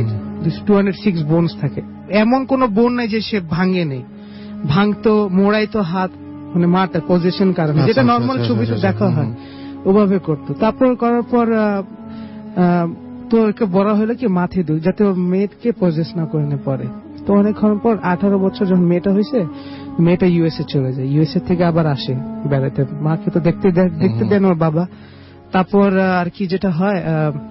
206 বোনস থাকে, এমন কোন বোন নাই যে সে ভাঙে নেই, ভাঙতো, মোড়াইতো হাত, মানে মাটা পজিশন কারণে, যেটা নর্মাল ছবিতে দেখা হয় ওভাবে করতো। তারপর করার পর তো একে বড় হলো কি মাথায় দুই, যাতে ওর মেয়েকে পজেস না করে পরে। তো অনেকক্ষণ পর 18 বছর যখন মেয়েটা হয়েছে, মেয়েটা ইউএসএ চলে যায়, ইউএসএ থেকে আবার আসে বেড়াতে, মাকে তো দেখতে দেন ওর বাবা। তারপর আর কি যেটা হয়,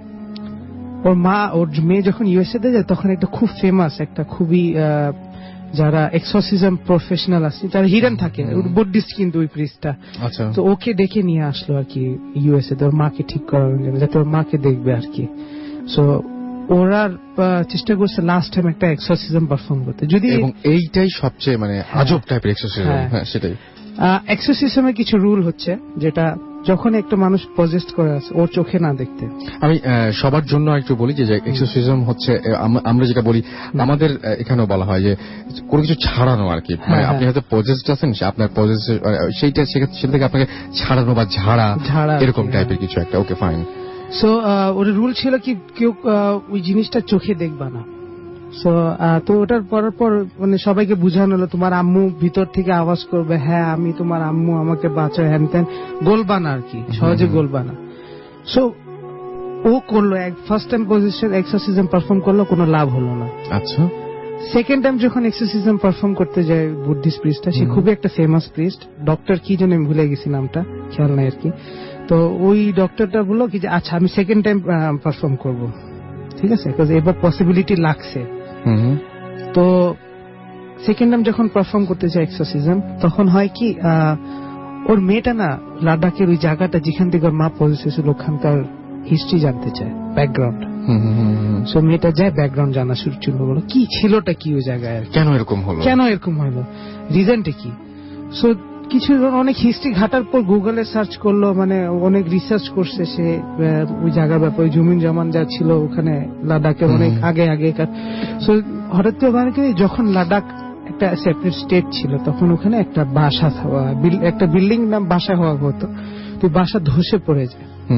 ওর মেয়ে যখন ইউএসএ তে যায়, তখন একটা খুব ফেমাস, একটা খুবই যারা এক্সোসিজম প্রফেশনাল আছে, যারা হিরেন থাকে, বুদ্ধিস্ট কিন্তু ওই প্রিস্টটা, তো ওকে ডেকে নিয়ে আসলো আর কি ইউএসএ তে, ওর মাকে ঠিক করানোর জন্য, যাতে ওর মাকে দেখবে আর কি। সো ওরা চেষ্টা করছে লাস্ট টাইম একটা এক্সোসিজম পারফর্ম করতে, যদি এবং এইটাই সবচেয়ে মানে আজব টাইপের এক্সোসিজম। হ্যাঁ, সেটাই। এক্সোসিজমের কিছু রুল হচ্ছে, যেটা যখন একটা মানুষ পজেস্ট করে আছে, ওর চোখে না দেখতে। আমি সবার জন্য একটু বলি যে এক্সোসিজম হচ্ছে, আমরা যেটা বলি, আমাদের এখানেও বলা হয় যে কোনো কিছু ছাড়ানো আর কি, মানে আপনি হয়তো পজেস্ট আছেন, আপনার পজেস সেইটা সেটা থেকে আপনাকে ছাড়ানো বা ঝাড়া এরকম টাইপের কিছু একটা। Okay, fine. সো ওর রুল ছিল কি, কেউ ওই জিনিসটা চোখে দেখবা না। তো ওটার পরার পর মানে সবাইকে বুঝানো হলো, তোমার আম্মু ভিতর থেকে আওয়াজ করবে, হ্যাঁ আমি তোমার আম্মু, আমাকে বাঁচাও, হ্যান ত্যান, গোলবানা আর কি, সহজে গোলবানা। সো ও করলো, first time possession exorcism perform করলো, কোনো লাভ হলো না। আচ্ছা। সেকেন্ড টাইম যখন এক্সোসিজম পারফর্ম করতে যায় বুদ্ধিস্ট প্রিস্টটা, সে খুবই একটা ফেমাস প্রিস্ট, ডক্টর কি যেন আমি ভুলে গেছি নামটা, খেয়াল নাই আর কি। তো ওই ডক্টরটা বললো কি যে আচ্ছা আমি সেকেন্ড টাইম পারফর্ম করবো, ঠিক আছে, এবার পসিবিলিটি লাগছে। তো সেকেন্ড টাইম যখন পারফর্ম করতে যায় এক্সোসিজম, তখন হয় কি, ওর মেয়েটা না লাদাখের ওই জায়গাটা যেখান থেকে ওর মা পজেস হয়েছিল, ওখানকার হিস্ট্রি জানতে চায়, ব্যাকগ্রাউন্ড। সো মেয়েটা যায় ব্যাকগ্রাউন্ড জানা শুরু হলো, কি ছিলটা কি ওই জায়গায়, কেন এরকম হলো, রিজনটা কি। সো কিছু অনেক হিস্ট্রি ঘাটার পর গুগলে সার্চ করলো, মানে অনেক রিসার্চ করছে সে ওই জায়গার ব্যাপারে, জমিন জমান যা ছিল ওখানে লাদাখের অনেক আগে। সো হঠাৎ করে যখন লাদাখ একটা সেপারেট স্টেট ছিল, তখন ওখানে একটা বাসা, একটা বিল্ডিং নাম বাসা হওয়া হতো, তো বাসা ধসে পড়ে যায়।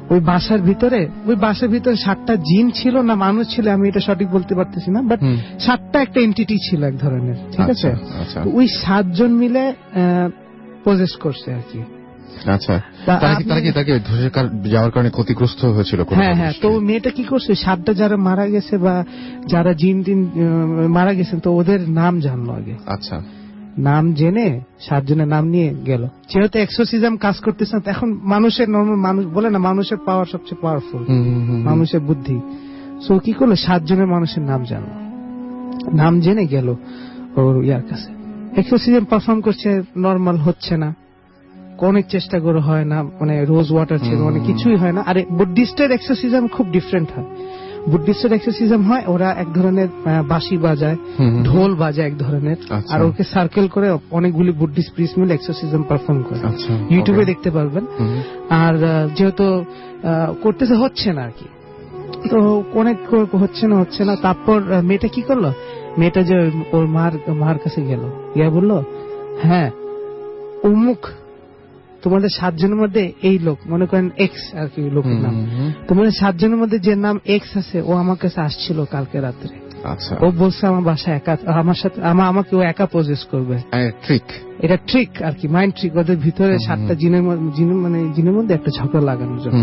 ওই বাসার ভিতরে 7টা জিন ছিল না মানুষ ছিল আমি এটা সঠিক বলতে পারতেছি না, বাট 7টা একটা এন্টিটি ছিল এক ধরনের, ঠিক আছে? ওই 7 জন মিলে পজেস করছে আর কি। আচ্ছা, তাকে ধসে যাওয়ার কারণে ক্ষতিগ্রস্ত হয়েছিল। হ্যাঁ, তো মেয়েটা কি করছে, 7টা যারা মারা গেছে বা যারা জিন মারা গেছেন তো ওদের নাম জানলো আগে। আচ্ছা, নাম জেনে 7 জনের নাম নিয়ে গেল। যেহেতু এক্সোসিজম কাজ করতেছে না, এখন মানুষের নরমাল মানুষ বলে না মানুষের পাওয়ার সবচেয়ে পাওয়ারফুল, মানুষের বুদ্ধি। সো কি করলো, 7 জনের মানুষের নাম জানলো, নাম জেনে গেল ওর ইয়ার কাছে। এক্সোসিজম পারফর্ম করছে, নরমাল হচ্ছে না, অনেক চেষ্টা করে হয় না, মানে রোজ ওয়াটার ছিল, মানে কিছুই হয় না। আর বুদ্ধিস্টের এক্সোসিজম খুব ডিফারেন্ট হয়। বুদ্ধিস্টের এক্সোসিজম হয় ওরা এক ধরনের বাঁশি বাজায়, ঢোল বাজায় এক ধরনের, আর ওকে সার্কেল করে অনেকগুলি বুদ্ধিস্ট প্রিস্ট মিলে এক্সোসিজম পারফর্ম করে, ইউটিউবে দেখতে পারবেন। আর যেহেতু করতেছে হচ্ছে না আর কি, তো অনেক হচ্ছে না। তারপর মেয়েটা কি করলো, মেয়েটা যে ওর মার কাছে গেল, গিয়ে বললো, হ্যাঁ অমুক তোমাদের 7 জনের মধ্যে এই লোক, মনে করেন এক্স আর কি লোকের নাম, তোমাদের 7 জনের মধ্যে যে নাম এক্স আছে ও আমার কাছে আসছিল কালকে রাত্রে। ও বলছে আমার বাসায় একা, আমার সাথে আমাকে ও একা পজেস করবে। এটা ট্রিক আর কি, মাইন্ড ট্রিক। ওদের ভিতরে 7টা জিনের মধ্যে একটা ঝগড়া লাগানোর জন্য।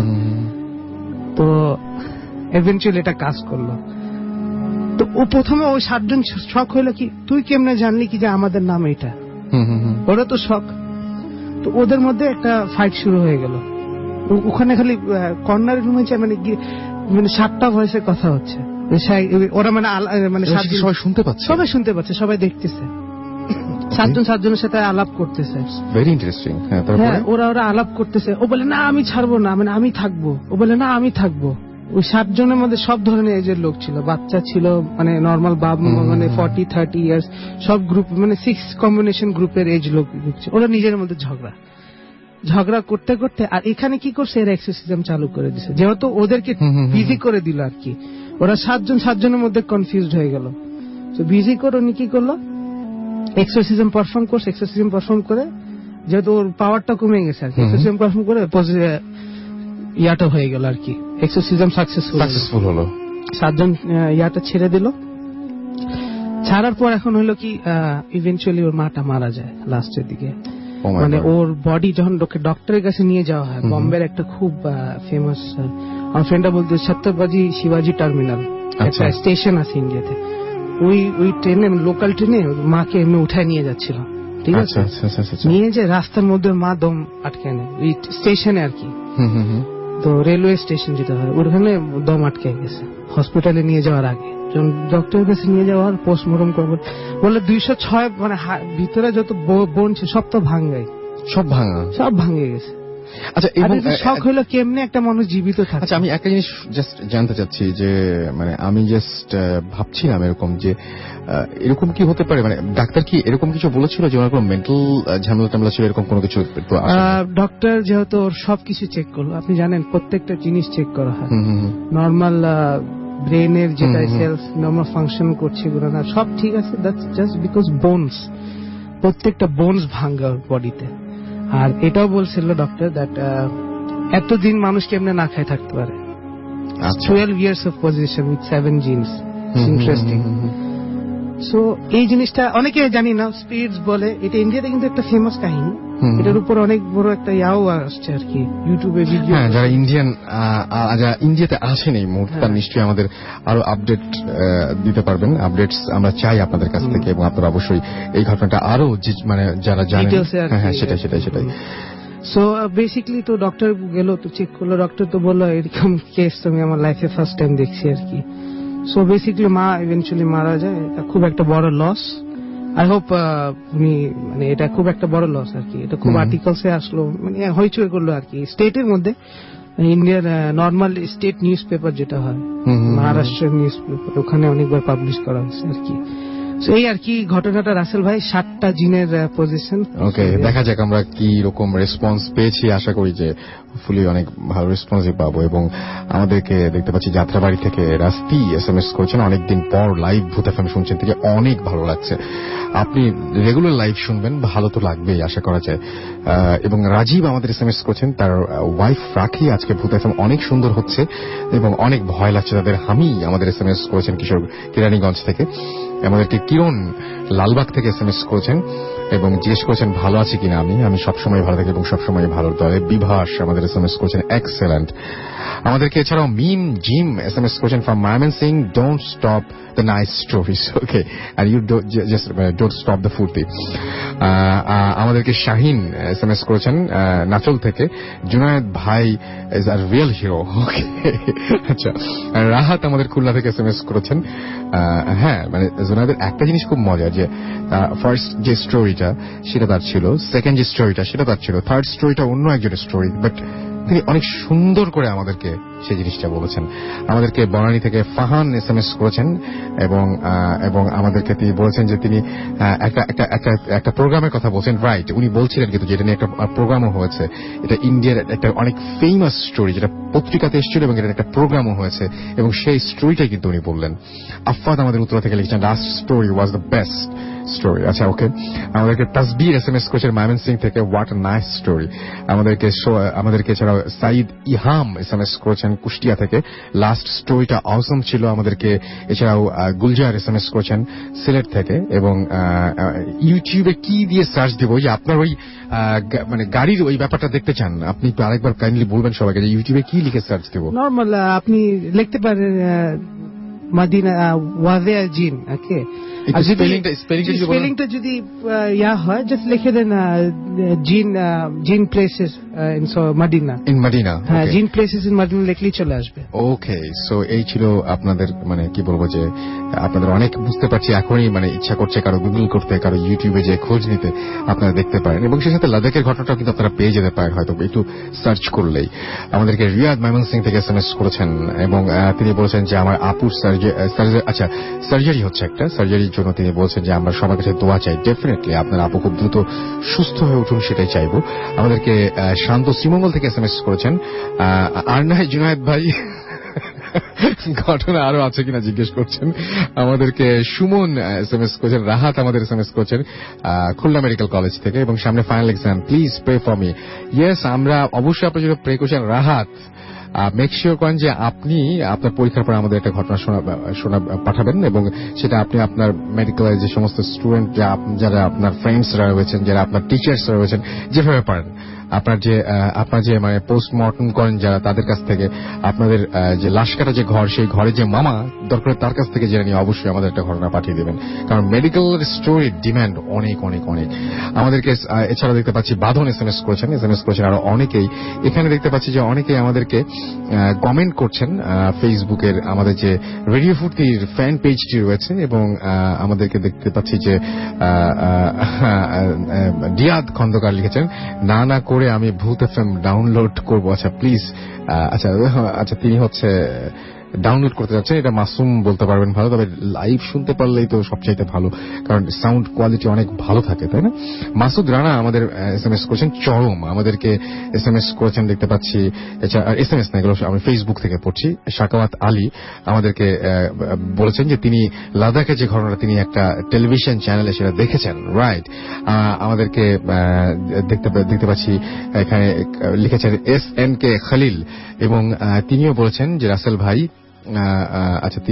তো এভেন্চুয়ালি এটা কাজ করলো। তো ও প্রথমে ওই 7 জন শক হইলো কি, তুই কেমনে জানলি কি যে আমাদের নাম এটা? ওরা তো শক। তো ওদের মধ্যে একটা ফাইট শুরু হয়ে গেল। ওখানে খালি কর্নার রুমে মানে 7টা ভয়েসের কথা হচ্ছে, ওরা মানে সবাই শুনতে পাচ্ছে, সবাই দেখতেছে, 7 জন 7 জনের সাথে আলাপ করতেছে। Very interesting. হ্যাঁ, ওরা আলাপ করতেছে। ও বলে না আমি ছাড়বো না, মানে আমি থাকবো। ও বলে না আমি থাকবো। ওই 7 জনের মধ্যে সব ধরনের এজের লোক ছিল, বাচ্চা ছিল, মানে নর্মাল মানে 40-30 ইয়ার্স, সব গ্রুপ, মানে 6 কম্বিনেশন গ্রুপের এজ লোক ছিল। ওরা নিজের মধ্যে ঝগড়া করতে করতে, আর এখানে কি করছে, এরা এক্সোসিজম চালু করে দিছে, যেহেতু ওদেরকে বিজি করে দিল আর কি। ওরা 7 জনের মধ্যে কনফিউজড হয়ে গেল। তো বিজি করে উনি কি করলো, এক্সোসিজম পারফর্ম করছে। এক্সোসিজম পারফর্ম করে, যেহেতু ওর পাওয়ারটা কমে গেছে আর কি, এক্সোসিজম পারফর্ম করে ইয়াটা হয়ে গেল আর কি, এক্সোসিজম সাকসেসফুল হলো। 7 জন ইয়াটা ছেড়ে দিল। ছাড়ার পর এখন হলো কি, ইভেন্চুয়ালি ওর মাটা মারা যায় লাস্টের দিকে। মানে ওর বডি যখন ডক্টরের কাছে নিয়ে যাওয়া হয়, বম্বের একটা খুব ফেমাস, আমার ফ্রেন্ডরা বলতে, ছত্রপতি শিবাজি টার্মিনাল একটা স্টেশন আছে ইন্ডিয়াতে, ওই ট্রেনে, লোকাল ট্রেনে মাকে এমনি উঠায় নিয়ে যাচ্ছিল, ঠিক আছে? নিয়ে যে রাস্তার মধ্যে মা দম আটকে নেয়, ওই স্টেশনে আর কি। তো রেলওয়ে স্টেশন যেটা হয়, ওখানে দম আটকে গেছে। হসপিটালে নিয়ে যাওয়ার আগে যখন ডক্টরের কাছে নিয়ে যাওয়ার পোস্টমর্টম করবো বললে 206, মানে ভিতরে যত বোন ছিল সব তো সব ভাঙে গেছে। আচ্ছা, শখ হলো কেমনে একটা মানুষ জীবিত থাকে। আচ্ছা, আমি একটা জিনিস জাস্ট জানতে চাচ্ছি যে, মানে আমি জাস্ট ভাবছিলাম এরকম যে এরকম কি হতে পারে, মানে ডাক্তার কি এরকম কিছু বলেছিল যে ওনার কোনো মেন্টাল ঝামেলা ছিল, এরকম কোনো কিছু? ডক্টর যেহেতু ওর সবকিছু চেক করলো, আপনি জানেন প্রত্যেকটা জিনিস চেক করা হয়, নর্মাল ব্রেনের যেটা সেলস নর্মাল ফাংশন করছে না, সব ঠিক আছে, দ্যাটস জাস্ট বিকজ বোনস, প্রত্যেকটা বোনস ভাঙা ওর বডিতে। আর এটাও বলছিল ডক্টর দ্যাট এতদিন মানুষ কেমনে না খায় থাকতে পারে। 12 years of possession with 7 genes. Interesting. So এই জিনিসটা অনেকে জানি না, স্পিরিটস বলে, এটা ইন্ডিয়াতে কিন্তু একটা ফেমাস কাহিনী, এটার উপর অনেক বড় একটা ইয়াও আসছে আর কি, ইউটিউবে ভিডিও। যারা ইন্ডিয়াতে আসেন এই মুহূর্তে, তার নিশ্চয়ই আমাদের আরো আপডেট দিতে পারবেন। আপডেটস আমরা চাই আপনাদের কাছ থেকে, এবং আপনারা অবশ্যই এই ঘটনাটা আরো মানে যারা জানেন, হ্যাঁ সেটাই। সো বেসিক্যালি তো ডক্টর গেল, তো চেক করলো, ডক্টর তো বললো এরকম কেস তো আমি আমার লাইফে ফার্স্ট টাইম দেখছি আর কি। সো বেসিক্যালি মা ইভেন্চুয়ালি মারা যায়, এটা খুব একটা বড় লস। আই হোপ উনি, মানে এটা খুব একটা বড় লস আর কি, এটা খুব আর্টিকেলসে আসলো, মানে হইচই করলো আর কি স্টেটের মধ্যে। ইন্ডিয়ার নর্মাল স্টেট নিউজ পেপার যেটা হয়, মহারাষ্ট্রের নিউজ পেপার, ওখানে অনেকবার পাবলিশ করা হয়েছে আর কি। এই আর কি ঘটনাটা রাসেল ভাই 7টা জিনের পজিশন। ওকে, দেখা যাক আমরা কি রকম রেসপন্স পেয়েছি। আশা করি যে ফুলি অনেক ভালো রেসপন্সই পাবো। এবং আমাদেরকে দেখতে পাচ্ছি যাত্রাবাড়ি থেকে রাস্তি SMS করেছেন, অনেকদিন পর লাইভ ভূত এফএম শুনছেন থেকে অনেক ভালো লাগছে। আপনি রেগুলার লাইভ শুনবেন, ভালো তো লাগবেই আশা করা যায়। এবং রাজীব আমাদের SMS করেছেন, তার ওয়াইফ রাখি আজকে ভূত এফএম অনেক সুন্দর হচ্ছে এবং অনেক ভয় লাগছে তাদের। হামি আমাদের SMS করেছেন কিশোর কেরানীগঞ্জ থেকে। আমাদেরকে কিরণ লালবাগ থেকে SMS করেছেন এবং জিজ্ঞেস করেছেন ভালো আছে কিনা। আমি সবসময় ভালো থাকি এবং সবসময় ভালো দলে। বিভাস আমাদের SMS করেছেন এক্সেলেন্ট। আমাদেরকে এছাড়াও মিম জিম SMS করেছেন from Mymensingh, don't stop the nice stories. Okay, are you just don't stop the Foorti. আমাদেরকে শাহিন SMS করেছেন নাচল থেকে, জুনায়েদ ভাই is a real hero. Okay, আচ্ছা। রাহাত আমাদের খুলনা থেকে SMS করেছেন। হ্যাঁ, মানে জুনায়েদের একটা জিনিস খুব মজার, যে ফার্স্ট যে স্টোরিটা সেটা তার ছিল, সেকেন্ড যে স্টোরিটা সেটা তার ছিল, থার্ড স্টোরিটা অন্য একজনের স্টোরি, বাট তিনি অনেক সুন্দর করে আমাদেরকে সেই জিনিসটা বলেছেন। আমাদেরকে বনানী থেকে ফাহান SMS করেছেন এবং আমাদেরকে তিনি বলেছেন যে তিনি একটা প্রোগ্রামের কথা বলছেন। রাইট, উনি বলছিলেন কিন্তু যেটা নিয়ে একটা প্রোগ্রামও হয়েছে, এটা ইন্ডিয়ার একটা অনেক ফেমাস স্টোরি যেটা পত্রিকাতে এসেছিল এবং এটা একটা প্রোগ্রামও হয়েছে এবং সেই স্টোরিটাই কিন্তু উনি বললেন। আফফাদ আমাদের উত্তরা থেকে লিখছেন last story was the best story. আচ্ছা, ওকে। আমাদেরকে তাসবির SMS করেছেন ময়মনসিং থেকে, হোয়াট আ নাইস স্টোরি। আমাদেরকে এছাড়াও সাইদ ইহাম SMS করেছেন কুষ্টিয়া থেকে, লাস্ট স্টোরিটা অসম ছিল। আমাদেরকে এছাড়াও গুলজার SMS করেছেন সিলেট থেকে। এবং ইউটিউবে কি দিয়ে সার্চ দেব, যে আপনার ওই মানে গাড়ির ওই ব্যাপারটা দেখতে চান, আপনি একটু আরেকবার কাইন্ডলি বলবেন সবাইকে যে ইউটিউবে কি লিখে সার্চ দেব। নর্মাল আপনি লিখতে পারেন মাদিনা ওয়াজিয়া জিন। ওকে, স্পেলিংটা যদি হয় জাস্ট লিখে দেন জিন প্লেসেস ইন মাদিনা, হ্যাঁ, জিন প্লেসেস ইন মাদিনা লিখলেই চলে আসবে। ওকে, সো এই ছিল আপনাদের মানে কি বলবো, যে আপনাদের অনেক বুঝতে পারছি এখনই মানে ইচ্ছা করছে কারো গুগল করতে, কারো ইউটিউবে যে খোঁজ নিতে, আপনারা দেখতে পারেন। এবং সেই সাথে লাদাখের ঘটনাটাও কিন্তু আপনারা পেয়ে যেতে পারেন হয়তো একটু সার্চ করলেই। আমাদেরকে রিয়াদ ময়মনসিং থেকে SMS করেছেন এবং তিনি বলেছেন যে আমার আপুর সার্জারি হচ্ছে, একটা সার্জারির জন্য তিনি বলছেন যে আমরা সবার কাছে দোয়া চাই। ডেফিনেটলি আপনার আপু খুব দ্রুত সুস্থ হয়ে উঠুন, সেটাই চাইবো। আমাদেরকে শান্ত শ্রীমঙ্গল থেকে SMS করেছেন, আর নয় জুনায়েদ ভাই ঘটনা আরো আছে কিনা জিজ্ঞেস করছেন। আমাদেরকে সুমন SMS করেছেন, রাহাত আমাদের SMS করেছেন খুলনা মেডিকেল কলেজ থেকে, এবং সামনে final exam, please pray for me. Yes, আমরা অবশ্যই আপনার জন্য প্রে করছেন। রাহাত, মেক শিওর করেন যে আপনি আপনার পরীক্ষার পর আমাদের একটা ঘটনা শোনা পাঠাবেন, এবং সেটা আপনি আপনার মেডিকেলের যে সমস্ত স্টুডেন্ট, যারা আপনার ফ্রেন্ডসরা রয়েছেন, যারা আপনার টিচার্সরা রয়েছেন, যেভাবে পারেন আপনার যে মানে পোস্টমর্টম করেন যারা, তাদের কাছ থেকে আপনাদের যে লাশ কাটা যে ঘর, সেই ঘরে যে মামা দরকার তার কাছ থেকে জেনে নিয়ে অবশ্যই আমাদের একটা ঘটনা পাঠিয়ে দেবেন, কারণ মেডিকেল স্টোরির ডিমান্ড অনেক অনেক অনেক। আমাদেরকে এছাড়া দেখতে পাচ্ছি বাঁধন SMS করেছেন আরো অনেকেই। এখানে দেখতে পাচ্ছি যে অনেকেই আমাদেরকে কমেন্ট করছেন ফেসবুকের আমাদের যে রেডিও ফুর্তির ফ্যান পেজটি রয়েছে, এবং আমাদেরকে দেখতে পাচ্ছি যে রিয়াদ খন্দকার লিখেছেন, না করে আমি ভূত FM ডাউনলোড করবো। আচ্ছা প্লিজ, আচ্ছা তিনি হচ্ছে ডাউনলোড করতে যাচ্ছেন, এটা মাসুম বলতে পারবেন ভালো, তবে লাইভ শুনতে পারলেই তো সবচাইতে ভালো, কারণ সাউন্ড কোয়ালিটি অনেক ভালো থাকে, তাই না? মাসুদ রানা আমাদের SMS করেছেন চরম, আমাদেরকে SMS করেছেন দেখতে পাচ্ছি। এছাড়া SMS না, এগুলো আমি ফেসবুক থেকে পড়ছি। শাকাওয়াত আলী আমাদেরকে বলেছেন যে তিনি লাদাখে যে ঘটনাটা তিনি একটা টেলিভিশন চ্যানেলে সেটা দেখেছেন। রাইট, আমাদেরকে দেখতে পাচ্ছি এখানে লিখেছেন SNK খালিল, এবং তিনিও বলেছেন যে রাসেল ভাই, আচ্ছা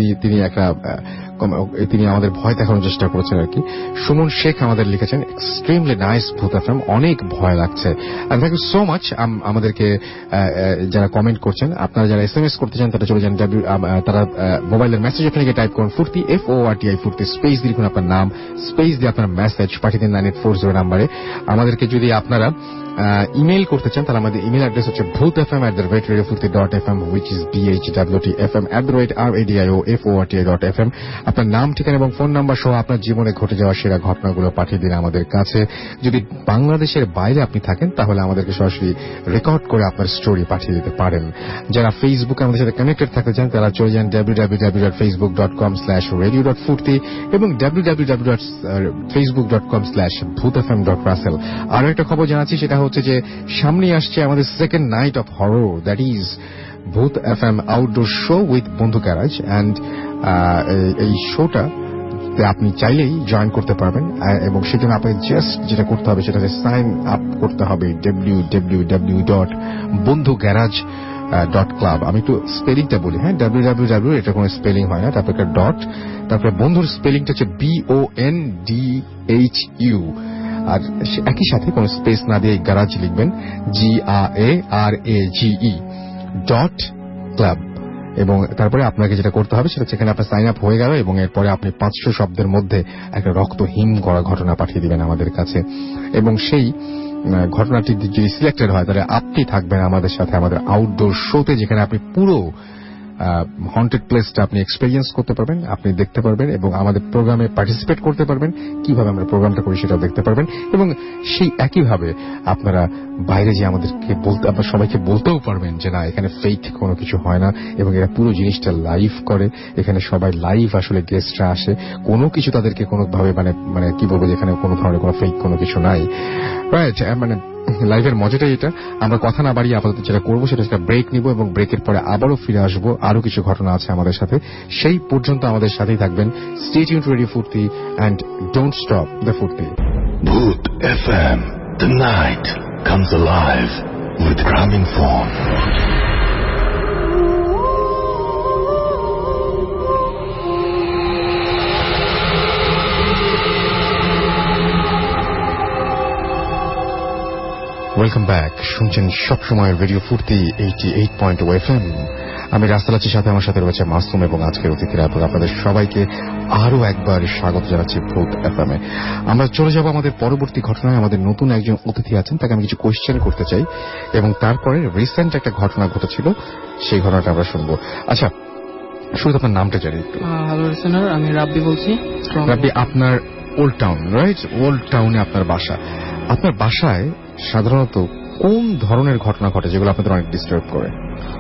তিনি আমাদের ভয় দেখানোর চেষ্টা করেছেন আর কি। সুমন শেখ আমাদের লিখেছেন, এক্সট্রিমলি নাইস ভূত FM, অনেক ভয় লাগছে। থ্যাংক ইউ সো মাচ আমাদেরকে যারা কমেন্ট করছেন। আপনারা যারা SMS করতে চান তারা চলে যান তারা মোবাইলের মেসেজ ওখানে গিয়ে টাইপ করুন ফুর্তি, FORTI ফুর্তি, স্পেস দিয়ে লিখুন আপনার নাম, স্পেস দিয়ে আপনার মেসেজ পাঠিয়ে দিন 9840 নাম্বারে। আমাদেরকে যদি আপনারা ইমেল করতে চান তাহলে আমাদের ইমেল অ্যাড্রেস হচ্ছে bhutfm@radiofurti.fm, which is BHWTFM@radioforti.fm। আপনার নাম, ঠিকানা এবং ফোন নাম্বার সহ আপনার জীবনে ঘটে যাওয়া সেরা ঘটনাগুলো পাঠিয়ে দিন আমাদের কাছে। যদি বাংলাদেশের বাইরে আপনি থাকেন তাহলে আমাদেরকে সরাসরি রেকর্ড করে আপনার স্টোরি পাঠিয়ে দিতে পারেন। যারা ফেসবুকে আমাদের সাথে কানেক্টেড থাকতে চান তারা চলে যান www.facebook.com/radio.furti এবং www.facebook.com/bhutfm.russell। আরো একটা খবর জানাচ্ছি, সেটা হচ্ছে যে সামনে আসছে আমাদের second night of horror, that is Bhoot FM outdoor show with Bondhu garage. And এই শোটা আপনি চাইলেই জয়েন করতে পারবেন এবং সেজন্য আপনাকে জাস্ট যেটা করতে হবে সেটা হচ্ছে সাইন আপ করতে হবে www.bondhugarage.club। আমি একটু স্পেলিংটা বলি, হ্যাঁ, www, এটা কোনো স্পেলিং হয় না, তারপরে একটা ডট, তারপরে বন্ধুর স্পেলিংটা হচ্ছে BONDHU, আর একই সাথে কোনো স্পেস না দিয়ে গ্যারাজ লিখবেন GRARAGE.club। এবং তারপরে আপনাকে যেটা করতে হবে সেটা সেখানে আপনার সাইন আপ হয়ে গেল এবং এরপরে আপনি 500 শব্দের মধ্যে একটা রক্তহীন করা ঘটনা পাঠিয়ে দিবেন আমাদের কাছে। এবং সেই ঘটনাটি যদি সিলেক্টেড হয় তাহলে আপনি থাকবেন আমাদের সাথে আমাদের আউটডোর শোতে, যেখানে আপনি পুরো হন্টেড প্লেসটা আপনি এক্সপেরিয়েন্স করতে পারবেন, আপনি দেখতে পারবেন এবং আমাদের প্রোগ্রামে পার্টিসিপেট করতে পারবেন, কিভাবে আমরা প্রোগ্রামটা করি সেটাও দেখতে পারবেন। এবং সেই একইভাবে আপনারা বাইরে যে আমাদেরকে আপনার সবাইকে বলতেও পারবেন যে না, এখানে ফেক কোনো কিছু হয় না এবং এরা পুরো জিনিসটা লাইভ করে, এখানে সবাই লাইভ আসলে গেস্টরা আসে, কোনো কিছু তাদেরকে কোনোভাবে মানে কি বলবো, যেখানে কোনো ধরনের কোনো ফেক কোনো কিছু নাই, রাইট? মানে লাইভের মজাটাই এটা। আমরা কথা না বাড়িয়ে আপাতত যেটা করবো সেটা একটা ব্রেক নিব এবং ব্রেকের পরে আবারও ফিরে আসবো, আরো কিছু ঘটনা আছে আমাদের সাথে। সেই পর্যন্ত আমাদের সাথেই থাকবেন। Stay tuned to radio Foorti and don't stop the Foorti. Bhoot FM, the night comes alive with Graminphone. Welcome back. শুনছেন সবসময় রেডিও ফুর্তি 88.0 FM। আমি রাস্তাল আছি, সাথে আমার সাথে রয়েছে মাসুম এবং আজকের অতিথিরা। আপনাদের সবাইকে আরো একবার স্বাগত জানাচ্ছি ভূত এফএম এ। আমরা চলে যাব আমাদের পরবর্তী ঘটনায়। আমাদের নতুন একজন অতিথি আছেন, তাকে আমি কিছু কোয়েশ্চেন করতে চাই এবং তারপরে রিসেন্ট একটা ঘটনা ঘটেছিল, সেই ঘটনাটা আমরা শুনবো। আচ্ছা, শুরু আপনার নামটা জানি একটু। হ্যালো লিসেনার, আমি রাব্বি বলছি। রাব্বি, আপনার ওল্ড টাউন, রাইট? ওল্ড টাউনে আপনার বাসা। আপনার বাসায় সাধারণত কোন ধরনের ঘটনা ঘটে যেগুলো আপনাদের অনেক ডিস্টার্ব করে?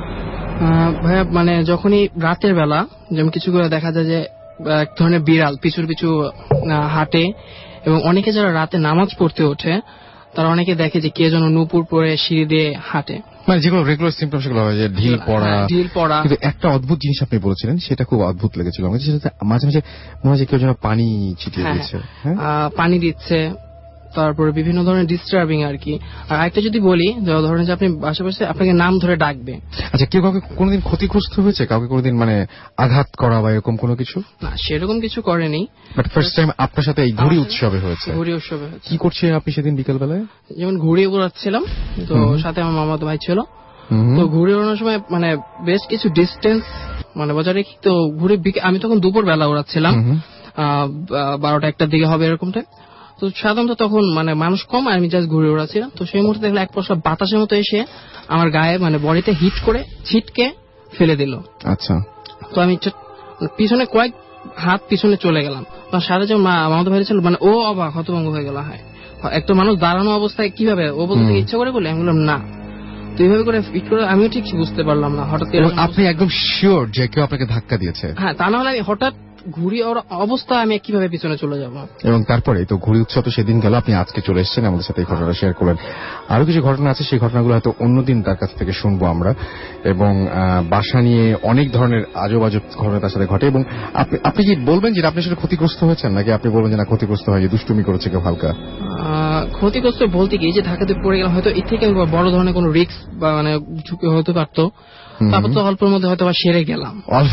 ভাইয়া, মানে যখনই রাতের বেলা যেমন কিছু করে দেখা যায় যে এক ধরনের বিড়াল পিছু পিছু হাঁটে এবং অনেকে যারা রাতে নামাজ পড়তে ওঠে তারা অনেকে দেখে যে কে যেন নূপুর পরে সিঁড়ি দিয়ে হাঁটে, মানে যেগুলো রেগুলার সিম্পটম সেগুলো হয়, যে ঢিল পড়া। কিন্তু একটা অদ্ভুত জিনিস আপনি বলেছিলেন, সেটা খুব অদ্ভুত লেগেছিল আমাকে, সেটা মাঝে মাঝে মনে হয় কেউ যেন পানি ছিটিয়ে দিচ্ছে, পানি দিচ্ছে, তারপরে বিভিন্ন ধরনের ডিস্টার্বিং আর কি। আর একটা যদি বলি, ধরেন যে আপনি আশেপাশে আপনাকে নাম ধরে ডাকবে। আচ্ছা, কেউ কাউকে কোনোদিন ক্ষতিগ্রস্ত হয়েছে, কাউকে কোনোদিন মানে আঘাত করা বা এরকম কোনো কিছু? না, সেরকম কিছু করেনি। বাট ফার্স্ট টাইম আপনার সাথে এই ঘুড়ি উৎসবে হয়েছে। ঘুড়ি উৎসবে কি করছিলেন আপনি সেদিন বিকেল বেলায়? যেমন ঘুড়ি উড়াচ্ছিলাম, তো সাথে আমার মামাতো ভাই ছিল, তো ঘুড়ি ওড়ানোর সময় মানে বেশ কিছু ডিস্টেন্স মানে বজায় রেখে, তো ঘুড়ি আমি তখন দুপুর বেলা উড়াচ্ছিলাম, 12টা-1টার দিকে হবে এরকমটা। তো সাধারণত তখন মানে মানুষ কম, আমি জাস্ট ঘুরে উড়াচ্ছিলাম। তো সেই মুহূর্তে দেখলে এক পশলা বাতাসের মতো এসে আমার গায়ে মানে বডিতে হিট করে ছিটকে ফেলে দিল। আচ্ছা, তো আমি পিছনে কয়েক হাত পিছনে চলে গেলাম। সাথে যে আমাদের ভাই ছিল, মানে ও অবাক হতভঙ্গ হয়ে গেল। হ্যাঁ, একটা মানুষ দাঁড়ানো অবস্থায় কিভাবে, ও বলতে ইচ্ছা করে বলে? আমি বললাম না। তো এইভাবে করে ফিট করে আমিও ঠিক বুঝতে পারলাম না। হঠাৎ আপনি একদম শিওর যে কেউ আপনাকে ধাক্কা দিয়েছে? হ্যাঁ, তা না হলে আমি হঠাৎ ঘুড়ি ওর অবস্থা আমি কিভাবে পিছনে চলে যাব। এবং তারপরে তো ঘুড়ি উৎসব তো সেদিন গেল, আপনি আজকে চলে এসেছেন আমাদের সাথে এই ঘটনাটা শেয়ার করলেন। আরো কিছু ঘটনা আছে, সেই ঘটনাগুলো হয়তো অন্যদিন তার কাছ থেকে শুনবো আমরা। এবং বাসা নিয়ে অনেক ধরনের আজব আজব ঘটনা তার সাথে ঘটে। এবং আপনি কি বলবেন যে আপনি সেটা ক্ষতিগ্রস্ত হয়েছেন, নাকি আপনি বলবেন যে না, ক্ষতিগ্রস্ত হয়, দুষ্টুমি করেছে কেউ হালকা? ক্ষতিগ্রস্ত বলতে কি, যে ধাক্কাতে পড়ে গেলাম, হয়তো এর থেকে বড় ধরনের কোনো রিস্ক বা মানে ঝুঁকি হতে পারতো। তারপর তো অল্পের মধ্যে হয়তো সেরে গেলাম।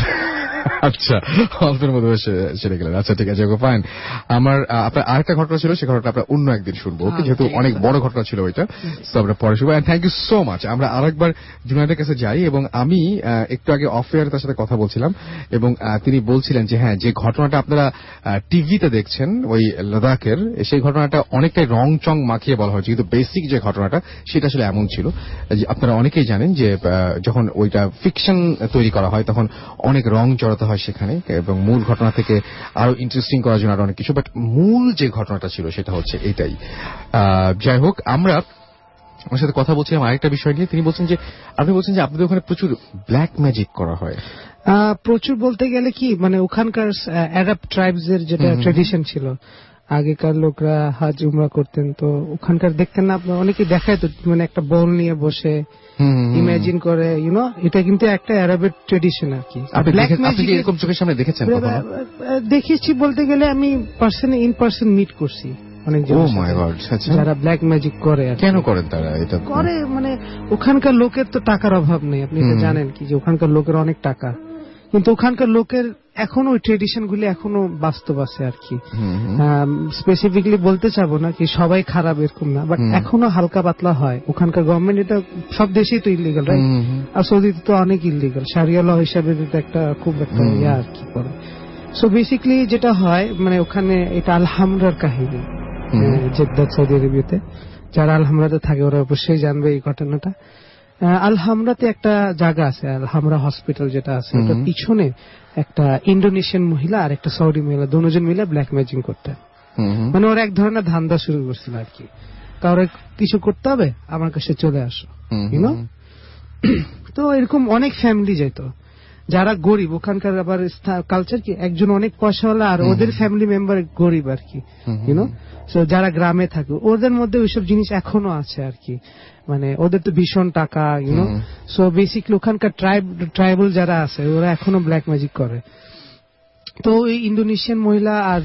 আচ্ছা, অল্পের মধ্যে সেরে গেলেন। আচ্ছা, ঠিক আছে, ওকে, ফাইন। আমার আপনার আরেকটা ঘটনা ছিল, সেই ঘটনাটা আমরা অন্য একদিন শুনবো, যেহেতু অনেক বড় ঘটনা ছিল ওইটা, তো আমরা পরে শুনবো। Thank you so much. আমরা আরেকবার জুনায়েদের কাছে যাই এবং আমি একটু আগে অফ এয়ার তার সাথে কথা বলছিলাম এবং তিনি বলছিলেন যে হ্যাঁ, যে ঘটনাটা আপনারা টিভিতে দেখছেন ওই লাদাখের, সেই ঘটনাটা অনেকটাই রং চং মাখিয়ে বলা হয়েছে, কিন্তু বেসিক যে ঘটনাটা সেটা আসলে এমন ছিল। আপনারা অনেকেই জানেন যে যখন ওইটা ফিকশন তৈরি করা হয় তখন অনেক রং চড়া করাতে হয় সেখানে, এবং মূল ঘটনা থেকে আরো ইন্টারেস্টিং করার জন্য আরো অনেক কিছু, বাট মূল যে ঘটনাটা ছিল সেটা হচ্ছে এটাই। যাই হোক, আমরা আমার সাথে কথা বলছিলাম আরেকটা বিষয় নিয়ে। আপনি বলছেন যে আপনাদের ওখানে প্রচুর ব্ল্যাক ম্যাজিক করা হয়। প্রচুর বলতে গেলে কি, মানে ওখানকার অ্যারাব ট্রাইবস এর যেটা ট্রেডিশন ছিল, আগেকার লোকরা হাজ উমরা করতেন, তো ওখানকার দেখতেন না আপনার, অনেকে দেখায় তো, মানে একটা বল নিয়ে বসে ইমাজিন করে, এটা কিন্তু একটা অ্যারাবের ট্রেডিশন আর কি। আপনি কি এরকম চোখের সামনে দেখেছেন? দেখেছি বলতে গেলে আমি ইন পার্সন মিট করছি অনেক যারা ব্ল্যাক ম্যাজিক করে। কেন করেন তারা এটা? করে মানে ওখানকার লোকের তো টাকার অভাব নেই, আপনি এটা জানেন কি, যে ওখানকার লোকের অনেক টাকা, কিন্তু ওখানকার লোকের এখনো ওই ট্রেডিশন গুলি এখনো বাস্তব আছে আর কি। স্পেসিফিকলি বলতে চাবো না কি সবাই খারাপ এরকম না, বাট এখনো হালকা পাতলা হয়। ওখানকার গভর্নমেন্ট, এটা সব দেশেই তো ইলিগাল, রাইট? আর সৌদিতে তো অনেক ইলিগাল, শারিয়া ল হিসাবে একটা খুব একটা আর কি করে। সো বেসিক্যালি যেটা হয়, মানে ওখানে এটা আল-হামরার কাহিনী, জেদ্দা সৌদি আরবিয়াতে। যারা আল-হামরাতে থাকে ওরা অবশ্যই জানবে এই ঘটনাটা। আল-হামরাতে একটা জায়গা আছে, আল-হামরা হসপিটাল যেটা আছে, ওটার পিছনে একটা ইন্দোনেশিয়ান মহিলা আর একটা সৌদি মহিলা, দুজন মিলে ব্ল্যাক ম্যাজিক করতে, মানে ওরা এক ধরনের ধান্দা শুরু করছিল আর কি। কারো কিছু করতে হবে, আমার কাছে চলে আসো, তো এরকম অনেক ফ্যামিলি যেত যারা গরিব। ওখানকার আবার কালচার কি, একজন অনেক পয়সাওয়ালা আর ওদের ফ্যামিলি মেম্বার গরিব আর কি, সো যারা গ্রামে থাকে ওদের মধ্যে ওইসব জিনিস এখনো আছে আর কি, মানে ওদের তো ভীষণ টাকা, সো বেসিকলি ওখানকার ট্রাইবাল যারা আছে ওরা এখনো ব্ল্যাক ম্যাজিক করে। তো এই ইন্দোনেশিয়ান মহিলা আর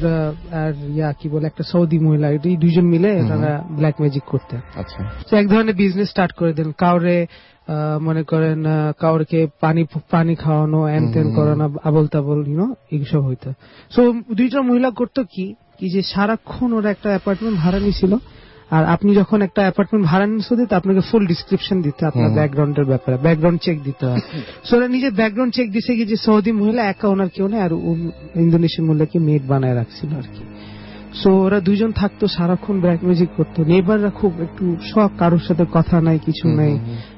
কি বলে একটা সৌদি মহিলা, এই দুইজন মিলে তারা ব্ল্যাক ম্যাজিক করতে, তো এক ধরনের বিজনেস স্টার্ট করে দেন। কাউরে মনে করেন কাউকে পানি খাওয়ানো, এনতেন করানো, আবল তাবল এইসব হইতো। সো দুইজন মহিলা করতো কি যে সারাক্ষণ ওরা একটা অ্যাপার্টমেন্ট ভাড়া নিয়েছিল, আর আপনি যখন একটা অ্যাপার্টমেন্ট ভাড়া নিতে দিতে আপনাকে ফুল ডিসক্রিপশন দিতে, আপনার ব্যাকগ্রাউন্ডের ব্যাপারে ব্যাকগ্রাউন্ড চেক দিতে হয়। সো ওরা নিজের ব্যাকগ্রাউন্ড চেক দিছে কি যে সৌদি মহিলা একা, ওনার কেউ নেই, আর ইন্দোনেশিয়ান মহিলাকে মেড বানায় রাখছিল আর কি। সো ওরা দুইজন থাকতো, সারাক্ষণ ব্ল্যাক ম্যাজিক করতো। নেইবাররা খুব একটু শখ, কারোর সাথে কথা নাই, কিছু নাই,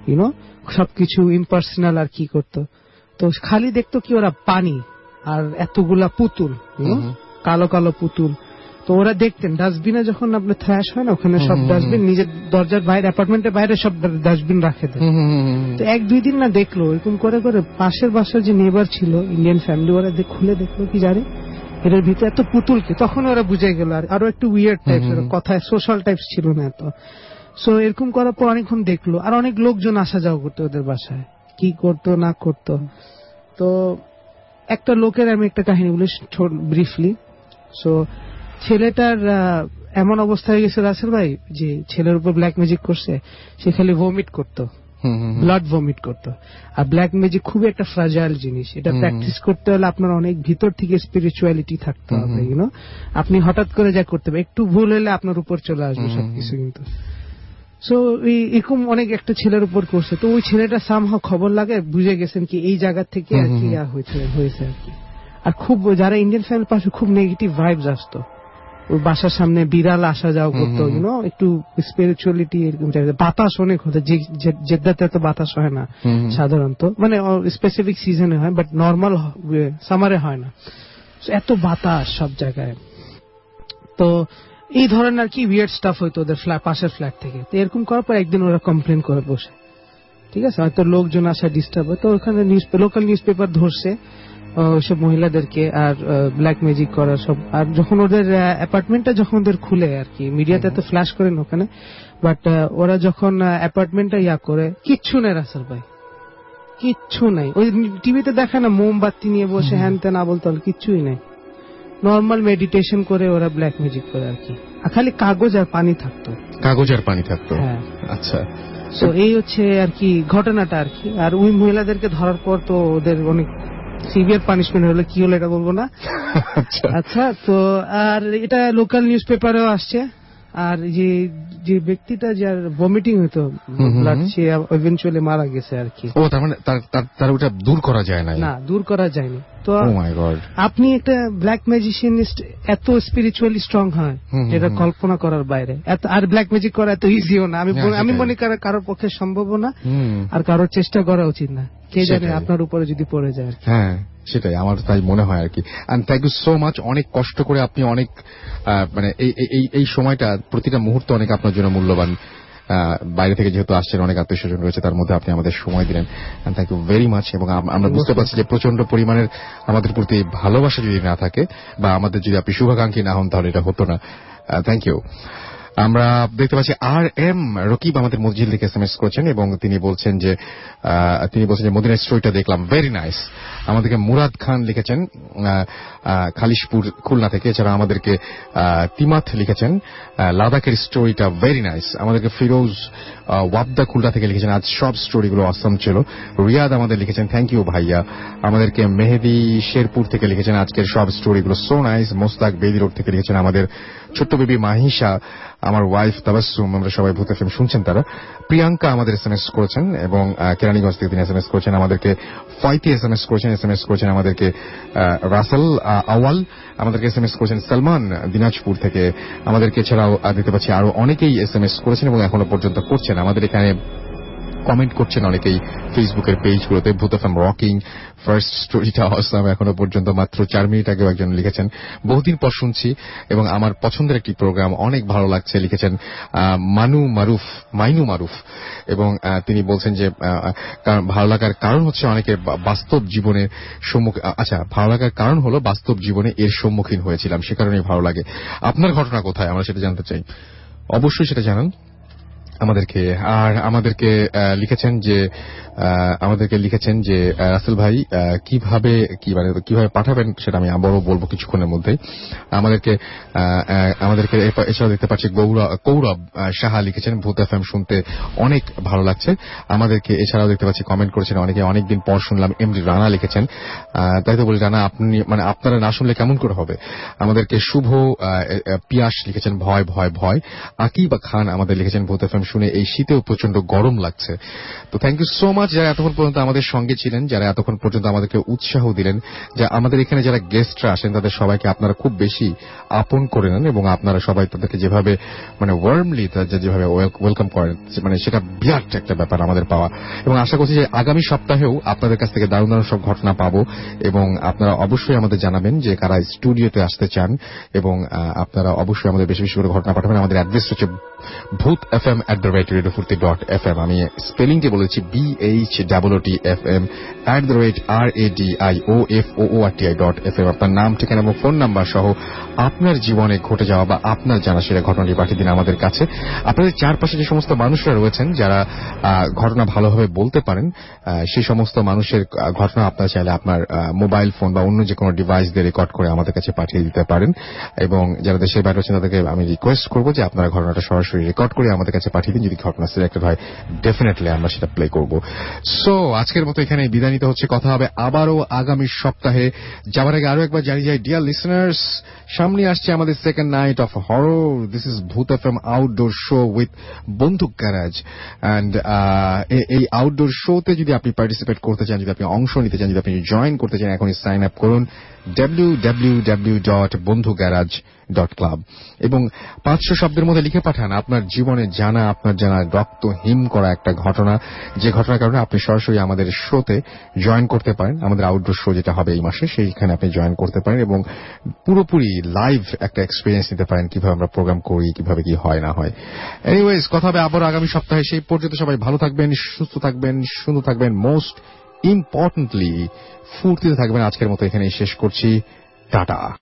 সবকিছু ইম্পার্সোনাল আর কি করতো। তো খালি দেখতো কি ওরা পানি আর এতগুলা পুতুল, কালো কালো পুতুল। তো ওরা দেখতেন ডাস্টবিনে যখন আপনার থ্রাশ হয় না, ওখানে সব ডাস্টবিন নিজের দরজার বাইরে, অ্যাপার্টমেন্টের বাইরে সব ডাস্টবিন রাখে দেয়। তো এক দুই দিন না দেখলো এরকম করে করে, পাশের বাসার যে নেবার ছিল ইন্ডিয়ান ফ্যামিলি, ওরা খুলে দেখলো কি জানে এটার ভিতরে এত পুতুলকে। তখন ওরা বুঝে গেল, আর আরো একটু উইয়ার্ড টাইপস, কথায় সোশ্যাল টাইপস ছিল না এত। সো এরকম করার পর অনেকক্ষণ দেখলো, আর অনেক লোকজন আসা যাওয়া করতো ওদের বাসায়, কি করতো না করতো। তো একটা লোকের আমি একটা কাহিনী বলি ব্রিফলি। সো ছেলেটার এমন অবস্থা হয়ে গেছে রাসেল ভাই, যে ছেলের উপর ব্ল্যাক ম্যাজিক করছে, সে খালি ভমিট করতো, ব্লাড ভমিট করতো। আর ব্ল্যাক ম্যাজিক খুবই একটা ফ্রাজাইল জিনিস, এটা প্র্যাকটিস করতে হলে আপনার অনেক ভিতর থেকে স্পিরিচুয়ালিটি থাকতে হবে, আপনি হঠাৎ করে যা করতে হবে, একটু ভুল হলে আপনার উপর চলে আসবে সবকিছু কিন্তু। সো এরকম অনেক একটা ছেলের উপর করছে। তো ওই ছেলেটা সামহাও খবর লাগে, বুঝে গেছেন কি এই জায়গা থেকে আর কি হয়েছে আর কি। আর খুব যারা ইন্ডিয়ান ফ্যামিলির পাশে খুব নেগেটিভ ভাইবস আসতো, ওই বাসার সামনে বিড়াল আসা যাওয়া করতো, একটু স্পিরিচুয়ালিটি এরকম। বাতাস অনেক হতো, জেদ্দাতে তো বাতাস হয় না সাধারণত, মানে স্পেসিফিক সিজনে হয়, বাট নর্মাল সামারে হয় না। এত বাতাস সব জায়গায়। তো এই ধরনের আর কি উইয়ার্ড স্টাফ হইতো ওদের পাশের ফ্ল্যাট থেকে। তো এরকম করার পর একদিন ওরা কমপ্লেন করে বসে, ঠিক আছে, হয়তো লোকজন আসা ডিস্টার্ব হয়। তো ওখানে লোকাল নিউজ পেপার ধরছে ওইসব মহিলাদেরকে, আর ব্ল্যাক ম্যাজিক করা সব। আর যখন ওদের অ্যাপার্টমেন্টটা যখন ওদের খুলে আর কি, মিডিয়াতে তো ফ্ল্যাশ করেন ওখানে, বাট ওরা যখন অ্যাপার্টমেন্টটা করে, কিচ্ছু নেই রাসেল ভাই, কিচ্ছু নাই। ওই টিভিতে দেখে না মোমবাতি নিয়ে বসে হ্যান ত্যান আবল তাবল, কিচ্ছুই নেই। নর্মাল মেডিটেশন করে ওরা ব্ল্যাক ম্যাজিক করে আর কি, আর খালি কাগজ আর পানি থাকতো, হ্যাঁ। আচ্ছা, তো এই হচ্ছে আর কি ঘটনাটা আর কি। আর ওই মহিলাদেরকে ধরার পর তো ওদের অনেক সিভিয়ার পানিশমেন্ট হলো, কি হলো এটা বলবো না। আচ্ছা, তো আর এটা লোকাল নিউজ পেপারেও আসছে। আর যে ব্যক্তিটা যার ভমিটিং হইতো ব্লাড, সে ইভেনচুয়ালি মারা গেছে আর কি। তার মানে তার ওটা দূর করা যায় না, দূর করা যায়নি। তো আপনি একটা ব্ল্যাক ম্যাজিশিয়ানিস্ট এত স্পিরিচুয়ালি স্ট্রং হয় যেটা কল্পনা করার বাইরে। আর ব্ল্যাক ম্যাজিক করা এত ইজিও না, আমি মনে করি কারোর পক্ষে সম্ভব না, আর কারোর চেষ্টা করা উচিত না। কে জানে আপনার উপরে যদি পড়ে যায়। হ্যাঁ, সেটাই আমার তাই মনে হয় আর কি। And thank you so much. অনেক কষ্ট করে আপনি অনেক মানে এই সময়টা প্রতিটা মুহূর্ত অনেক আপনার জন্য মূল্যবান। বাইরে থেকে যেহেতু আসছেন, অনেক আত্মীয় স্বজন রয়েছে, তার মধ্যে আপনি আমাদের সময় দিলেন। Thank you very much. এবং আমরা বুঝতে পারছি যে প্রচন্ড পরিমাণের আমাদের প্রতি ভালোবাসা যদি না থাকে বা আমাদের যদি আপনি শুভাকাঙ্ক্ষী না হন তাহলে এটা হতো না। Thank you. আমরা দেখতে পাচ্ছি RM রকিব আমাদের মসজিদ থেকে SMS করেছেন এবং তিনি বলছেন যে মদিনা স্টোরিটা দেখলাম, ভেরি নাইস। আমাদেরকে মুরাদ খান লিখেছেন খালিশপুর খুলনা থেকে। এছাড়া আমাদেরকে তিমাত লিখেছেন লাদাখের স্টোরিটা ভেরি নাইস। আমাদেরকে ফিরোজ ওয়াবদা খুলনা থেকে লিখেছেন আজ সব স্টোরিগুলো অসম ছিল। রিয়াদ আমাদের লিখেছেন থ্যাংক ইউ ভাইয়া। আমাদেরকে মেহেদি শেরপুর থেকে লিখেছেন আজকের সব স্টোরিগুলো সো নাইস। মোস্তাক বেদি রোড থেকে লিখেছেন আমাদের ছোট্ট বেবি মাহিসা, আমার ওয়াইফ তাবাসসুম, আমরা সবাই ভূত এফএম শুনছেন তারা। প্রিয়াঙ্কা আমাদের SMS করেছেন এবং কেরানীগঞ্জ থেকে তিনি SMS করেছেন। আমাদেরকে ফয়তি SMS করেছেন আমাদেরকে রাসেল আওয়াল, আমাদেরকে SMS করেছেন সালমান দিনাজপুর থেকে। আমাদেরকে এছাড়াও দেখতে পাচ্ছি আরো অনেকেই SMS করেছেন এবং এখনো পর্যন্ত করছেন। আমাদের এখানে কমেন্ট করছেন অনেকেই ফেসবুকের পেজগুলোতে। ভূত এফএম রকিং, ফার্স্ট স্টোরিটা অসাম। এখনো পর্যন্ত মাত্র 4 মিনিট আগেও একজন লিখেছেন বহুদিন পর শুনছি এবং আমার পছন্দের একটি প্রোগ্রাম, অনেক ভালো লাগছে লিখেছেন মাইনু মারুফ। এবং তিনি বলছেন যে ভালো লাগার কারণ হচ্ছে অনেকের বাস্তব জীবনের ভালো লাগার কারণ হলো বাস্তব জীবনে এর সম্মুখীন হয়েছিলাম, সে কারণেই ভালো লাগে। আপনার ঘটনা কোথায় আমরা সেটা জানতে চাই, অবশ্যই সেটা জানান আমাদেরকে। আর আমাদেরকে লিখেছেন যে রাসেল ভাই কিভাবে পাঠাবেন সেটা আমি আবারও বলবো কিছুক্ষণের মধ্যেই। আমাদেরকে এছাড়াও দেখতে পাচ্ছি কৌরব সাহা লিখেছেন ভূত এফএম শুনতে অনেক ভালো লাগছে। আমাদেরকে এছাড়াও দেখতে পাচ্ছি কমেন্ট করেছেন অনেকে, অনেকদিন পর শুনলাম। এমডি রানা লিখেছেন, তাই তো বলি রানা আপনি আপনারা না শুনলে কেমন করে হবে। আমাদেরকে শুভ পিয়াস লিখেছেন ভয় ভয় ভয়। আকিবা খান আমাদের লিখেছেন ভূত এফএম শুনে এই শীতেও প্রচন্ড গরম লাগছে। তো থ্যাংক ইউ সো মাচ যারা এতক্ষণ পর্যন্ত আমাদের সঙ্গে ছিলেন, যারা এতক্ষণ পর্যন্ত আমাদেরকে উৎসাহ দিলেন। যা আমাদের এখানে যারা গেস্টরা আসেন তাদের সবাইকে আপনারা খুব বেশি আপন করে নেন এবং আপনারা সবাই তাদেরকে যেভাবে ওয়ার্মলি যেভাবে ওয়েলকাম করেন, সেটা বিরাট একটা ব্যাপার আমাদের পাওয়া। এবং আশা করছি যে আগামী সপ্তাহেও আপনাদের কাছ থেকে দারুণ দারুণ সব ঘটনা পাবো এবং আপনারা অবশ্যই আমাদের জানাবেন যে কারা স্টুডিওতে আসতে চান এবং আপনারা অবশ্যই আমাদের বেশি বেশি করে ঘটনা পাঠাবেন। আমাদের অ্যাড্রেস হচ্ছে bhutfm@radiofurti.fm। আমি স্পেলিংটি বলেছি BHOOTFM@radioFOORTI.FM। আপনার নাম, ঠিকানা এবং ফোন নাম্বার সহ আপনার জীবনে ঘটে যাওয়া বা আপনার জানা সেরা ঘটনাটি পাঠিয়ে দিন আমাদের কাছে। আপনাদের চারপাশে যে সমস্ত মানুষরা রয়েছেন যারা ঘটনা ভালোভাবে বলতে পারেন, সেই সমস্ত মানুষের ঘটনা আপনারা চাইলে আপনার মোবাইল ফোন বা অন্য যে কোনো ডিভাইস দিয়ে রেকর্ড করে আমাদের কাছে পাঠিয়ে দিতে পারেন। এবং যারা দেশের বাইরে রয়েছেন তাদেরকে আমি রিকোয়েস্ট করবো যে আপনারা ঘটনাটা সরাসরি রেকর্ড করে আমাদের কাছে পাঠিয়ে দিন। যদি ঘটনা সিলেক্টেড হয় ডেফিনেটলি আমরা সেটা প্লে করব। সো আজকের মতো এখানে বিদায় নিতে হচ্ছে। কথা হবে আবারও আগামী সপ্তাহে। যাওয়ার আগে আরো একবার জানিয়ে যাই, ডিয়ার লিসনার্স, সামনে আসছে আমাদের second night of horror. This is Bhoot FM outdoor show with বন্দুক গ্যারাজ। অ্যান্ড এই আউটডোর শোতে যদি আপনি পার্টিসিপেট করতে চান, যদি আপনি অংশ নিতে চান, যদি আপনি জয়েন করতে চান, এখনই সাইন আপ করুন www.bondhugarage.club এবং 500 শব্দের মধ্যে লিখে পাঠান আপনার জীবনে আপনার জানা রক্ত হিম করা একটা ঘটনা, যে ঘটনার কারণে আপনি সরাসরি আমাদের শোতে জয়েন করতে পারেন। আমাদের আউটডোর শো যেটা হবে এই মাসে, সেইখানে আপনি জয়েন করতে পারেন এবং পুরোপুরি লাইভ একটা এক্সপিরিয়েন্স নিতে পারেন কিভাবে আমরা প্রোগ্রাম করি, কিভাবে কি হয় না হয়। এনিওয়েজ, কথা হবে আবার আগামী সপ্তাহে। সেই পর্যন্ত সবাই ভালো থাকবেন, সুস্থ থাকবেন, সুন্দর থাকবেন, মোস্ট ইম্পর্টেন্টলি ফুর্তিতে থাকবেন। আজকের মতো এখানেই শেষ করছি। টাটা।